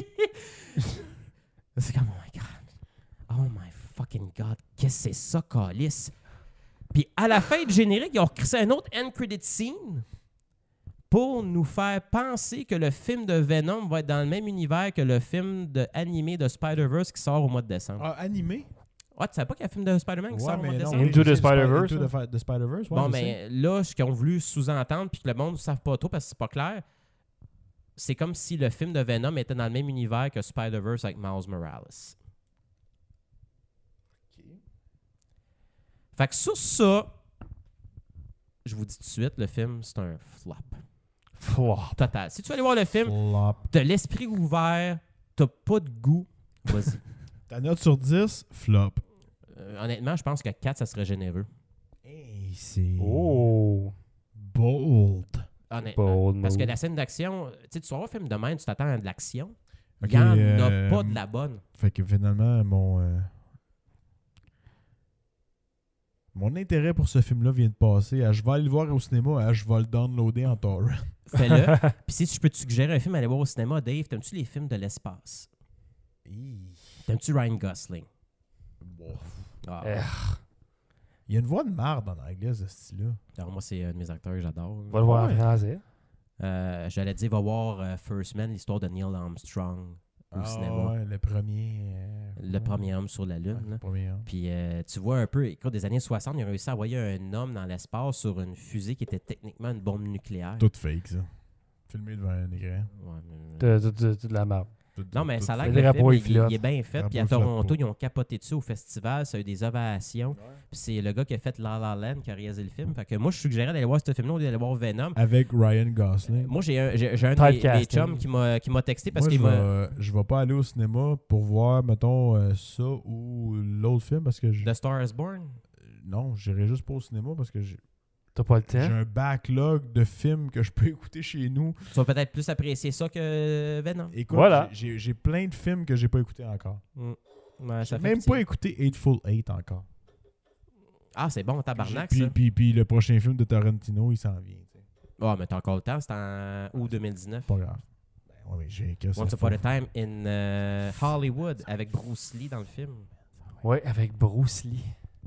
B: c'est comme, oh my God. Oh my fucking God. Qu'est-ce que c'est ça, calice? Puis à la fin du générique, ils ont créé un autre end credit scene pour nous faire penser que le film de Venom va être dans le même univers que le film de, animé de Spider-Verse qui sort au mois de décembre.
C: Ah, animé?
B: Ouais, tu savais pas qu'il y a un film de Spider-Man qui
C: Ouais,
B: sort au mois de
C: mais non.
B: décembre?
A: Into
C: oui,
A: the
C: je sais,
A: Spider-Verse,
C: Into
A: là.
C: the Fi- the Spider-Verse, ouais,
B: Bon,
C: je sais.
B: mais là, ce qu'ils ont voulu sous-entendre, puis que le monde ne savent pas trop parce que c'est pas clair, c'est comme si le film de Venom était dans le même univers que Spider-Verse avec Miles Morales. Fait que sur ça, je vous dis tout de suite, le film, c'est un flop.
A: Flop.
B: Total. Si tu veux aller voir le film,
C: Flop.
B: t'as l'esprit ouvert, t'as pas de goût, vas-y.
C: Ta note sur dix, flop.
B: Euh, honnêtement, je pense que quatre, ça serait généreux.
C: Hey, c'est
A: Oh.
C: bold.
B: Honnêtement.
A: Bold
B: Parce que
A: move.
B: la scène d'action, tu sais, tu vas voir un film de même, tu t'attends à de l'action. Il
C: Ok,
B: n'y en
C: euh,
B: a pas de la bonne.
C: Fait que finalement, mon euh, mon intérêt pour ce film-là vient de passer à je vais aller le voir au cinéma, à je vais le downloader en torrent.
B: Fais-le. Puis si je peux te suggérer un film à aller voir au cinéma, Dave, t'aimes-tu les films de l'espace? T'aimes-tu Ryan Gosling? Ah,
A: Eh,
C: Il y a une voix de marde en anglais, ce style-là.
B: alors moi, c'est un de mes acteurs que j'adore.
A: Va le voir
C: Ouais.
A: en français.
B: Euh, J'allais dire, va voir euh, First Man, l'histoire de Neil Armstrong au
C: Ah,
B: cinéma.
C: ouais, le premier. euh,
B: Le
C: ouais.
B: premier homme sur la
C: Ouais,
B: Lune.
C: le
B: là.
C: premier homme.
B: Puis euh, tu vois un peu, écoute, des années soixante, ils ont réussi à envoyer un homme dans l'espace sur une fusée qui était techniquement une bombe nucléaire.
C: Tout fake, ça. Filmé devant un écran.
B: Ouais, mais-
A: De, de, de, de la merde.
C: tout-
B: Non, mais
C: tout-
B: ça a l'air
A: Le
B: que le
A: drapeau,
B: film,
A: il
B: il,
A: flotte.
B: il est bien fait.
C: Le
B: Puis à
C: drapeau, il flotte
B: Toronto,
C: pas.
B: ils ont capoté dessus au festival. Ça a eu des ovations. Puis c'est le gars qui a fait La La Land qui a réalisé le film. Fait que moi, je suggérais d'aller voir ce film-là au lieu d'aller voir Venom.
C: Avec Ryan Gosling.
B: Moi, j'ai un, j'ai, j'ai un des,
A: Typecasting.
B: des chums qui m'a, qui m'a texté parce
C: Moi,
B: qu'il
C: je
B: m'a...
C: vais, je vais pas aller au cinéma pour voir, mettons, euh, ça ou l'autre film parce que je-
B: The Star is Born.
C: non, j'irai juste pas au cinéma parce que j'ai
A: T'as pas le
C: j'ai
A: temps?
C: un backlog de films que je peux écouter chez nous.
B: Tu vas peut-être plus apprécier ça que Venom.
C: Écoute,
A: Voilà.
C: j'ai, j'ai- j'ai plein de films que j'ai pas écoutés encore.
B: Mm. Ouais, ça
C: J'ai
B: fait
C: même
B: pitié.
C: pas écouté Eightful Eight encore.
B: Ah, c'est bon, tabarnak,
C: puis,
B: ça.
C: puis, puis le prochain film de Tarantino, il s'en vient. tu sais.
B: Ah, mais t'as encore le temps, c'est en août deux mille dix-neuf.
C: Pas grave. Ben, ouais, mais j'ai que ça
B: Once
C: faut-
B: Upon a Time in euh, Hollywood avec Bruce Lee dans le film.
A: Ouais, avec Bruce Lee.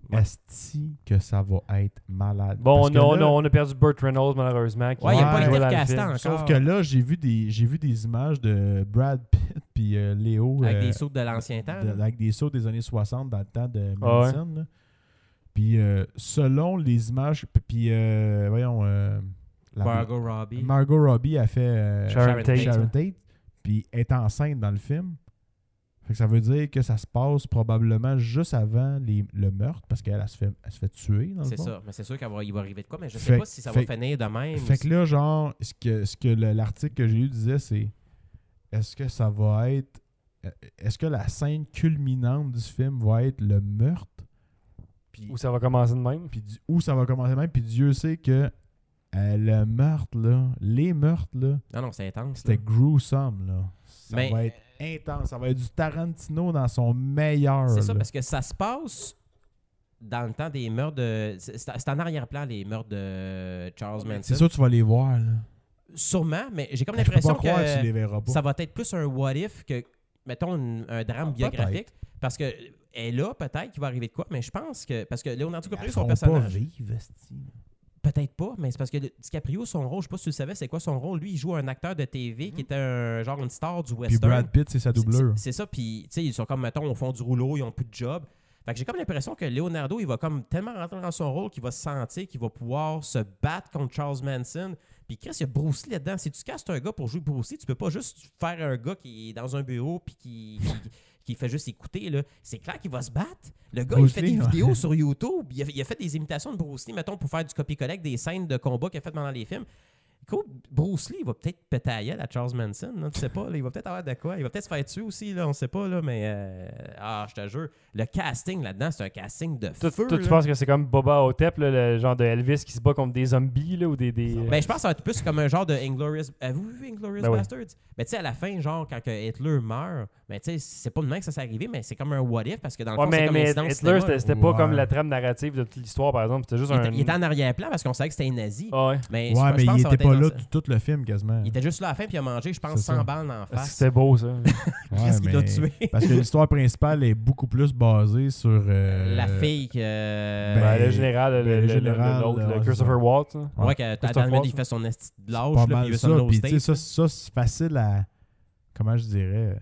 C: Esti que ça va être malade.
A: Bon,
C: Parce que
A: non,
C: là-
A: non, on a perdu Burt Reynolds, malheureusement. qui
B: Ouais, il n'y a
C: Ouais,
B: pas
C: ouais,
B: été
A: dans le
B: recasté
A: film.
B: encore.
C: Sauf que là, j'ai vu des j'ai vu des images de Brad Pitt puis euh, Léo
B: Avec
C: euh,
B: des sauts de l'ancien temps.
C: de-
B: là.
C: avec des sauts des années soixante dans le temps de
A: Ah ouais.
C: Manson. là. Puis euh, selon les images, puis- puis euh, voyons, euh, la-
B: Margot Robbie.
C: Margot Robbie a fait euh,
A: Sharon Tate.
C: Sharon Tate, puis est enceinte dans le film. Fait que ça veut dire que ça se passe probablement juste avant les- le meurtre parce qu'elle elle se, fait, elle se fait tuer dans le
B: C'est
C: fond.
B: ça. Mais c'est sûr qu'il va, il va arriver de quoi. Mais je sais
C: Fait-
B: pas si ça
C: fait-
B: va finir de même.
C: Fait que là, genre, ce que, ce que le- l'article que j'ai lu disait, c'est est-ce que ça va être. euh, Est-ce que la scène culminante du film va être le meurtre? Puis,
A: Où ça va commencer de même?
C: puis du- où ça va commencer même? Puis Dieu sait que euh, le meurtre, là, les meurtres, là,
B: Non, non, c'est intense.
C: c'était
B: là.
C: gruesome, là. Ça
B: Mais-
C: va être intense. Ça va être du Tarantino dans son meilleur.
B: C'est ça,
C: là.
B: parce que ça se passe dans le temps des meurtres de. C'est, c'est en arrière-plan, les meurtres de Charles Manson.
C: C'est sûr que tu vas les voir, là.
B: Sûrement, mais j'ai comme
C: Je peux pas
B: l'impression
C: croire que tu les
B: que
C: verras pas.
B: ça va être plus un what if que, mettons, une- un drame
C: Ah,
B: biographique. Parce que. Et là, peut-être qu'il va arriver de quoi, mais je pense que. Parce que Leonardo
C: Ils
B: DiCaprio, son
C: feront
B: personnage.
C: pas vivre, esti.
B: Peut-être pas, mais c'est parce que le- DiCaprio, son rôle, je sais pas si tu le savais, c'est quoi son rôle. Lui, il joue un acteur de T V qui était un genre une star du
C: Puis
B: western.
C: Brad Pitt, c'est sa
B: C'est-
C: doubleur.
B: C'est c'est ça, puis tu sais, ils sont comme, mettons, au fond du rouleau, ils ont plus de job. Fait que j'ai comme l'impression que Leonardo, il va comme tellement rentrer dans son rôle qu'il va se sentir qu'il va pouvoir se battre contre Charles Manson. Puis Chris, il y a Bruce Lee là-dedans. Si tu castes un gars pour jouer Bruce Lee, tu peux pas juste faire un gars qui est dans un bureau puis qui, qui, qui fait juste écouter. Là. C'est clair qu'il va se battre. Le gars,
C: Bruce
B: il fait
C: Lee,
B: des
C: ouais.
B: vidéos sur YouTube. Il a, il a fait des imitations de Bruce Lee, mettons, pour faire du copy-collect des scènes de combat qu'il a fait pendant les films. Écoute, Bruce Lee, il va peut-être péter à gueule à Charles Manson, là, tu sais pas, là, il va peut-être avoir de quoi, il va peut-être se faire tuer aussi, là, on sait pas, là, mais euh, ah, je te jure, le casting là-dedans, c'est un casting de
A: Toi,
B: feu.
A: toi, tu
B: là.
A: penses que c'est comme Boba Hotep, là, le genre de Elvis qui se bat contre des zombies là, ou des. des...
B: Ben, je pense que ça va être plus comme un genre de Inglorious. Avez-vous vu Inglorious
A: Ben oui.
B: Bastards? Ben, tu sais, à la fin, genre, quand que Hitler meurt, ben, tu sais, c'est pas de même que ça s'est arrivé, mais c'est comme un what if parce que dans le
A: Ouais,
B: fond, c'est
A: mais,
B: comme
A: mais
B: l'incident de
A: Hitler,
B: cinéma,
A: c'était
B: là.
A: c'était pas
C: Ouais.
A: comme la trame narrative de toute l'histoire, par exemple. C'était juste
B: Il,
A: un.
B: était, il était en arrière-plan parce qu'on savait que c'était un nazi.
A: Ah ouais.
B: Mais,
C: Ouais,
B: je- je
C: mais
B: pense
C: il
B: que ça va
C: était
B: être
C: pas
B: dans
C: là
B: ça.
C: tout, tout le film, quasiment.
B: Il était juste là à la fin, puis il a mangé, je pense,
C: C'est ça.
B: cent balles en
A: Est-ce que
B: face.
A: C'était beau, ça.
C: Ouais,
B: Qu'est-ce qu'il l'a
C: mais-
B: tué?
C: Parce que l'histoire principale est beaucoup plus basée sur... euh,
B: La fille que. euh,
C: Ben,
A: Ben, le général, le,
C: ben, le
A: le- le-
C: général,
A: l'autre,
C: là,
A: le
C: ouais,
A: Christopher
C: c'est
A: Waltz. hein.
B: ouais, que
A: Christophe
B: Adam
A: Waltz,
B: il fait son esti de
C: C'est
B: lâche,
C: pas
B: là, puis
C: mal
B: il veut
C: ça.
B: son
C: Puis tu sais,
B: state.
C: ça, ça c'est facile à... Comment je dirais...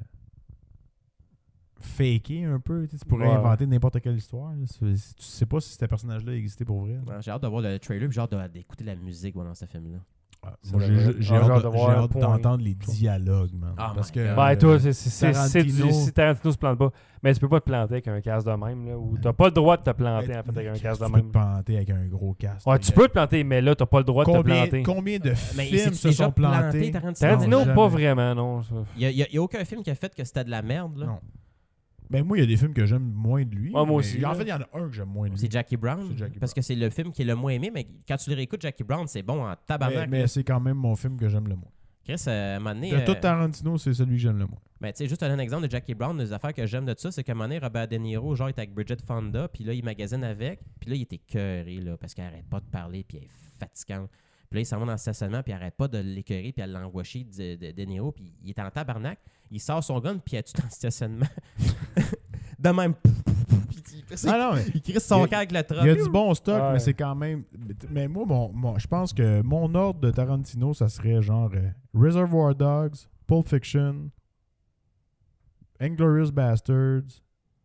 C: Faker un peu. Tu sais, tu pourrais
A: Ouais.
C: inventer n'importe quelle histoire. là. C'est- Tu sais pas si ce personnage-là existait pour vrai. là.
B: Ouais, J'ai hâte de voir le trailer, puis j'ai hâte de- d'écouter la musique ouais, dans ce film-là.
C: Ah,
A: Ça
C: Moi, j'ai
A: devrait-
C: j'ai
A: Ah,
C: hâte
A: genre
C: de-
A: de
C: j'ai
A: voir un
C: hâte
A: point.
C: d'entendre les dialogues, man.
B: Oh
C: Parce
B: my
C: que...
B: God.
A: Ben,
C: euh,
A: toi, c'est- c'est- c'est c'est du-
C: Tarantino-
A: si Tarantino se plante pas. Mais tu peux pas te planter avec un casque de même, là. Ou t'as pas le droit de te planter,
C: ben,
A: en fait, avec un
C: qu'est-ce
A: casque
C: que
A: de
C: tu peux
A: même.
C: te planter avec un gros casque.
A: Ouais,
C: là?
A: tu peux te planter, mais là, t'as pas le droit de te
C: Combien,
A: planter.
C: combien de
B: Mais il
C: films
B: s'est
C: se
B: déjà
C: sont plantés?
B: Tarantino?
A: Tarantino,
C: Non,
A: pas
C: jamais.
A: vraiment, non. ça.
B: Il n'y a, y a aucun film qui a fait que c'était de la merde. Là.
C: Non. Ben moi, il y a des films que j'aime moins de lui.
A: Ouais, moi
C: mais-
A: aussi,
C: En
A: là.
C: fait, il y en a un que j'aime moins de lui.
B: C'est Jackie Brown.
C: C'est Jackie
B: parce
C: Brown.
B: que c'est le film qui est le moins aimé, mais quand tu le réécoutes, Jackie Brown, c'est bon en
C: Mais,
B: tabarnak.
C: mais
B: là.
C: c'est quand même mon film que j'aime le moins.
B: Chris, euh, à un moment donné,
C: De
B: euh,
C: tout Tarantino, c'est celui que j'aime le moins.
B: ben, tu sais, juste un exemple de Jackie Brown, des affaires que j'aime de ça, c'est qu'à un moment donné, Robert De Niro, genre, il était avec Bridget Fonda, puis là, il magasine avec, puis là, il était cœuré, là, parce qu'elle arrête pas de parler, puis elle est fatigante. Puis là, il s'en va dans le stationnement, puis il arrête pas de l'écœurer, puis elle l'angocher de, de, de Niro, puis il est en tabarnak. Il sort son gun, puis il a tout dans le stationnement. de même. Puis il fait ça,
C: Ah non, mais
B: il crisse son
C: il y a-
B: cœur avec le truck.
C: il y a du bon stock,
A: Ouais.
C: mais c'est quand même... Mais moi, mon, mon- je pense que mon ordre de Tarantino, ça serait genre euh, Reservoir Dogs, Pulp Fiction, Inglourious Bastards,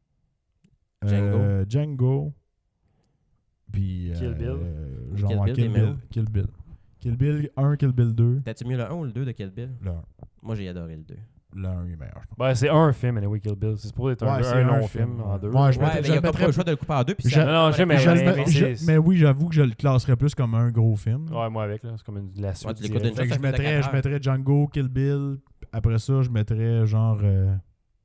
C: euh, Django, puis...
A: Kill
C: euh,
A: Bill.
C: euh, genre
B: Kill
C: ouais,
B: Bill,
C: Kill
B: des
C: Bill,
B: mêmes.
C: Kill Bill. Kill Bill un, Kill Bill deux.
B: T'as-tu mieux le un ou le deux de Kill Bill?
C: Le un.
B: Moi, j'ai adoré le deux.
C: Le un est meilleur, je pense.
A: Ben, c'est un film, anyway, Kill Bill. C'est pour être un,
C: Ouais, c'est
A: un
C: un
A: long
C: film,
A: film en
C: ouais.
A: deux.
C: Ouais, je
B: Ouais,
C: mettrais-
B: mais
C: je
B: il y a
C: le
B: comme pas
C: mettrais-
B: le choix de le couper en deux. Puis
C: Je-
B: ça-
A: Non, non, jamais,
C: Je le
A: mais-
C: mets-
A: mais
C: je-
A: c'est-
C: mais oui, j'avoue que je le classerais plus comme un gros film.
A: Ouais, moi avec, là. C'est comme une, la suite.
B: Ouais, tu l'écoutes
A: directe.
B: une
C: Fait que
B: ça
C: je
B: fait de
C: mettrais,
B: quatre
C: je
B: heures.
C: mettrais Django, Kill Bill. Après ça, je mettrais genre. Euh...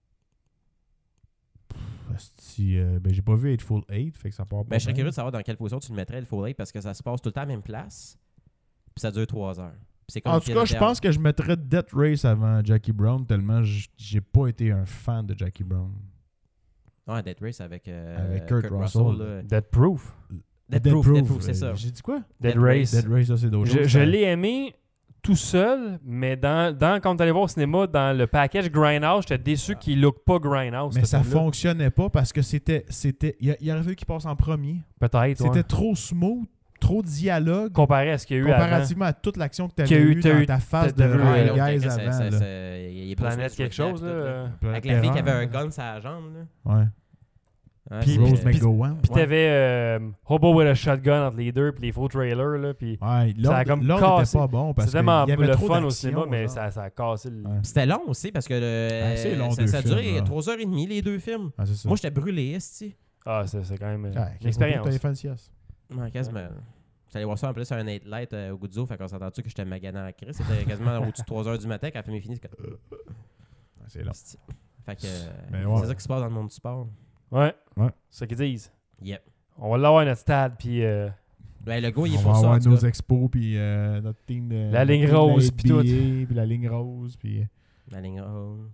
C: pff, asti, euh, ben, j'ai pas vu Hateful Eight, fait que ça part pas.
B: Ben, je serais
C: bien.
B: curieux de savoir dans quelle position tu le mettrais, le Full Eight, parce que ça se passe tout le temps à la même place. Puis ça dure trois heures. Puis c'est comme
C: En
B: le
C: tout
B: film
C: cas, je
B: interne.
C: pense que je mettrais Death Race avant Jackie Brown, tellement j- j'ai pas été un fan de Jackie Brown.
B: Ouais, Death Race avec, euh,
C: Avec Kurt Russell.
B: là.
A: Dead Proof.
B: Death Proof, Death Proof,
C: euh,
B: c'est ça.
C: J'ai dit quoi?
A: Dead,
B: Dead
A: Race.
C: Dead Race, ça, c'est d'autres
A: Je,
C: choses.
A: je
C: ça-
A: l'ai aimé tout seul, mais dans, dans quand on est allé voir au cinéma, dans le package Grindhouse, j'étais déçu qu'il look pas Grindhouse.
C: Mais
A: ce
C: ça
A: film-là.
C: fonctionnait pas parce que c'était. c'était Il, a- il aurait fallu qu'il passe en premier.
A: Peut-être,
C: C'était
A: ouais.
C: trop smooth, trop de dialogue.
A: Comparé à ce qu'il y a eu avant.
C: Comparativement à toute l'action que tu
A: Qu'il y a
C: avais
A: eu-
C: eue
A: t'as
C: dans
A: eu-
C: ta phase de
A: t'as- t'as vu,
B: Ouais,
C: Red
B: l'autre,
C: Guys
B: c'est-
C: avant.
B: c'est-
C: là.
B: c'est- il est pas
A: Planète
B: sur
A: quelque
B: Switch,
A: chose,
B: tout,
A: là.
C: Planète
B: Avec la fille qui avait un
C: Terreur.
B: gun sur la jambe, là.
C: Ouais.
B: Ouais,
A: Puis-
B: c'est-
C: Rose
A: puis-
C: McGowan.
A: Puis
B: Ouais.
A: t'avais euh, Hobo with a Shotgun entre les deux, puis les faux trailers, là, puis
C: Ouais,
A: Ça a
C: l'ordre
A: comme
C: l'ordre
A: cassé.
C: était pas bon parce
A: c'est
C: qu'il y
A: tellement
C: avait
A: le
C: trop
A: fun au
C: d'action,
A: cinéma, mais
C: genre.
A: ça, ça a cassé le...
C: Ouais.
B: C'était long aussi parce que le-
C: Ah, c'est long,
B: ça,
C: deux
B: ça a duré
C: films, là.
B: trois heures trente les deux films.
C: Ah, c'est ça.
B: Moi, j'étais brûlé, esti.
A: Ah, c'est c'est quand même euh,
C: Ah,
A: une expérience.
C: T'avais fait une sieste.
B: Ouais, quasiment. J'allais voir ça en plus sur un eight light euh, au Guzzo, fait qu'on s'entend-tu que j'étais maganant à Chris. C'était quasiment au-dessus de trois heures du matin quand la film est finie. c'est comme-
C: Ah, c'est long.
B: Esti. Fait que euh,
C: Mais ouais.
B: c'est ça qui se passe dans le monde du sport.
A: Ouais,
C: Ouais.
A: c'est ce qu'ils disent.
B: Yep.
A: On va l'avoir à notre stade, puis euh,
B: Ben, le gars, il est
C: On
B: pour
C: va
B: ça.
C: avoir
B: en tout
C: nos
B: cas.
C: expos, puis euh, notre team de.
A: La ligne
C: notre team de
A: rose, puis tout.
C: N B A, puis la ligne rose, puis.
B: La ligne rose.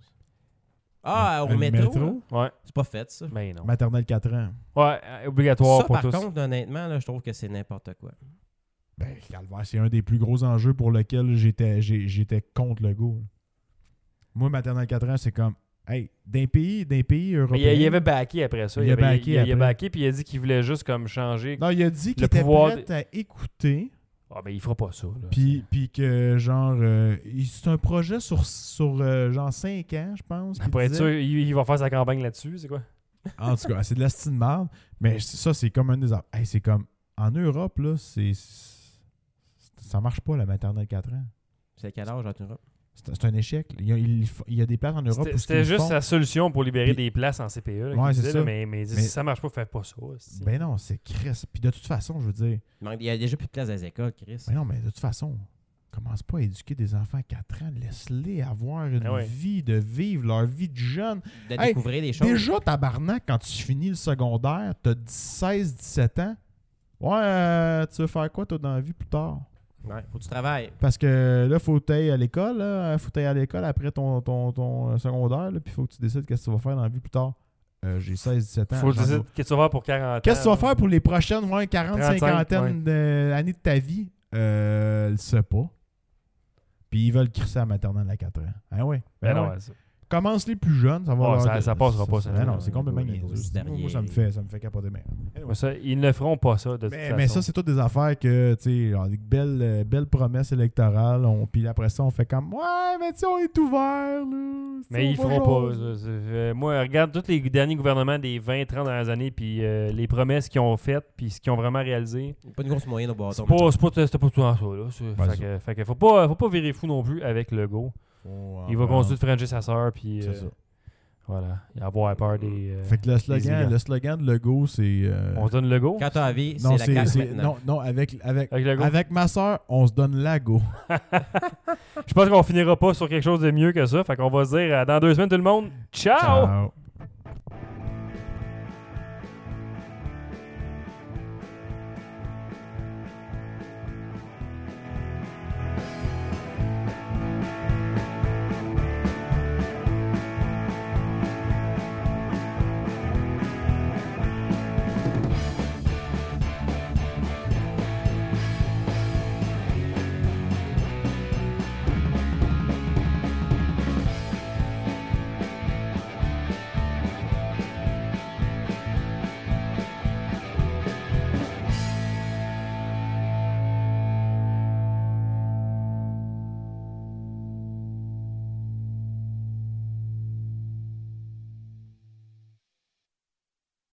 B: Ah, au
C: Le
B: métro? là?
A: ouais,
B: C'est pas fait, ça.
A: mais non.
C: Maternelle quatre ans.
A: Ouais, euh, obligatoire
B: Ça,
A: pour
B: par
A: tous.
B: contre, honnêtement, là, je trouve que c'est n'importe quoi.
C: Ben, Calvaire, c'est un des plus gros enjeux pour lequel j'étais j'ai- j'étais contre le go. Moi, maternelle quatre ans, c'est comme. Hey, d'un pays, d'un pays
A: Mais
C: européen.
A: il, il avait backé après ça.
C: Il
A: Il,
C: a
A: avait,
C: backé
A: il, il a
C: après.
A: backé, puis il a dit qu'il voulait juste comme changer.
C: Non, il a dit qu'il
A: Le
C: était
A: pouvoir
C: prêt à écouter,
A: Ah, ben il fera pas ça. Là.
C: puis, puis que, genre, euh, il- c'est un projet sur, sur euh, genre, cinq ans, je pense. qu'il
A: Pour être
C: disait.
A: sûr, il, il va faire sa campagne là-dessus, c'est quoi?
C: En tout cas, c'est de la style de merde. Mais ça, c'est comme un des. Hey, c'est comme. En Europe, là, c'est. Ça marche pas, la maternelle quatre ans.
B: C'est quel âge en Europe?
C: C'est c'est un échec. Il y a, il f- il y a des places en Europe
A: C'était
C: où
A: c'était
C: ce qu'ils
A: juste
C: font.
A: sa solution pour libérer
C: Puis-
A: des places en C P E. Là,
C: Ouais,
A: qu'il
C: c'est
A: disait,
C: ça.
A: là, mais, mais, il dit,
C: Mais-
A: si ça marche pas, fais pas ça. c'est-
C: Ben non, c'est Chris. Puis de toute façon, je veux dire.
B: Il manque- il y a déjà plus de place dans les écoles, Chris.
C: Ben non, mais de toute façon, commence pas à éduquer des enfants à quatre ans. Laisse-les avoir une
A: Ben ouais.
C: vie, de vivre leur vie de jeune.
B: De
C: Hey,
B: découvrir des choses.
C: Déjà, tabarnak, quand tu finis le secondaire, t'as seize dix-sept ans. Ouais, euh, tu veux faire quoi, toi, dans la vie plus tard?
B: Ouais, faut que tu travailles.
C: Parce que là, faut que tu ailles à l'école, là. Faut que tu ailles à l'école après ton, ton, ton euh, secondaire, là, puis faut que tu décides qu'est-ce que tu vas faire dans la vie plus tard. Euh, j'ai seize dix-sept ans.
A: Faut
C: j'en ai-
A: décider qu'est-ce que tu vas faire pour quarante ans.
C: Qu'est-ce que tu vas
A: là.
C: faire pour les prochaines ouais, quarante
A: trente-cinq,
C: cinquantaine d'années de ta vie? Euh, le sais pas. Puis ils veulent crisser à la maternelle à quatre ans. Ah ouais.
A: Ben
C: Ben
A: non,
C: ouais.
A: ouais, ça.
C: Commence les plus jeunes, ça va
A: Ouais,
C: leur
A: ça-
C: de-
A: ça passera pas, ça.
C: Ben non, c'est
B: Ouais,
C: complètement
B: les gars,
C: niaiseux.
B: les
C: Moi, moi, ça me
B: derniers-
C: fait, ça me fait capoter. Mais,
A: Ouais, ça, ils ne feront pas ça, de toute
C: mais,
A: façon.
C: mais ça, c'est toutes des affaires que, tu sais, genre, des belles, euh, belles promesses électorales. On, puis après ça, on fait comme, ouais, mais tu sais, on est ouvert, là. Tu sais,
A: Mais
C: on
A: ils
C: va
A: feront pas.
C: jaser.
A: ça, c'est- euh, moi, regarde tous les derniers gouvernements des vingt trente dernières années, puis euh, les promesses qu'ils ont faites, puis ce qu'ils ont vraiment réalisé.
B: Pas de grosse moyenne au bâton.
A: C'est pas, c'est pas, c'était pas tout en ça. Là. C'est-
C: Ben,
A: fait,
C: c'est
A: que, fait que faut pas, faut pas virer fou non plus avec le go.
C: Faut,
A: Il va
C: euh,
A: continuer de franger sa soeur, puis
C: C'est
A: euh,
C: ça.
A: voilà. Il va avoir peur des. euh,
C: Fait que le
A: des
C: slogan,
A: immigrants.
C: le slogan de Legault, c'est. euh,
A: On se donne le go
B: Quand t'as envie,
C: non,
B: c'est la carte
C: c'est.
B: maintenant.
C: Non, non, avec, avec,
A: avec le go.
C: avec ma soeur, on se donne la go.
A: Je pense qu'on finira pas sur quelque chose de mieux que ça. Fait qu'on va se dire euh, dans deux semaines, tout le monde. Ciao!
C: Ciao.